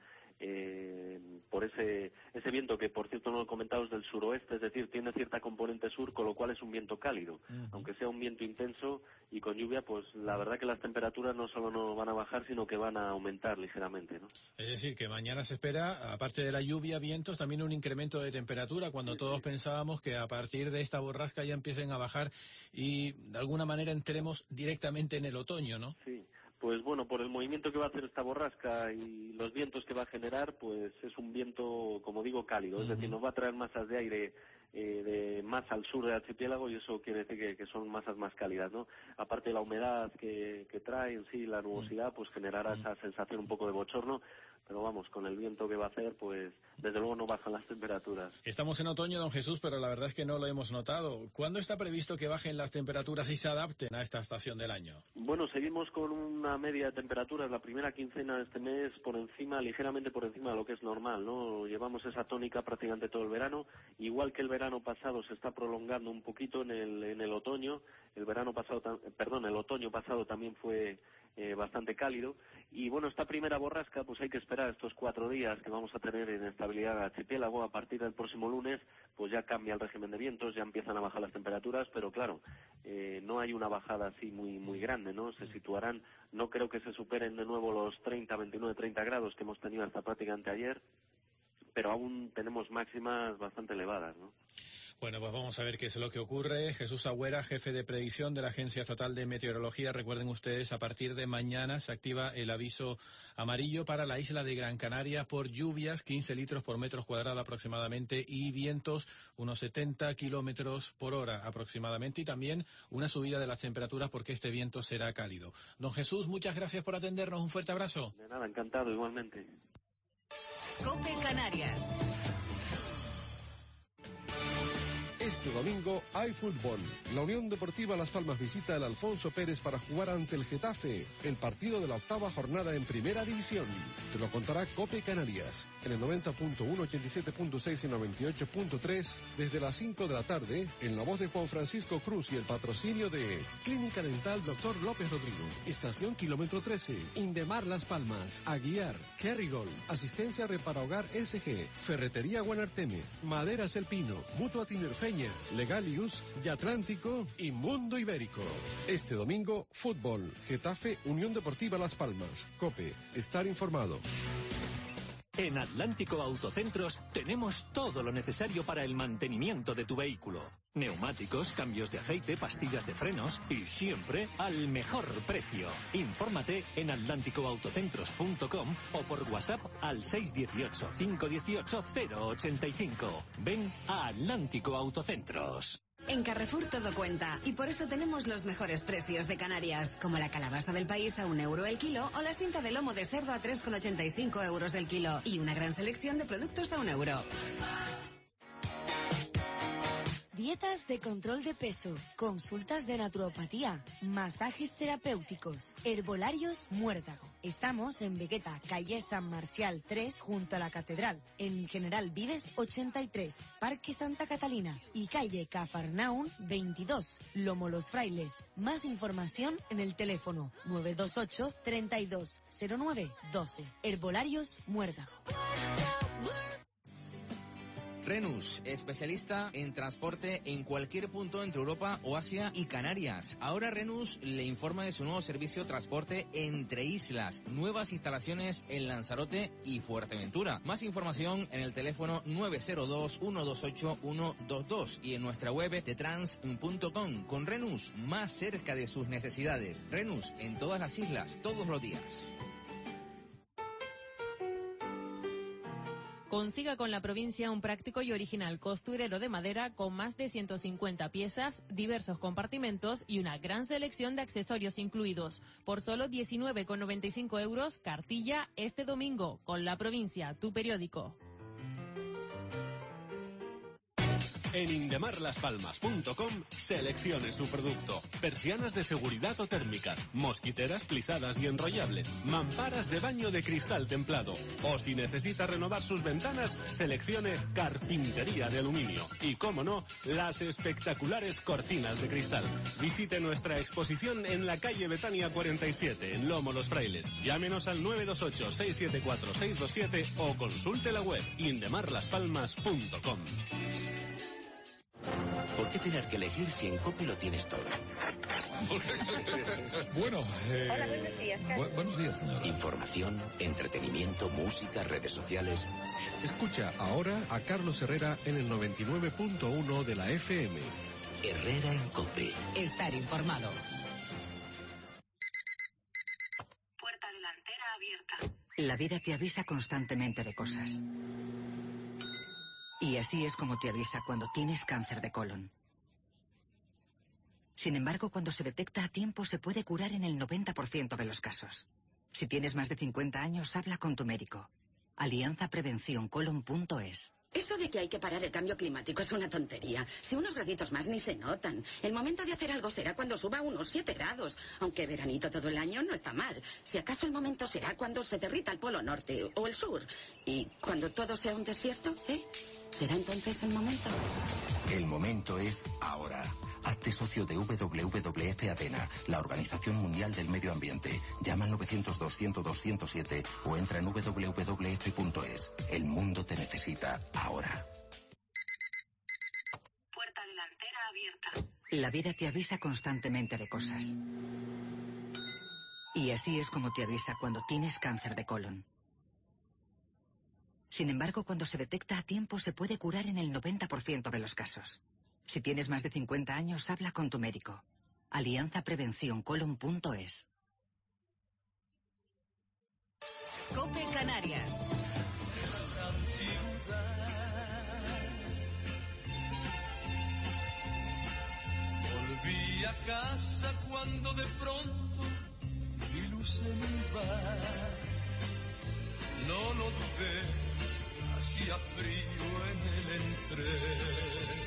eh, por ese ese viento que, por cierto, no lo he comentado, es del suroeste, es decir, tiene cierta componente sur, con lo cual es un viento cálido. Uh-huh. Aunque sea un viento intenso y con lluvia, pues la verdad que las temperaturas no solo no van a bajar, sino que van a aumentar ligeramente, ¿no? Es decir, que mañana se espera, aparte de la lluvia, vientos, también un incremento de temperatura, cuando sí, todos sí. pensábamos que a partir de esta borrasca ya empiecen a bajar y de alguna manera entremos directamente en el otoño, ¿no? Sí. Pues bueno, por el movimiento que va a hacer esta borrasca y los vientos que va a generar, pues es un viento, como digo, cálido. Uh-huh. Es decir, nos va a traer masas de aire eh, de más al sur del archipiélago y eso quiere decir que, que son masas más cálidas, ¿no? Aparte de la humedad que, que trae en sí, la nubosidad, pues generará uh-huh. esa sensación un poco de bochorno. Pero vamos, con el viento que va a hacer, pues desde luego no bajan las temperaturas. Estamos en otoño, don Jesús, pero la verdad es que no lo hemos notado. ¿Cuándo está previsto que bajen las temperaturas y se adapten a esta estación del año? Bueno, seguimos con una media de temperaturas, la primera quincena de este mes por encima, ligeramente por encima de lo que es normal, ¿no? Llevamos esa tónica prácticamente todo el verano, igual que el verano pasado se está prolongando un poquito en el, en el otoño. El verano pasado, perdón, el otoño pasado también fue eh, bastante cálido. Y bueno, esta primera borrasca, pues hay que esperar estos cuatro días que vamos a tener en estabilidad en el archipiélago. A partir del próximo lunes, pues ya cambia el régimen de vientos, ya empiezan a bajar las temperaturas, pero claro, eh, no hay una bajada así muy muy grande, ¿no? Se situarán, no creo que se superen de nuevo los treinta, veintinueve, treinta grados que hemos tenido hasta prácticamente ayer, pero aún tenemos máximas bastante elevadas, ¿no? Bueno, pues vamos a ver qué es lo que ocurre. Jesús Agüera, jefe de predicción de la Agencia Estatal de Meteorología. Recuerden ustedes, a partir de mañana se activa el aviso amarillo para la isla de Gran Canaria por lluvias, quince litros por metro cuadrado aproximadamente, y vientos unos setenta kilómetros por hora aproximadamente, y también una subida de las temperaturas porque este viento será cálido. Don Jesús, muchas gracias por atendernos. Un fuerte abrazo. De nada, encantado, igualmente. COPE Canarias. Este domingo hay fútbol. La Unión Deportiva Las Palmas visita el Alfonso Pérez para jugar ante el Getafe, el partido de la octava jornada en Primera División. Te lo contará COPE Canarias, en el noventa punto uno, ochenta y siete punto seis y noventa y ocho punto tres, desde las cinco de la tarde, en la voz de Juan Francisco Cruz y el patrocinio de Clínica Dental Doctor López Rodrigo, Estación Kilómetro trece, Indemar Las Palmas, Aguiar, Kerrigol, Asistencia Repara Hogar S G, Ferretería Guanarteme, Maderas El Pino, Mutua Tinerfeña, Legalius, Yatlántico y Mundo Ibérico. Este domingo, fútbol, Getafe, Unión Deportiva Las Palmas. COPE, estar informado. En Atlántico Autocentros tenemos todo lo necesario para el mantenimiento de tu vehículo. Neumáticos, cambios de aceite, pastillas de frenos y siempre al mejor precio. Infórmate en atlántico autocentros punto com o por WhatsApp al seis uno ocho, cinco uno ocho, cero ocho cinco. Ven a Atlántico Autocentros. En Carrefour todo cuenta y por eso tenemos los mejores precios de Canarias, como la calabaza del país a un euro el kilo o la cinta de lomo de cerdo a tres con ochenta y cinco euros el kilo y una gran selección de productos a un euro. Dietas de control de peso, consultas de naturopatía, masajes terapéuticos, herbolarios Muérdago. Estamos en Vegueta, calle San Marcial tres, junto a la Catedral, en General Vives ochenta y tres, Parque Santa Catalina y calle Cafarnaún veintidós, Lomo Los Frailes. Más información en el teléfono nueve dos ocho, treinta y dos, cero nueve, doce. Herbolarios Muérdago. Renus, especialista en transporte en cualquier punto entre Europa o Asia y Canarias. Ahora Renus le informa de su nuevo servicio transporte entre islas. Nuevas instalaciones en Lanzarote y Fuerteventura. Más información en el teléfono nueve cero dos, uno dos ocho, uno dos dos y en nuestra web tetrans punto com. Con Renus, más cerca de sus necesidades. Renus, en todas las islas, todos los días. Consiga con la provincia un práctico y original costurero de madera con más de ciento cincuenta piezas, diversos compartimentos y una gran selección de accesorios incluidos. Por solo diecinueve con noventa y cinco euros, cartilla este domingo. Con la provincia, tu periódico. En indemarlaspalmas punto com seleccione su producto. Persianas de seguridad o térmicas, mosquiteras plisadas y enrollables, mamparas de baño de cristal templado. O si necesita renovar sus ventanas, seleccione carpintería de aluminio. Y cómo no, las espectaculares cortinas de cristal. Visite nuestra exposición en la calle Betania cuarenta y siete, en Lomo Los Frailes. Llámenos al nueve dos ocho, seis siete cuatro, seis dos siete o consulte la web indemarlaspalmas punto com. ¿Por qué tener que elegir si en COPE lo tienes todo? Bueno, eh... Hola, buenos días, Bu buenos días, señora. Información, entretenimiento, música, redes sociales. Escucha ahora a Carlos Herrera en el noventa y nueve punto uno de la F M. Herrera en COPE. Estar informado. Puerta delantera abierta. La vida te avisa constantemente de cosas. Y así es como te avisa cuando tienes cáncer de colon. Sin embargo, cuando se detecta a tiempo, se puede curar en el noventa por ciento de los casos. Si tienes más de cincuenta años, habla con tu médico. alianza prevención colon punto es. Eso de que hay que parar el cambio climático es una tontería. Si unos graditos más ni se notan. El momento de hacer algo será cuando suba unos siete grados. Aunque veranito todo el año no está mal. Si acaso el momento será cuando se derrita el polo norte o el sur. Y cuando todo sea un desierto, ¿eh? ¿Será entonces el momento? El momento es ahora. Hazte socio de W W F ADENA, la Organización Mundial del Medio Ambiente. Llama al novecientos, doscientos, doscientos siete o entra en w w f punto es. El mundo te necesita ahora. Puerta delantera abierta. La vida te avisa constantemente de cosas. Y así es como te avisa cuando tienes cáncer de colon. Sin embargo, cuando se detecta a tiempo, se puede curar en el noventa por ciento de los casos. Si tienes más de cincuenta años, habla con tu médico. alianza prevención colon punto es. COPE Canarias. Volví a casa cuando de pronto mi luz se me iba. No lo dudé, hacía frío en el entreno.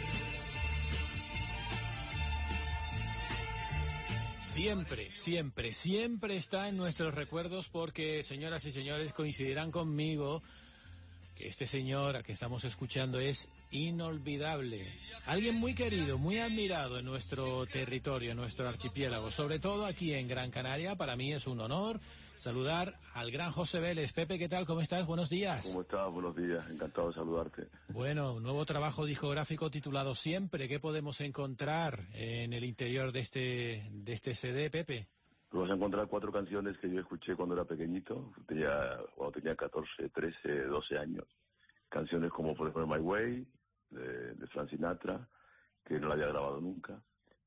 Siempre, siempre, siempre está en nuestros recuerdos porque, señoras y señores, coincidirán conmigo que este señor al que estamos escuchando es inolvidable. Alguien muy querido, muy admirado en nuestro territorio, en nuestro archipiélago, sobre todo aquí en Gran Canaria. Para mí es un honor saludar al gran José Vélez. Pepe, ¿qué tal? ¿Cómo estás? Buenos días. ¿Cómo estás? Buenos días. Encantado de saludarte. Bueno, un nuevo trabajo discográfico titulado Siempre. ¿Qué podemos encontrar en el interior de este de este C D, Pepe? Pues vas a encontrar cuatro canciones que yo escuché cuando era pequeñito, tenía, cuando tenía catorce, trece, doce años. Canciones como por ejemplo My Way, de, de Frank Sinatra, que no la había grabado nunca.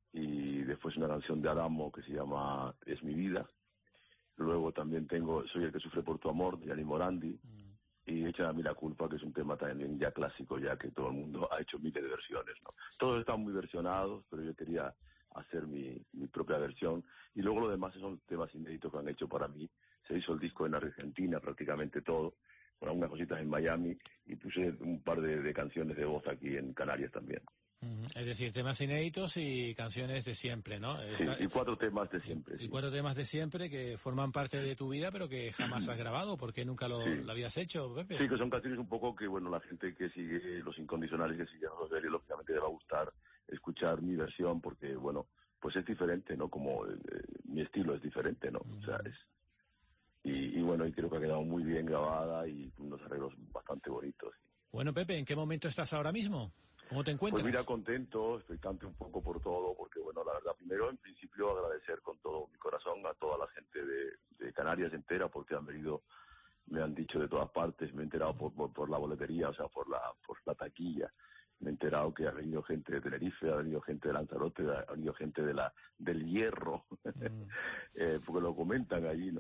Y después una canción de Adamo que se llama Es mi vida. Luego también tengo Soy el que sufre por tu amor, de Gianni Morandi. Mm. Y Echa a mí la culpa, que es un tema también ya clásico, ya que todo el mundo ha hecho miles de versiones, ¿no? Todos están muy versionados, pero yo quería hacer mi, mi propia versión. Y luego lo demás son temas inéditos que han hecho para mí. Se hizo el disco en Argentina, prácticamente todo, con algunas cositas en Miami, y puse un par de, de canciones de voz aquí en Canarias también. Es decir, temas inéditos y canciones de siempre, ¿no? Sí, Esta... y cuatro temas de siempre. Y sí. cuatro temas de siempre que forman parte de tu vida, pero que jamás has grabado. ¿Por qué nunca lo, sí. lo habías hecho, Pepe? Sí, que son canciones un poco que, bueno, la gente que sigue Los Incondicionales, que sigue a José, lógicamente le va a gustar escuchar mi versión, porque, bueno, pues es diferente, ¿no? Como eh, mi estilo es diferente, ¿no? Mm. O sea, es... Y, y bueno, y creo que ha quedado muy bien grabada y unos arreglos bastante bonitos. Bueno, Pepe, ¿en qué momento estás ahora mismo? ¿Cómo te encuentras? Pues mira, contento, expectante un poco por todo, porque bueno, la verdad, primero en principio agradecer con todo mi corazón a toda la gente de, de Canarias entera, porque han venido, me han dicho de todas partes, me he enterado por, por, por la boletería, o sea, por la, por la taquilla, me he enterado que ha venido gente de Tenerife, ha venido gente de Lanzarote, ha venido gente de la del Hierro, mm. eh, porque lo comentan allí, ¿no?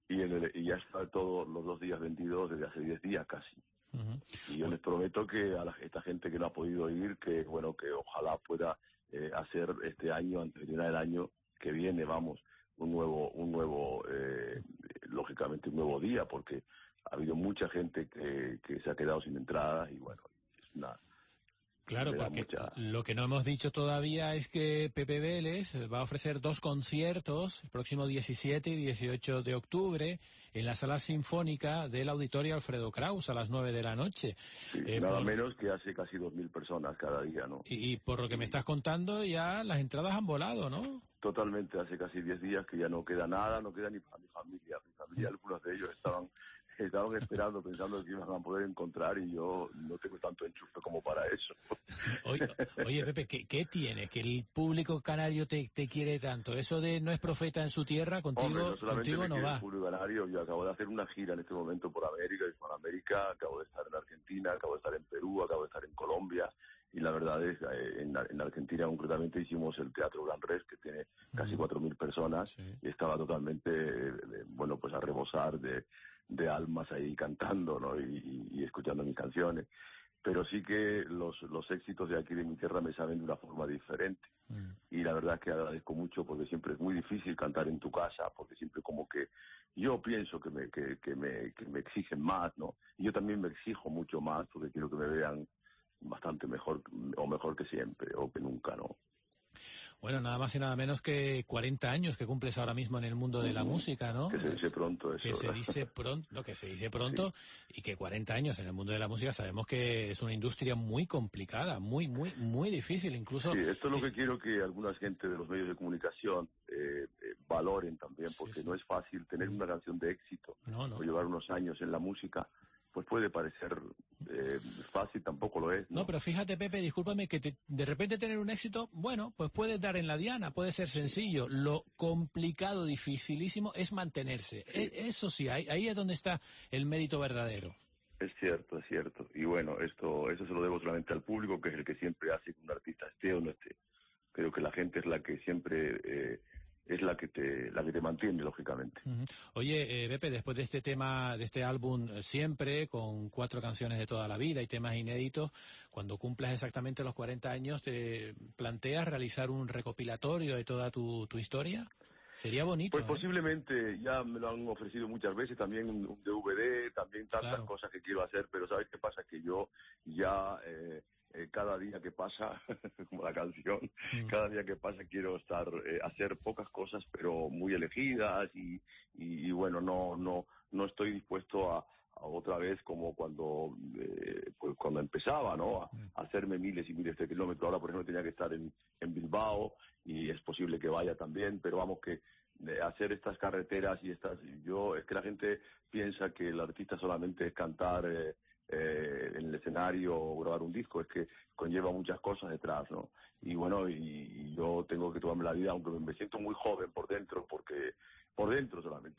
y, en el, y ya está todos los dos días veintidós desde hace diez días casi. Uh-huh. Y yo les prometo que a la, esta gente que no ha podido ir, que bueno, que ojalá pueda eh, hacer este año, antes de terminar el año que viene, vamos, un nuevo, un nuevo, eh, lógicamente un nuevo día, porque ha habido mucha gente que, que se ha quedado sin entradas y bueno, es una... Claro, porque mucha... lo que no hemos dicho todavía es que Pepe Vélez va a ofrecer dos conciertos el próximo diecisiete y dieciocho de octubre en la Sala Sinfónica del Auditorio Alfredo Kraus a las nueve de la noche. Sí, eh, nada por... menos que hace casi dos mil personas cada día, ¿no? Y, y por lo que me estás contando ya las entradas han volado, ¿no? Totalmente, hace casi diez días que ya no queda nada, no queda ni para mi familia. Mi familia, algunos de ellos estaban... Estaban esperando, pensando que iban a poder encontrar y yo no tengo tanto enchufe como para eso. Oye, oye Pepe, ¿qué, ¿qué tiene? Que el público canario te, te quiere tanto. Eso de no es profeta en su tierra, contigo, Hombre, no solamente contigo no va. El público canario, yo acabo de hacer una gira en este momento por América y por América, acabo de estar en Argentina, acabo de estar en Perú, acabo de estar en Colombia. Y la verdad es que eh, en, en Argentina concretamente hicimos el Teatro Gran Rex, que tiene casi cuatro mil personas, sí. Y estaba totalmente, eh, bueno, pues a rebosar de... de almas ahí cantando, ¿no? Y, y escuchando mis canciones. Pero sí que los, los éxitos de aquí de mi tierra me saben de una forma diferente. Mm. Y la verdad es que agradezco mucho porque siempre es muy difícil cantar en tu casa, porque siempre como que yo pienso que me, que, que me, que me exigen más, ¿no? Y yo también me exijo mucho más porque quiero que me vean bastante mejor, o mejor que siempre, o que nunca, ¿no? Bueno, nada más y nada menos que cuarenta años que cumples ahora mismo en el mundo de la música, ¿no? Que se dice pronto eso. Que se dice pronto, lo que se dice pronto, sí. Y que cuarenta años en el mundo de la música sabemos que es una industria muy complicada, muy, muy, muy difícil, incluso... Sí, esto es lo que quiero que alguna gente de los medios de comunicación eh, eh, valoren también, porque sí, sí. No es fácil tener una canción de éxito, no, no. O llevar unos años en la música, pues puede parecer eh, fácil, tampoco lo es. ¿no? No, pero fíjate, Pepe, discúlpame, que te, de repente tener un éxito, bueno, pues puedes dar en la diana, puede ser sencillo. Lo complicado, dificilísimo, es mantenerse. Sí. E, eso sí, ahí, ahí es donde está el mérito verdadero. Es cierto, es cierto. Y bueno, esto eso se lo debo solamente al público, que es el que siempre hace que un artista esté o no esté. Creo que la gente es la que siempre... Eh, es la que te la que te mantiene, lógicamente. Uh-huh. Oye, eh, Pepe, después de este tema, de este álbum Siempre, con cuatro canciones de toda la vida y temas inéditos, cuando cumplas exactamente los cuarenta años, ¿te planteas realizar un recopilatorio de toda tu, tu historia? Sería bonito. Pues ¿eh? posiblemente, ya me lo han ofrecido muchas veces, también un, un D V D, también tantas claro. cosas que quiero hacer, pero ¿sabes qué pasa? Que yo ya... Eh, Eh, cada día que pasa, como la canción, mm. cada día que pasa quiero estar, eh, hacer pocas cosas, pero muy elegidas y, y, y bueno, no, no, no estoy dispuesto a, a otra vez como cuando, eh, pues cuando empezaba, ¿no? A, a hacerme miles y miles de kilómetros. Ahora, por ejemplo, tenía que estar en, en Bilbao y es posible que vaya también, pero vamos que de hacer estas carreteras y estas, yo, es que la gente piensa que el artista solamente es cantar, eh, Eh, en el escenario o grabar un disco, es que conlleva muchas cosas detrás, ¿no? Y bueno, y, y yo tengo que tomarme la vida, aunque me siento muy joven por dentro, porque por dentro solamente,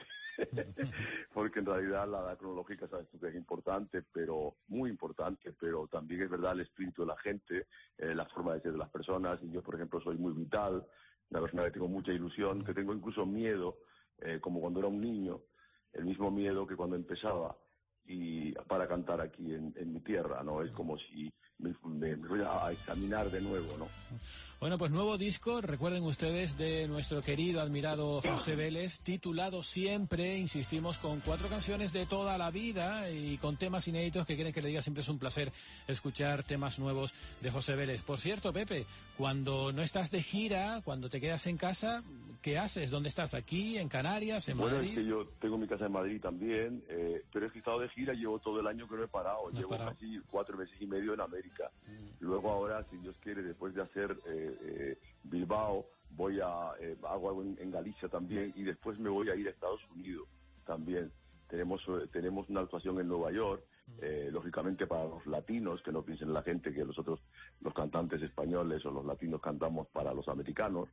porque en realidad la edad cronológica sabes tú que es importante, pero muy importante, pero también es verdad el espíritu de la gente, eh, la forma de ser de las personas, y yo por ejemplo soy muy vital, una persona que tengo mucha ilusión, que tengo incluso miedo, eh, como cuando era un niño, el mismo miedo que cuando empezaba y para cantar aquí en, en mi tierra, ¿no? Es como si me, me, me voy a examinar de nuevo, ¿no? Bueno, pues nuevo disco, recuerden ustedes, de nuestro querido, admirado José Vélez, titulado Siempre, insistimos, con cuatro canciones de toda la vida y con temas inéditos que quieren que le diga. Siempre es un placer escuchar temas nuevos de José Vélez. Por cierto, Pepe, cuando no estás de gira, cuando te quedas en casa, ¿qué haces? ¿Dónde estás? ¿Aquí, en Canarias, en bueno, Madrid? Bueno, es que yo tengo mi casa en Madrid también, eh, pero es que he estado de gira, llevo todo el año que no he parado, no llevo parado. casi cuatro meses y medio en América. Mm. Luego ahora, si Dios quiere, después de hacer eh, eh, Bilbao, voy a eh, hago algo en, en Galicia también, y después me voy a ir a Estados Unidos también. Tenemos eh, tenemos una actuación en Nueva York, eh, lógicamente para los latinos, que no piensen la gente que nosotros, los cantantes españoles o los latinos, cantamos para los americanos,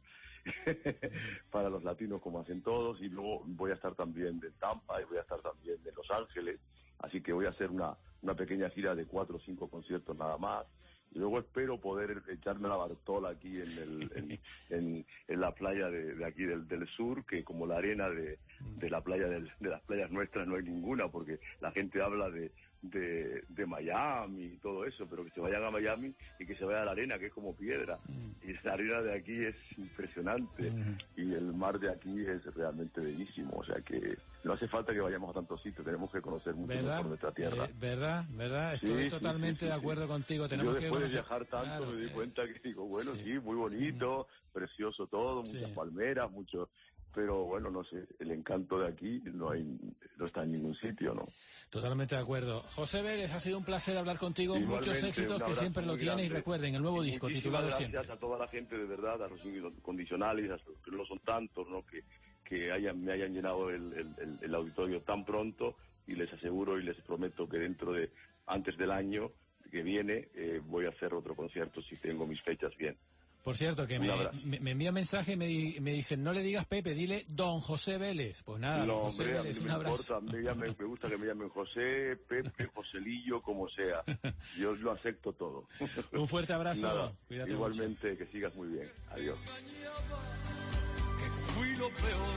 para los latinos como hacen todos, y luego voy a estar también de Tampa y voy a estar también de Los Ángeles, así que voy a hacer una, una pequeña gira de cuatro o cinco conciertos nada más, Y luego espero poder echarme la Bartola aquí en el, en, en, en la playa de, de aquí del, del sur, que como la arena de, de la playa del, de las playas nuestras no hay ninguna, porque la gente habla de, de, de Miami y todo eso, pero que se vayan a Miami y que se vaya a la arena, que es como piedra. Mm. Y esa arena de aquí es impresionante, mm. y el mar de aquí es realmente bellísimo, o sea que no hace falta que vayamos a tantos sitios, tenemos que conocer mucho mejor nuestra tierra. Eh, ¿Verdad? ¿Verdad? Estoy sí, totalmente sí, sí, de acuerdo sí. contigo. Tenemos Yo después que de viajar tanto claro, me di eh, cuenta que digo, bueno, sí, sí muy bonito, mm. precioso todo, muchas sí. palmeras, mucho... Pero bueno, no sé, el encanto de aquí no hay, no está en ningún sitio, ¿no? Totalmente de acuerdo. José Vélez, ha sido un placer hablar contigo. Igualmente, muchos éxitos que siempre lo tiene, y recuerden, el nuevo disco titulado gracias Siempre. Gracias a toda la gente, de verdad, a los incondicionales, a los que no son tantos, ¿no? Que, que hayan, me hayan llenado el, el, el auditorio tan pronto, y les aseguro y les prometo que dentro de, antes del año que viene, eh, voy a hacer otro concierto si tengo mis fechas bien. Por cierto, que me, me, me envía mensaje y me, me dicen, no le digas Pepe, dile Don José Vélez. Pues nada, no, José hombre, Vélez, a mí un me abrazo. Importa, me, llamen, me gusta que me llamen José, Pepe, Joselillo, como sea. Yo lo acepto todo. Un fuerte abrazo. Nada, Cuídate igualmente, mucho. Que sigas muy bien. Adiós. Que fui lo peor.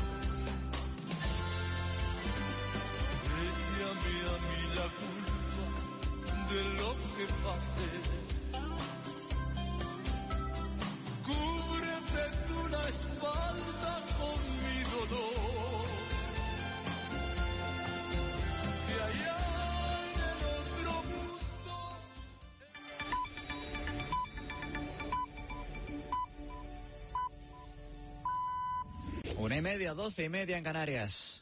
Échame a mí la culpa de lo que pasé. Cúbrete tú la espalda con mi dolor, que allá en el otro mundo. Una y media, doce y media en Canarias.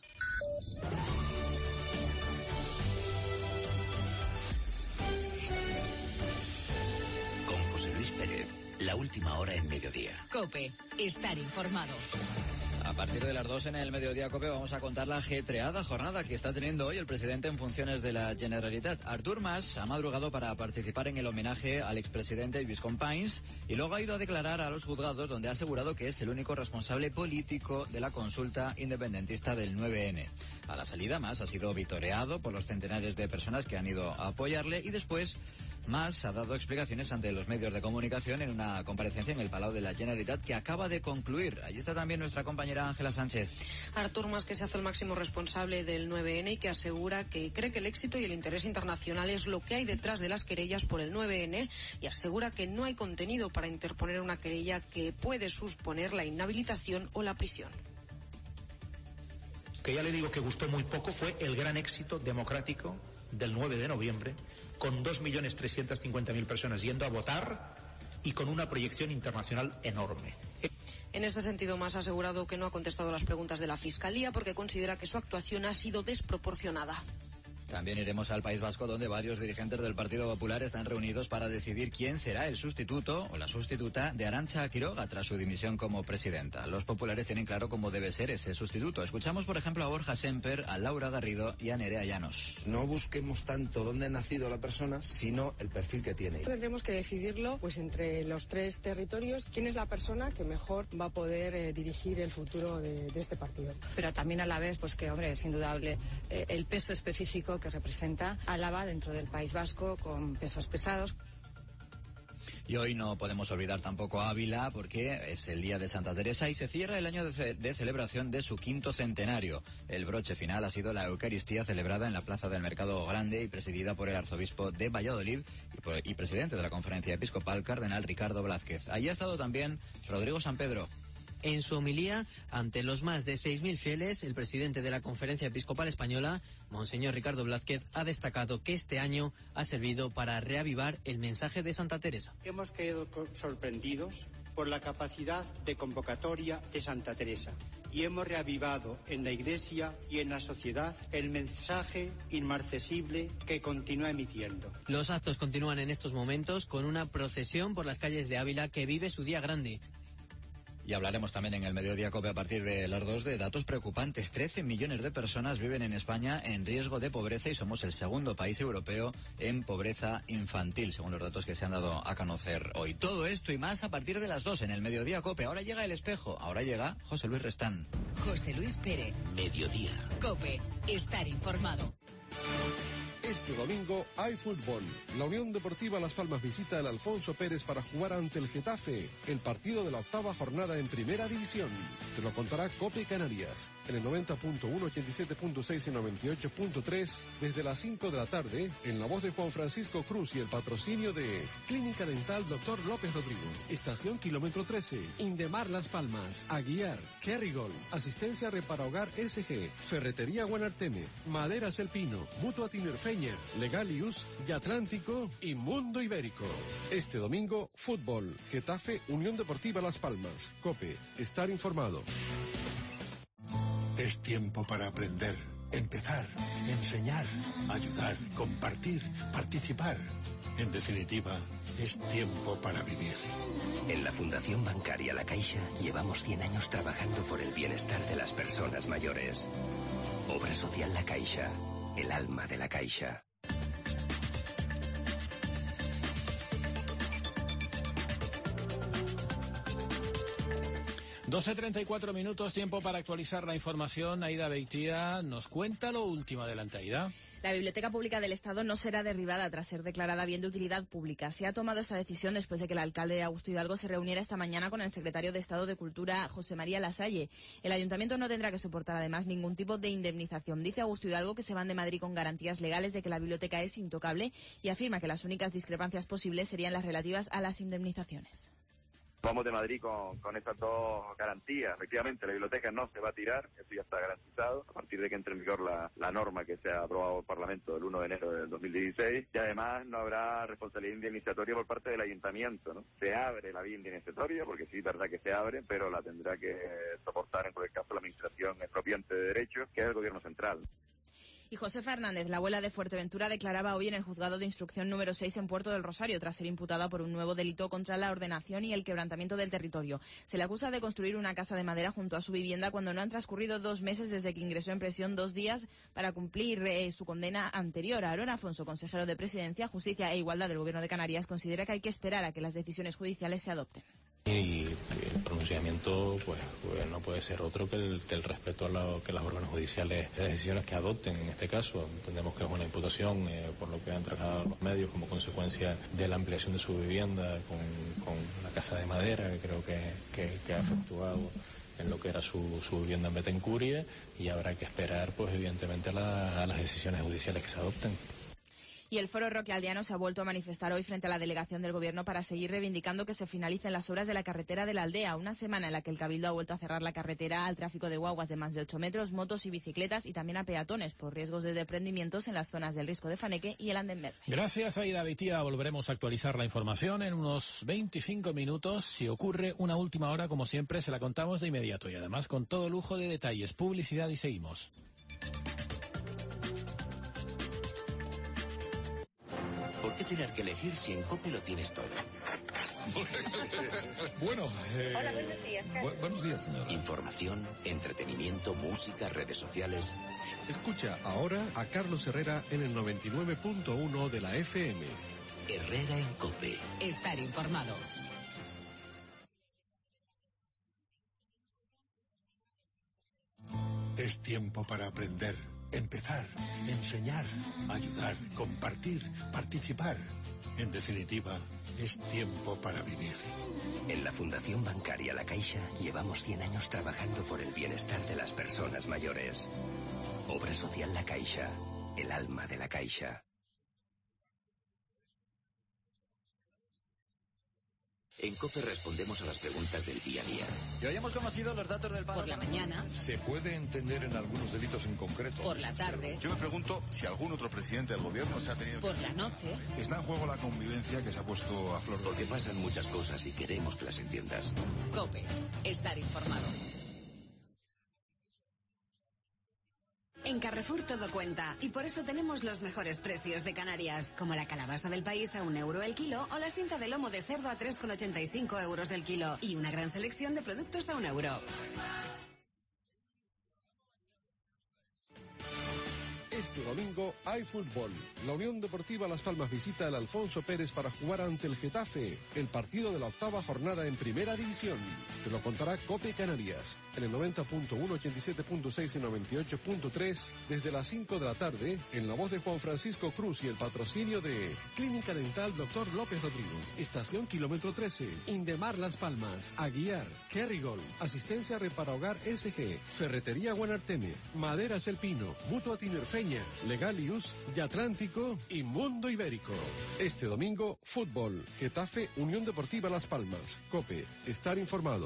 Con José Luis Pérez. La última hora en mediodía. COPE, estar informado. A partir de las dos en el Mediodía COPE vamos a contar la ajetreada jornada que está teniendo hoy el presidente en funciones de la Generalitat. Artur Mas ha madrugado para participar en el homenaje al expresidente Lluís Companys y luego ha ido a declarar a los juzgados, donde ha asegurado que es el único responsable político de la consulta independentista del nueve ene. A la salida, Mas ha sido vitoreado por los centenares de personas que han ido a apoyarle y después Mas ha dado explicaciones ante los medios de comunicación en una comparecencia en el Palau de la Generalitat que acaba de concluir. Allí está también nuestra compañera Ángela Sánchez. Artur Mas, que se hace el máximo responsable del nueve ene y que asegura que cree que el éxito y el interés internacional es lo que hay detrás de las querellas por el nueve ene, y asegura que no hay contenido para interponer una querella que puede suponer la inhabilitación o la prisión. Que ya le digo que gustó muy poco fue el gran éxito democrático del nueve de noviembre, con dos millones trescientas cincuenta mil personas yendo a votar y con una proyección internacional enorme. En este sentido, Mas ha asegurado que no ha contestado las preguntas de la Fiscalía porque considera que su actuación ha sido desproporcionada. También iremos al País Vasco, donde varios dirigentes del Partido Popular están reunidos para decidir quién será el sustituto o la sustituta de Arantxa Quiroga tras su dimisión como presidenta. Los populares tienen claro cómo debe ser ese sustituto. Escuchamos, por ejemplo, a Borja Semper, a Laura Garrido y a Nerea Llanos. No busquemos tanto dónde ha nacido la persona, sino el perfil que tiene. Tendremos que decidirlo pues entre los tres territorios, quién es la persona que mejor va a poder eh, dirigir el futuro de, de este partido. Pero también a la vez, pues que, hombre, es indudable eh, el peso específico que representa Álava dentro del País Vasco, con pesos pesados. Y hoy no podemos olvidar tampoco a Ávila, porque es el día de Santa Teresa y se cierra el año de, ce de celebración de su quinto centenario. El broche final ha sido la Eucaristía celebrada en la Plaza del Mercado Grande y presidida por el arzobispo de Valladolid y, por, y presidente de la Conferencia Episcopal, cardenal Ricardo Blázquez. Allí ha estado también Rodrigo Sampedro. En su homilía, ante los más de seis mil fieles, el presidente de la Conferencia Episcopal Española, Monseñor Ricardo Blázquez, ha destacado que este año ha servido para reavivar el mensaje de Santa Teresa. Hemos quedado sorprendidos por la capacidad de convocatoria de Santa Teresa y hemos reavivado en la Iglesia y en la sociedad el mensaje inmarcesible que continúa emitiendo. Los actos continúan en estos momentos con una procesión por las calles de Ávila que vive su día grande. Y hablaremos también en el Mediodía COPE a partir de las dos de datos preocupantes. trece millones de personas viven en España en riesgo de pobreza y somos el segundo país europeo en pobreza infantil, según los datos que se han dado a conocer hoy. Todo esto y más a partir de las dos en el Mediodía COPE. Ahora llega El Espejo, ahora llega José Luis Restán. José Luis Pérez. Mediodía. COPE, estar informado. Este domingo hay fútbol. La Unión Deportiva Las Palmas visita el Alfonso Pérez para jugar ante el Getafe, el partido de la octava jornada en Primera División. Te lo contará COPE Canarias, en el noventa punto uno, ochenta y siete punto seis y noventa y ocho punto tres, desde las cinco de la tarde, en la voz de Juan Francisco Cruz y el patrocinio de Clínica Dental Doctor López Rodrigo, Estación Kilómetro trece, Indemar Las Palmas, Aguiar, Kerrigol, Asistencia Repara Hogar S G, Ferretería Guanarteme, Maderas El Pino, Mutua Tinerfeña, Legalius, Yatlántico y Mundo Ibérico. Este domingo, fútbol, Getafe, Unión Deportiva Las Palmas. COPE, estar informado. Es tiempo para aprender, empezar, enseñar, ayudar, compartir, participar. En definitiva, es tiempo para vivir. En la Fundación Bancaria La Caixa llevamos cien años trabajando por el bienestar de las personas mayores. Obra Social La Caixa. El alma de la Caixa. doce treinta y cuatro minutos, tiempo para actualizar la información. Aida Beitía nos cuenta lo último. Adelante, Aida. La Biblioteca Pública del Estado no será derribada tras ser declarada bien de utilidad pública. Se ha tomado esta decisión después de que el alcalde de Augusto Hidalgo se reuniera esta mañana con el secretario de Estado de Cultura, José María Lasalle. El ayuntamiento no tendrá que soportar además ningún tipo de indemnización. Dice Augusto Hidalgo que se van de Madrid con garantías legales de que la biblioteca es intocable y afirma que las únicas discrepancias posibles serían las relativas a las indemnizaciones. Vamos de Madrid con, con esas dos garantías. Efectivamente, la biblioteca no se va a tirar, eso ya está garantizado, a partir de que entre en vigor la, la norma que se ha aprobado el Parlamento el uno de enero del dos mil dieciséis, y además no habrá responsabilidad indemnizatoria por parte del Ayuntamiento, ¿no? Se abre la vía indemnizatoria, porque sí es verdad que se abre, pero la tendrá que soportar en cualquier caso la Administración expropiante de Derechos, que es el Gobierno Central. Y José Fernández, la abuela de Fuerteventura, declaraba hoy en el juzgado de instrucción número seis en Puerto del Rosario tras ser imputada por un nuevo delito contra la ordenación y el quebrantamiento del territorio. Se le acusa de construir una casa de madera junto a su vivienda cuando no han transcurrido dos meses desde que ingresó en prisión, dos días para cumplir eh, su condena anterior. Aarón Afonso, consejero de Presidencia, Justicia e Igualdad del Gobierno de Canarias, considera que hay que esperar a que las decisiones judiciales se adopten. Y el pronunciamiento pues, pues no puede ser otro que el, que el respeto a lo que los órganos judiciales, las decisiones que adopten en este caso. Entendemos que es una imputación eh, por lo que han trasladado los medios como consecuencia de la ampliación de su vivienda con, con la casa de madera que creo que, que, que ha efectuado en lo que era su, su vivienda en Betancuria, y habrá que esperar pues evidentemente a, la, a las decisiones judiciales que se adopten. Y el Foro Roque Aldeano se ha vuelto a manifestar hoy frente a la delegación del Gobierno para seguir reivindicando que se finalicen las obras de la carretera de la aldea, una semana en la que el Cabildo ha vuelto a cerrar la carretera al tráfico de guaguas de más de ocho metros, motos y bicicletas y también a peatones por riesgos de desprendimientos en las zonas del Risco de Faneque y el Andén Verde. Gracias, Aida Beitía. Volveremos a actualizar la información en unos veinticinco minutos. Si ocurre una última hora, como siempre, se la contamos de inmediato y además con todo lujo de detalles. Publicidad y seguimos. ¿Por qué tener que elegir si en COPE lo tienes todo? Bueno, eh... Hola, buenos días. Bu- buenos días, señora. Información, entretenimiento, música, redes sociales. Escucha ahora a Carlos Herrera en el noventa y nueve punto uno de la F M. Herrera en COPE. Estar informado. Es tiempo para aprender, empezar, enseñar, ayudar, compartir, participar. En definitiva, es tiempo para vivir. En la Fundación Bancaria La Caixa llevamos cien años trabajando por el bienestar de las personas mayores. Obra Social La Caixa. El alma de la Caixa. En COPE respondemos a las preguntas del día a día. Y hoy hemos conocido los datos del paro. Por la mañana. ¿Se puede entender en algunos delitos en concreto? Por la tarde. Yo me pregunto si algún otro presidente del gobierno se ha tenido... Por la noche. Está en juego la convivencia que se ha puesto a flor de... Porque pasan muchas cosas y queremos que las entiendas. COPE. Estar informado. En Carrefour todo cuenta y por eso tenemos los mejores precios de Canarias, como la calabaza del país a un euro el kilo o la cinta de lomo de cerdo a tres con ochenta y cinco euros el kilo y una gran selección de productos a un euro. Este Este domingo hay fútbol. La Unión Deportiva Las Palmas visita al Alfonso Pérez para jugar ante el Getafe, el partido de la octava jornada en Primera División. Te lo contará COPE Canarias, en el noventa punto uno, ochenta y siete punto seis y noventa y ocho punto tres, desde las cinco de la tarde, en la voz de Juan Francisco Cruz y el patrocinio de Clínica Dental Doctor López Rodrigo, Estación Kilómetro trece, Indemar Las Palmas, Aguiar, Kerrigol, Asistencia Repara Hogar S G, Ferretería Guanarteme, Maderas El Pino, Mutua Tinerfeña, Legalius, Yatlántico y Mundo Ibérico. Este domingo, fútbol, Getafe, Unión Deportiva Las Palmas. COPE, estar informado.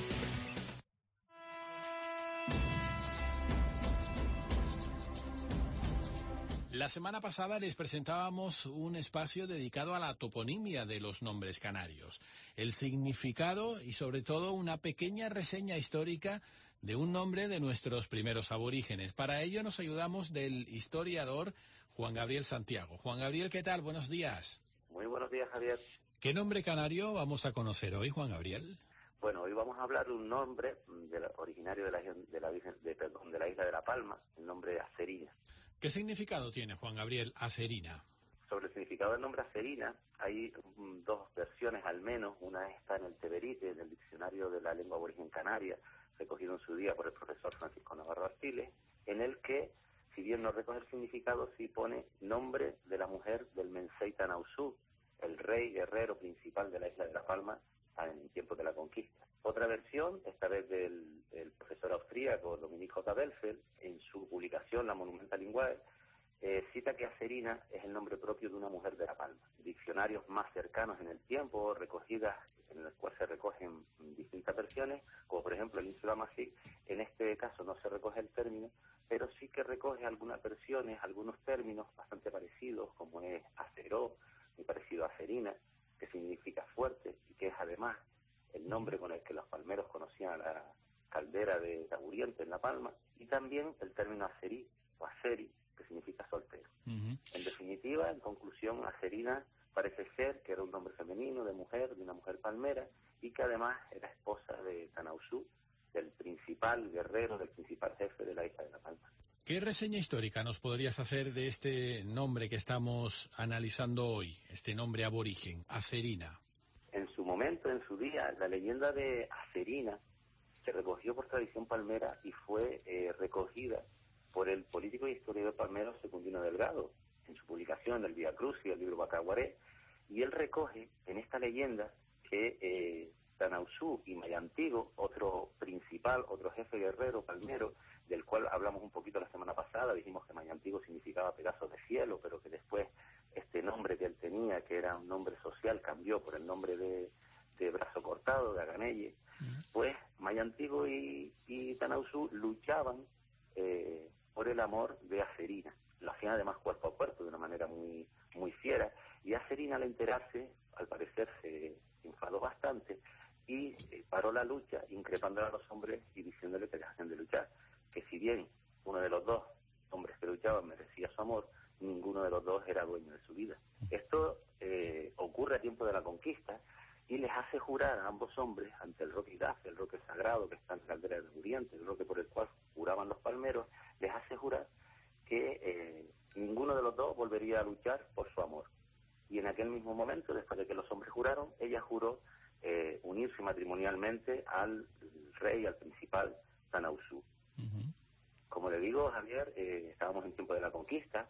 La semana pasada les presentábamos un espacio dedicado a la toponimia de los nombres canarios, el significado y sobre todo una pequeña reseña histórica de un nombre de nuestros primeros aborígenes. Para ello nos ayudamos del historiador Juan Gabriel Santiago. Juan Gabriel, ¿qué tal? Buenos días. Muy buenos días, Javier. ¿Qué nombre canario vamos a conocer hoy, Juan Gabriel? Bueno, hoy vamos a hablar de un nombre de la, originario de la, de, la, de, perdón, de la isla de La Palma, el nombre de Acerina. ¿Qué significado tiene, Juan Gabriel, Acerina? Sobre el significado del nombre Acerina hay um, dos versiones al menos. Una está en el Teberite, en el diccionario de la lengua aborigen canaria, recogido en su día por el profesor Francisco Navarro Artiles, en el que, si bien no recoge el significado, sí pone nombre de la mujer del Mensei Tanausú, el rey guerrero principal de la isla de La Palma en tiempos de la conquista. Otra versión, esta vez del, del profesor austríaco Dominique J. Belfeld, en su publicación La Monumenta Linguae, eh, cita que Acerina es el nombre propio de una mujer de La Palma. Diccionarios más cercanos en el tiempo, recogidas, en los cuales se recogen distintas versiones, como por ejemplo el Insula Magic, en este caso no se recoge el término, pero sí que recoge algunas versiones, algunos términos bastante parecidos, como es aceró, muy parecido a Acerina, que significa fuerte y que es además el nombre con el que los palmeros conocían a la caldera de Taburiente en La Palma, y también el término acerí o aceri, que significa soltero. Uh-huh. En definitiva, en conclusión, Acerina parece ser que era un nombre femenino, de mujer, de una mujer palmera, y que además era esposa de Tanausú, del principal guerrero, del principal jefe de la isla de La Palma. ¿Qué reseña histórica nos podrías hacer de este nombre que estamos analizando hoy, este nombre aborigen, Acerina? En su momento, en su día, la leyenda de Acerina se recogió por tradición palmera y fue eh, recogida por el político y historiador palmero Secundino Delgado en su publicación El Vía Cruz y el libro Bacaguaré, y él recoge en esta leyenda que eh, Tanausú y Mayantigo, otro principal, otro jefe guerrero palmero, del cual hablamos un poquito la semana pasada, dijimos que Mayantigo significaba pedazo de cielo, pero que después este nombre que él tenía, que era un nombre social, cambió por el nombre de, de Brazo Cortado, de Aganelle. Uh-huh. Pues Mayantigo y, y Tanausú luchaban eh, por el amor de Acerina. Lo hacían además cuerpo a cuerpo, de una manera muy, muy fiera, y Acerina, al enterarse, al parecer se enfadó bastante y eh, paró la lucha, increpándole a los hombres y diciéndole que dejasen de luchar, que si bien uno de los dos hombres que luchaban merecía su amor, ninguno de los dos era dueño de su vida. Esto eh, ocurre a tiempo de la conquista y les hace jurar a ambos hombres ante el roque Idaz, el roque sagrado que está en la caldera de Taburiente, el roque por el cual juraban los palmeros, les hace jurar que eh, ninguno de los dos volvería a luchar por su amor. Y en aquel mismo momento, después de que los hombres juraron, ella juró eh, unirse matrimonialmente al rey, al principal Tanausú. Uh-huh. Como le digo, Javier, eh, estábamos en tiempo de la conquista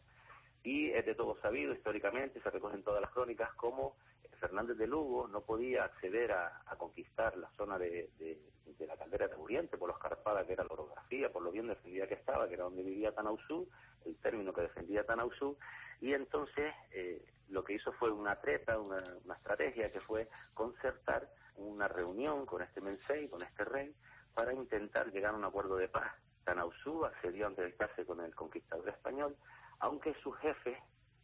y es de todo sabido históricamente, se recogen todas las crónicas, como Fernández de Lugo no podía acceder a, a conquistar la zona de, de, de la caldera de Taburiente por lo escarpada que era la orografía, por lo bien defendida que estaba, que era donde vivía Tanausú, el término que defendía Tanausú, y entonces eh, lo que hizo fue una treta, una, una estrategia que fue concertar una reunión con este Mensei, con este rey, para intentar llegar a un acuerdo de paz. Tanausú accedió a entrevistarse con el conquistador español, aunque sus jefes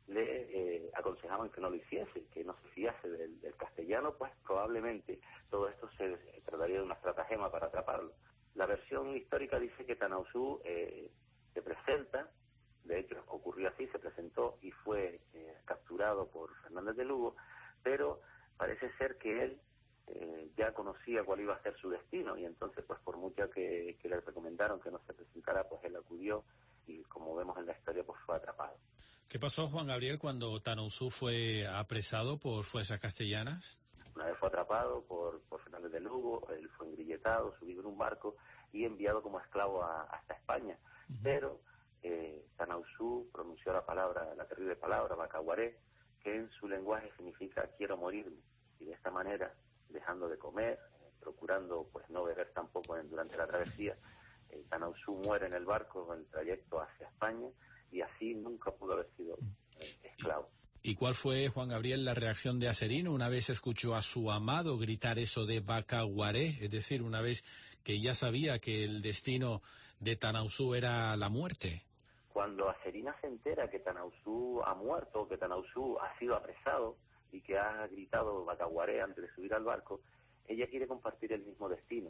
le eh, aconsejaban que no lo hiciese, que no se fiase del, del castellano, pues probablemente todo esto se, se trataría de una estratagema para atraparlo. La versión histórica dice que Tanausú eh, se presenta, de hecho ocurrió así, se presentó y fue eh, capturado por Fernández de Lugo, pero parece ser que él eh, ya conocía cuál iba a ser su destino, y entonces pues por mucho que, que le recomendaron que no se presentara, pues él acudió y como vemos en la historia, pues fue atrapado. ¿Qué pasó, Juan Gabriel, cuando Tanousú fue apresado por fuerzas castellanas? Una vez fue atrapado por, por Fernández de Lugo, él fue engrilletado, subido en un barco y enviado como esclavo a, hasta España. Uh-huh. Pero eh, Tanousú pronunció la palabra, la terrible palabra, Bacaguaré, que en su lenguaje significa quiero morirme. Y de esta manera, dejando de comer, eh, procurando pues no beber tampoco en, durante la travesía, eh, Tanousú muere en el barco en el trayecto hacia España, y así nunca pudo haber sido eh, esclavo. ¿Y cuál fue, Juan Gabriel, la reacción de Acerino una vez escuchó a su amado gritar eso de Bacaguaré? Es decir, una vez que ya sabía que el destino de Tanousú era la muerte. Cuando Acerina se entera que Tanousú ha muerto, que Tanousú ha sido apresado y que ha gritado Bacaguaré antes de subir al barco, ella quiere compartir el mismo destino.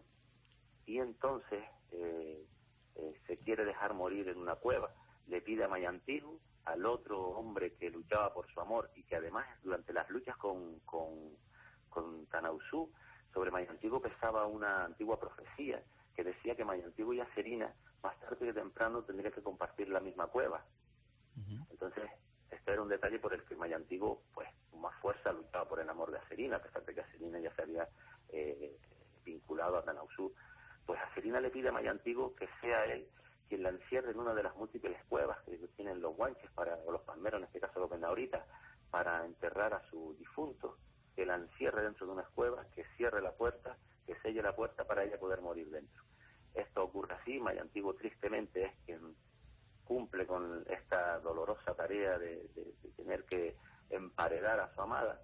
Y entonces eh, eh, se quiere dejar morir en una cueva. Le pide a Mayantigu, al otro hombre que luchaba por su amor y que además durante las luchas con, con, con Tanousú, sobre Mayantigu pesaba una antigua profecía que decía que Mayantigu y Acerina más tarde que temprano tendrían que compartir la misma cueva. Uh-huh. Entonces, este era un detalle por el que Mayantigu, pues, con más fuerza luchaba por el amor de Acerina, a pesar de que Acerina ya se había eh, vinculado a Tanousú. Pues Acerina le pide a Mayantigu que sea él quien la encierre en una de las múltiples cuevas que tienen los guanches, para, o los palmeros, en este caso lo ven ahorita, para enterrar a su difunto, que la encierre dentro de unas cuevas, que cierre la puerta, que selle la puerta para ella poder morir dentro. Esto ocurre así, Mayantigu tristemente es quien cumple con esta dolorosa tarea de, de, de tener que emparedar a su amada,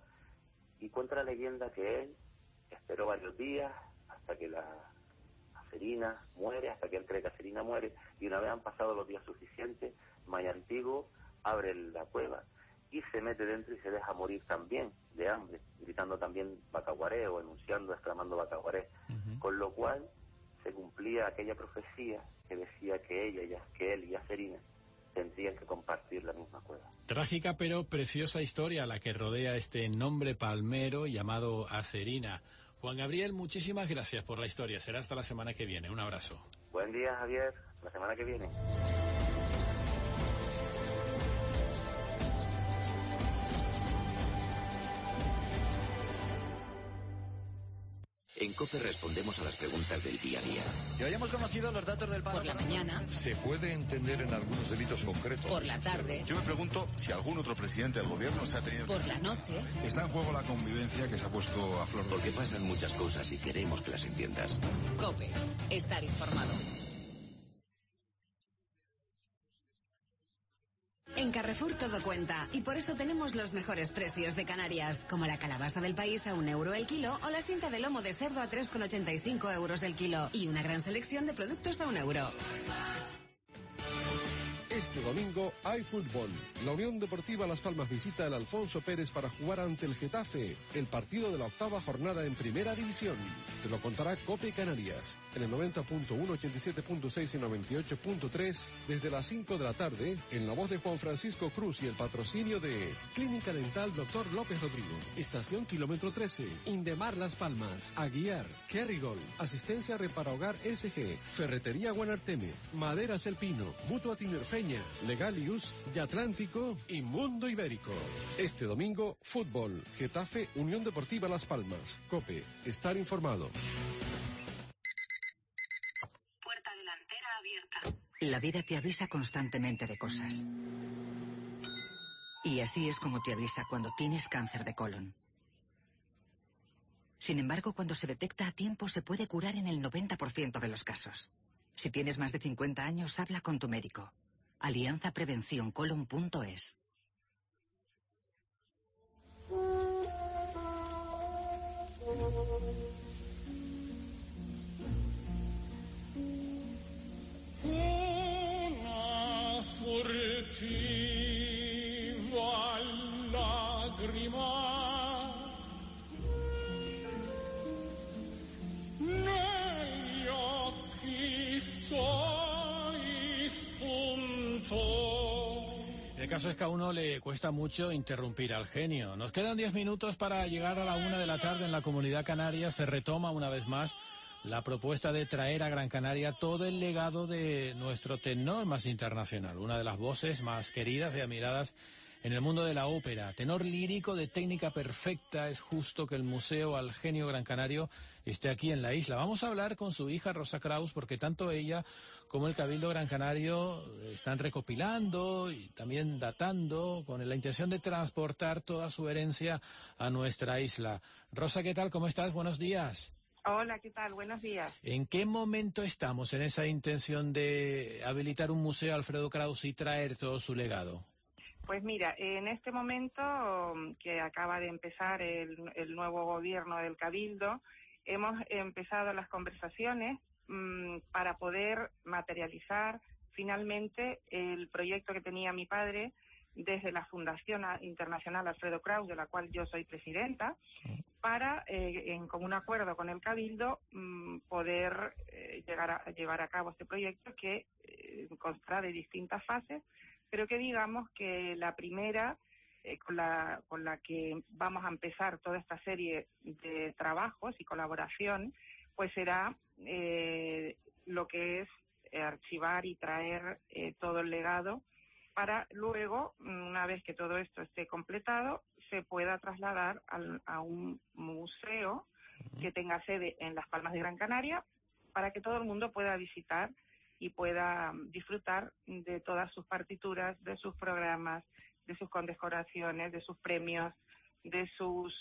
y cuenta la leyenda que él esperó varios días hasta que la Acerina muere, hasta que él cree que Acerina muere, y una vez han pasado los días suficientes, Mayantigu abre la cueva y se mete dentro y se deja morir también de hambre, gritando también Bacaguaré o enunciando, exclamando Bacaguaré, uh-huh. Con lo cual se cumplía aquella profecía que decía que ella, y que él y Acerina tendrían que compartir la misma cueva. Trágica pero preciosa historia la que rodea este nombre palmero llamado Acerina. Juan Gabriel, muchísimas gracias por la historia. Será hasta la semana que viene. Un abrazo. Buen día, Javier. La semana que viene. En COPE respondemos a las preguntas del día a día. Y hoy hemos conocido los datos del paro. Por la mañana. ¿Se puede entender en algunos delitos concretos? Por la tarde. Yo me pregunto si algún otro presidente del gobierno se ha tenido... Por la noche. Está en juego la convivencia que se ha puesto a flor. Porque pasan muchas cosas y queremos que las entiendas. COPE. Estar informado. En Carrefour todo cuenta, y por eso tenemos los mejores precios de Canarias, como la calabaza del país a un euro el kilo o la cinta de lomo de cerdo a tres con ochenta y cinco euros el kilo, y una gran selección de productos a un euro. Este domingo hay fútbol. La Unión Deportiva Las Palmas visita el Alfonso Pérez para jugar ante el Getafe, el partido de la octava jornada en Primera División. Te lo contará COPE Canarias, en el noventa punto uno, ochenta y siete punto seis y noventa y ocho punto tres, desde las cinco de la tarde, en la voz de Juan Francisco Cruz y el patrocinio de Clínica Dental Doctor López Rodrigo, Estación Kilómetro trece, Indemar Las Palmas, Aguiar, Kerrigol, Asistencia Reparahogar S G, Ferretería Guanarteme, Maderas El Pino, Mutua Tinerfeña, Legalius, y Atlántico y Mundo Ibérico. Este domingo, fútbol, Getafe, Unión Deportiva Las Palmas. COPE, estar informado. Puerta delantera abierta. La vida te avisa constantemente de cosas. Y así es como te avisa cuando tienes cáncer de colon. Sin embargo, cuando se detecta a tiempo, se puede curar en el noventa por ciento de los casos. Si tienes más de cincuenta años, habla con tu médico. alianza prevención colon punto es. Una furtiva lágrima negli occhi suoi spuntò. El caso es que a uno le cuesta mucho interrumpir al genio. Nos quedan diez minutos para llegar a la una de la tarde en la Comunidad Canaria. Se retoma una vez más la propuesta de traer a Gran Canaria todo el legado de nuestro tenor más internacional, una de las voces más queridas y admiradas en el mundo de la ópera. Tenor lírico de técnica perfecta, es justo que el Museo al Genio Gran Canario esté aquí en la isla. Vamos a hablar con su hija Rosa Kraus, porque tanto ella como el Cabildo Gran Canario están recopilando y también datando con la intención de transportar toda su herencia a nuestra isla. Rosa, ¿qué tal? ¿Cómo estás? Buenos días. Hola, ¿qué tal? Buenos días. ¿En qué momento estamos en esa intención de habilitar un museo Alfredo Kraus y traer todo su legado? Pues mira, en este momento que acaba de empezar el, el nuevo gobierno del Cabildo, hemos empezado las conversaciones mmm, para poder materializar finalmente el proyecto que tenía mi padre desde la Fundación Internacional Alfredo Kraus, de la cual yo soy presidenta, para, eh, en común acuerdo con el Cabildo, mmm, poder eh, llegar a, llevar a cabo este proyecto que eh, consta de distintas fases, pero que digamos que la primera, eh, con la con la que vamos a empezar toda esta serie de trabajos y colaboración, pues será eh, lo que es eh, archivar y traer eh, todo el legado para luego, una vez que todo esto esté completado, se pueda trasladar al, a un museo que tenga sede en Las Palmas de Gran Canaria para que todo el mundo pueda visitar y pueda disfrutar de todas sus partituras, de sus programas, de sus condecoraciones, de sus premios, de sus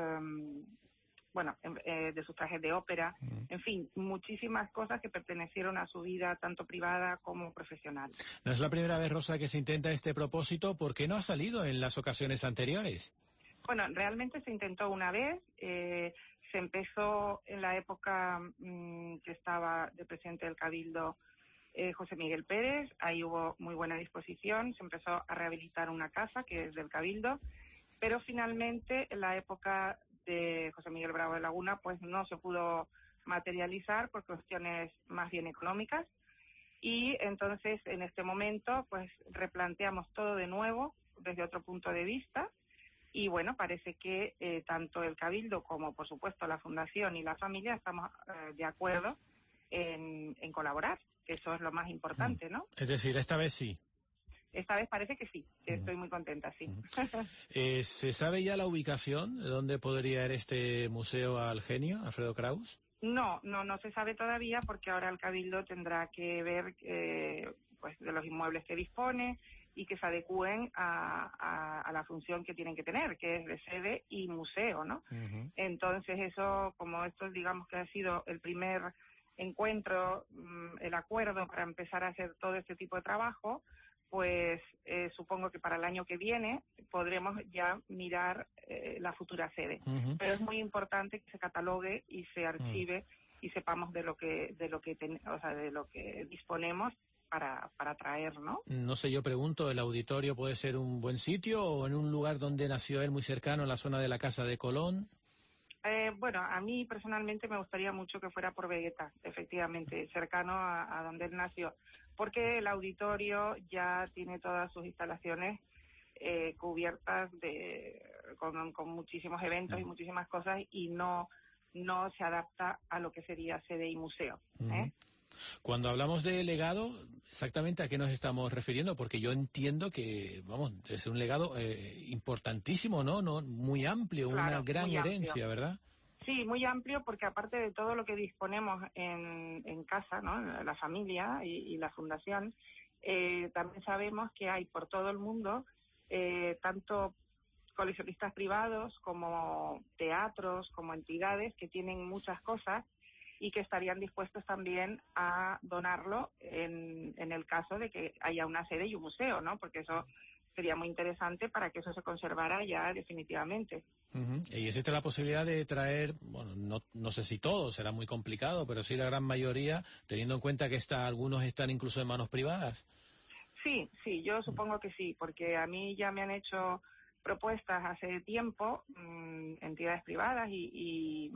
um, bueno, eh, de sus trajes de ópera, mm. en fin, muchísimas cosas que pertenecieron a su vida tanto privada como profesional. No es la primera vez, Rosa, que se intenta este propósito. ¿Por qué no ha salido en las ocasiones anteriores? Bueno, realmente se intentó una vez. Eh, se empezó en la época mmm, que estaba de presidente del Cabildo Eh, José Miguel Pérez, ahí hubo muy buena disposición, se empezó a rehabilitar una casa que es del Cabildo, pero finalmente en la época de José Miguel Bravo de Laguna pues no se pudo materializar por cuestiones más bien económicas, y entonces en este momento pues replanteamos todo de nuevo desde otro punto de vista, y bueno, parece que eh, tanto el Cabildo como por supuesto la Fundación y la familia estamos eh, de acuerdo en, en colaborar, que eso es lo más importante, ¿no? Es decir, esta vez sí. Esta vez parece que sí, que estoy muy contenta, sí. eh, ¿Se sabe ya la ubicación de dónde podría ir este museo al genio, Alfredo Kraus? No, no, no se sabe todavía, porque ahora el Cabildo tendrá que ver eh, pues de los inmuebles que dispone y que se adecúen a, a, a la función que tienen que tener, que es de sede y museo, ¿no? Uh-huh. Entonces eso, como esto digamos que ha sido el primer encuentro, el acuerdo para empezar a hacer todo este tipo de trabajo, pues eh, supongo que para el año que viene podremos ya mirar eh, la futura sede. Uh-huh. Pero es muy importante que se catalogue y se archive uh-huh. y sepamos de lo que de lo que ten, o sea, de lo que disponemos para para traer, ¿no? No sé, yo pregunto, ¿el auditorio puede ser un buen sitio o en un lugar donde nació él, muy cercano, en la zona de la Casa de Colón? Eh, bueno, a mí personalmente me gustaría mucho que fuera por Vegeta, efectivamente, cercano a, a donde él nació, porque el auditorio ya tiene todas sus instalaciones eh, cubiertas de con, con muchísimos eventos y muchísimas cosas, y no no se adapta a lo que sería sede y museo. ¿eh? Uh-huh. Cuando hablamos de legado, ¿exactamente a qué nos estamos refiriendo? Porque yo entiendo que, vamos, es un legado eh, importantísimo, ¿no? ¿no? Muy amplio, claro, una gran herencia, amplio. ¿Verdad? Sí, muy amplio, porque aparte de todo lo que disponemos en, en casa, ¿no? La familia y, y la fundación, eh, también sabemos que hay por todo el mundo eh, tanto coleccionistas privados como teatros, como entidades que tienen muchas cosas y que estarían dispuestos también a donarlo en, en el caso de que haya una sede y un museo, ¿no? Porque eso sería muy interesante para que eso se conservara ya definitivamente. Uh-huh. Y existe la posibilidad de traer, bueno, no, no sé si todo, será muy complicado, pero sí la gran mayoría, teniendo en cuenta que está, algunos están incluso en manos privadas. Sí, sí, yo supongo que sí, porque a mí ya me han hecho propuestas hace tiempo, mmm, entidades privadas y... y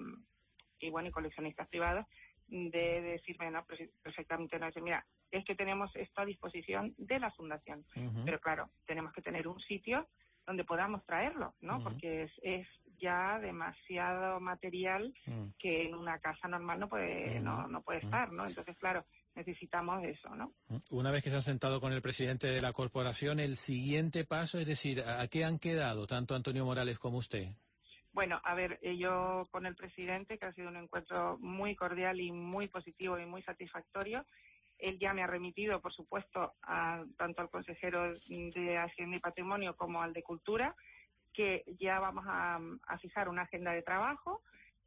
y bueno, y coleccionistas privados, de decirme, no, perfectamente, no, decir, mira, es que tenemos esto a disposición de la fundación, uh-huh. pero claro, tenemos que tener un sitio donde podamos traerlo, ¿no? Uh-huh. Porque es, es ya demasiado material Mm. que en una casa normal no puede, Mm. no, no puede Mm. estar, ¿no? Entonces, claro, necesitamos eso, ¿no? Una vez que se han sentado con el presidente de la corporación, el siguiente paso, es decir, ¿a qué han quedado tanto Antonio Morales como usted? Bueno, a ver, eh, yo con el presidente, que ha sido un encuentro muy cordial y muy positivo y muy satisfactorio, él ya me ha remitido, por supuesto, a, tanto al consejero de Hacienda y Patrimonio como al de Cultura, que ya vamos a, a fijar una agenda de trabajo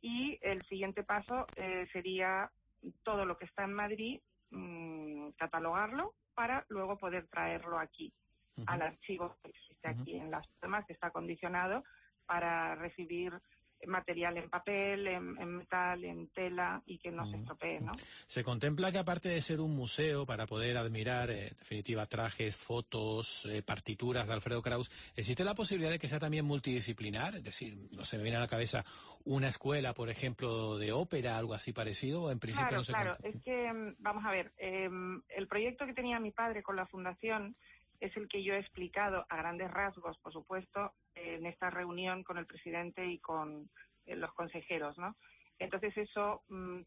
y el siguiente paso eh, sería todo lo que está en Madrid, mmm, catalogarlo para luego poder traerlo aquí, uh-huh. al archivo que existe aquí uh-huh. en las demás, que está condicionado para recibir material en papel, en, en metal, en tela y que no uh-huh. se estropee, ¿no? Se contempla que aparte de ser un museo para poder admirar, eh, en definitiva, trajes, fotos, eh, partituras de Alfredo Kraus, ¿existe la posibilidad de que sea también multidisciplinar? Es decir, no sé, me viene a la cabeza una escuela, por ejemplo, de ópera, algo así parecido, o en principio claro, no se Claro, contempla. Es que, vamos a ver, eh, el proyecto que tenía mi padre con la fundación es el que yo he explicado a grandes rasgos, por supuesto, en esta reunión con el presidente y con eh, los consejeros, ¿no? Entonces eso mmm,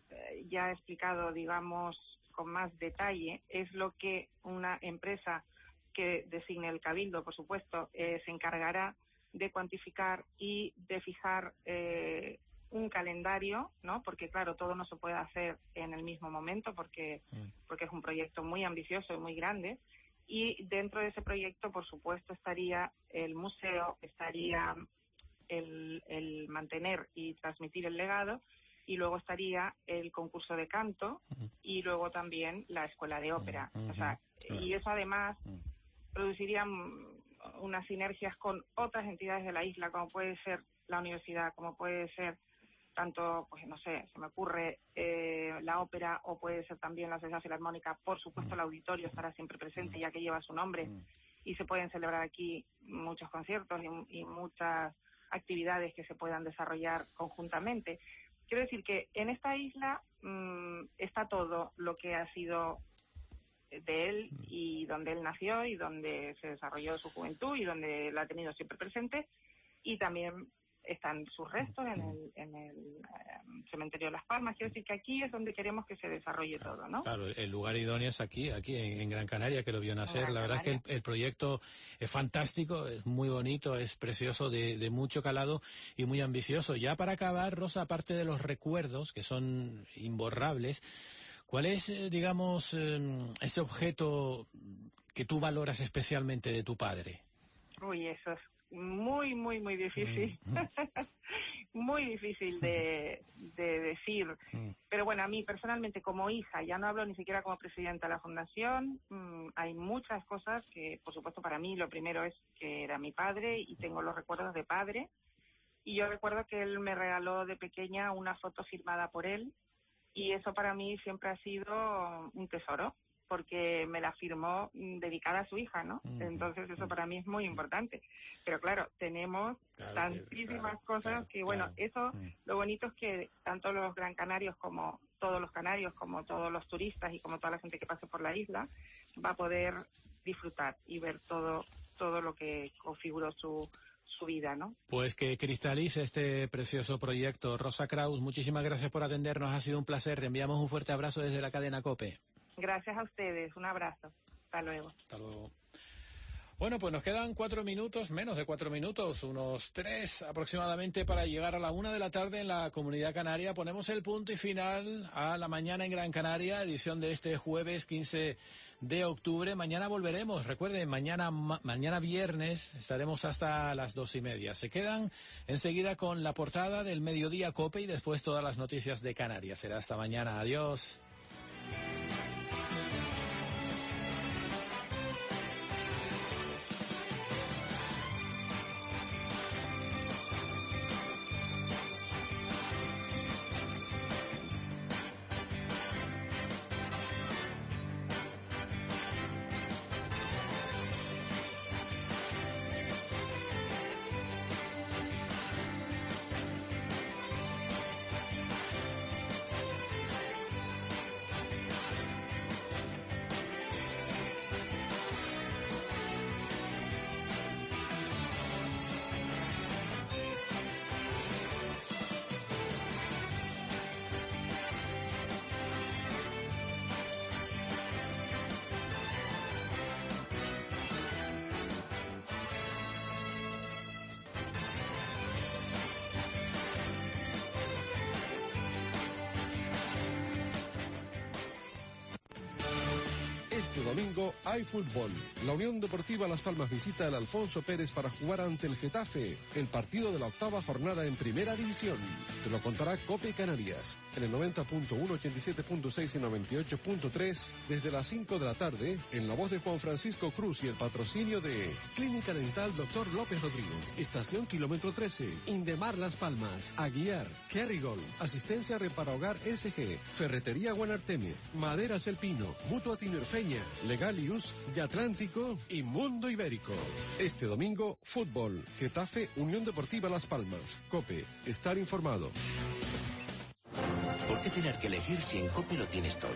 ya he explicado, digamos, con más detalle, es lo que una empresa que designe el Cabildo, por supuesto, eh, se encargará de cuantificar y de fijar eh, un calendario, ¿no? Porque, claro, todo no se puede hacer en el mismo momento porque, mm. porque es un proyecto muy ambicioso y muy grande. Y dentro de ese proyecto, por supuesto, estaría el museo, estaría el, el mantener y transmitir el legado, y luego estaría el concurso de canto uh-huh. y luego también la escuela de ópera. Uh-huh. O sea, uh-huh. y eso además uh-huh. produciría unas sinergias con otras entidades de la isla, como puede ser la universidad, como puede ser tanto, pues no sé, se me ocurre eh, la ópera, o puede ser también la Sociedad Filarmónica. Por supuesto, el auditorio estará siempre presente, ya que lleva su nombre, y se pueden celebrar aquí muchos conciertos y, y muchas actividades que se puedan desarrollar conjuntamente. Quiero decir que en esta isla mmm, está todo lo que ha sido de él y donde él nació y donde se desarrolló su juventud y donde la ha tenido siempre presente, y también están sus restos en el, en el um, cementerio de Las Palmas. Quiero decir que aquí es donde queremos que se desarrolle claro, todo, ¿no? Claro, el lugar idóneo es aquí, aquí en, en Gran Canaria, que lo vio nacer. La verdad es que el, el proyecto es fantástico, es muy bonito, es precioso, de, de mucho calado y muy ambicioso. Ya para acabar, Rosa, aparte de los recuerdos, que son imborrables, ¿cuál es, eh, digamos, eh, ese objeto que tú valoras especialmente de tu padre? Uy, eso es muy, muy, muy difícil. Mm. Muy difícil de, de decir. Mm. Pero bueno, a mí personalmente como hija, ya no hablo ni siquiera como presidenta de la fundación, mmm, hay muchas cosas que, por supuesto, para mí lo primero es que era mi padre y tengo los recuerdos de padre. Y yo recuerdo que él me regaló de pequeña una foto firmada por él, y eso para mí siempre ha sido un tesoro, porque me la firmó dedicada a su hija, ¿no? Uh-huh. Entonces eso para mí es muy importante. Pero claro, tenemos claro, tantísimas claro, cosas claro, que, bueno, claro. eso, uh-huh. lo bonito es que tanto los gran canarios como todos los canarios, como todos los turistas y como toda la gente que pase por la isla, va a poder disfrutar y ver todo, todo lo que configuró su su vida, ¿no? Pues que cristalice este precioso proyecto. Rosa Kraus, muchísimas gracias por atendernos, ha sido un placer. Te enviamos un fuerte abrazo desde la cadena COPE. Gracias a ustedes, un abrazo. Hasta luego. Hasta luego. Bueno, pues nos quedan cuatro minutos, menos de cuatro minutos, unos tres aproximadamente para llegar a la una de la tarde en la Comunidad Canaria. Ponemos el punto y final a La Mañana en Gran Canaria, edición de este jueves quince de octubre. Mañana volveremos, recuerden, mañana ma- mañana viernes estaremos hasta las dos y media. Se quedan enseguida con la portada del Mediodía COPE y después todas las noticias de Canarias. Será hasta mañana. Adiós. Este domingo hay fútbol. La Unión Deportiva Las Palmas visita el Alfonso Pérez para jugar ante el Getafe, el partido de la octava jornada en Primera División. Te lo contará COPE Canarias, en el noventa punto uno, ochenta y siete punto seis y noventa y ocho punto tres, desde las cinco de la tarde, en la voz de Juan Francisco Cruz y el patrocinio de Clínica Dental Doctor López Rodrigo, Estación Kilómetro trece, Indemar Las Palmas, Aguiar, Kerrigol, Asistencia Repara Hogar S G, Ferretería Guanarteme, Maderas El Pino, Mutua Tinerfeña, Legalius, y Atlántico y Mundo Ibérico. Este domingo, fútbol, Getafe, Unión Deportiva Las Palmas. COPE, estar informado. ¿Por qué tener que elegir si en COPE lo tienes todo?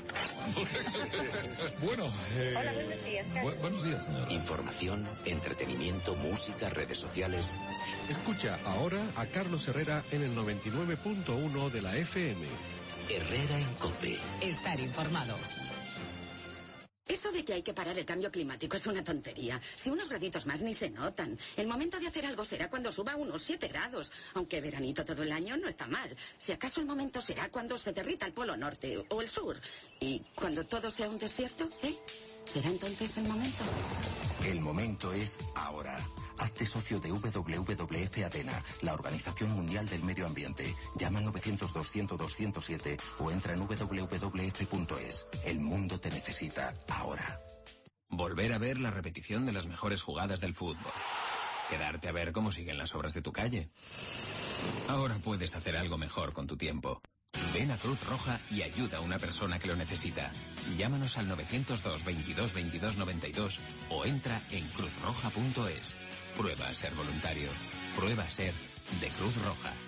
Bueno, eh... Hola, buenos días. Bu- buenos días, señora. Información, entretenimiento, música, redes sociales. Escucha ahora a Carlos Herrera en el noventa y nueve punto uno de la F M. Herrera en COPE. Estar informado. Eso de que hay que parar el cambio climático es una tontería. Si unos graditos más ni se notan. El momento de hacer algo será cuando suba unos siete grados. Aunque veranito todo el año no está mal. Si acaso el momento será cuando se derrita el polo norte o el sur. Y cuando todo sea un desierto, ¿eh? ¿Será entonces el momento? El momento es ahora. Hazte socio de W W F ADENA, la Organización Mundial del Medio Ambiente. Llama al novecientos, doscientos, doscientos siete o entra en w w f punto es. El mundo te necesita ahora. Volver a ver la repetición de las mejores jugadas del fútbol. Quedarte a ver cómo siguen las obras de tu calle. Ahora puedes hacer algo mejor con tu tiempo. Ven a Cruz Roja y ayuda a una persona que lo necesita. Llámanos al novecientos dos, veintidós, veintidós, noventa y dos o entra en cruz roja punto es. Prueba a ser voluntario. Prueba a ser de Cruz Roja.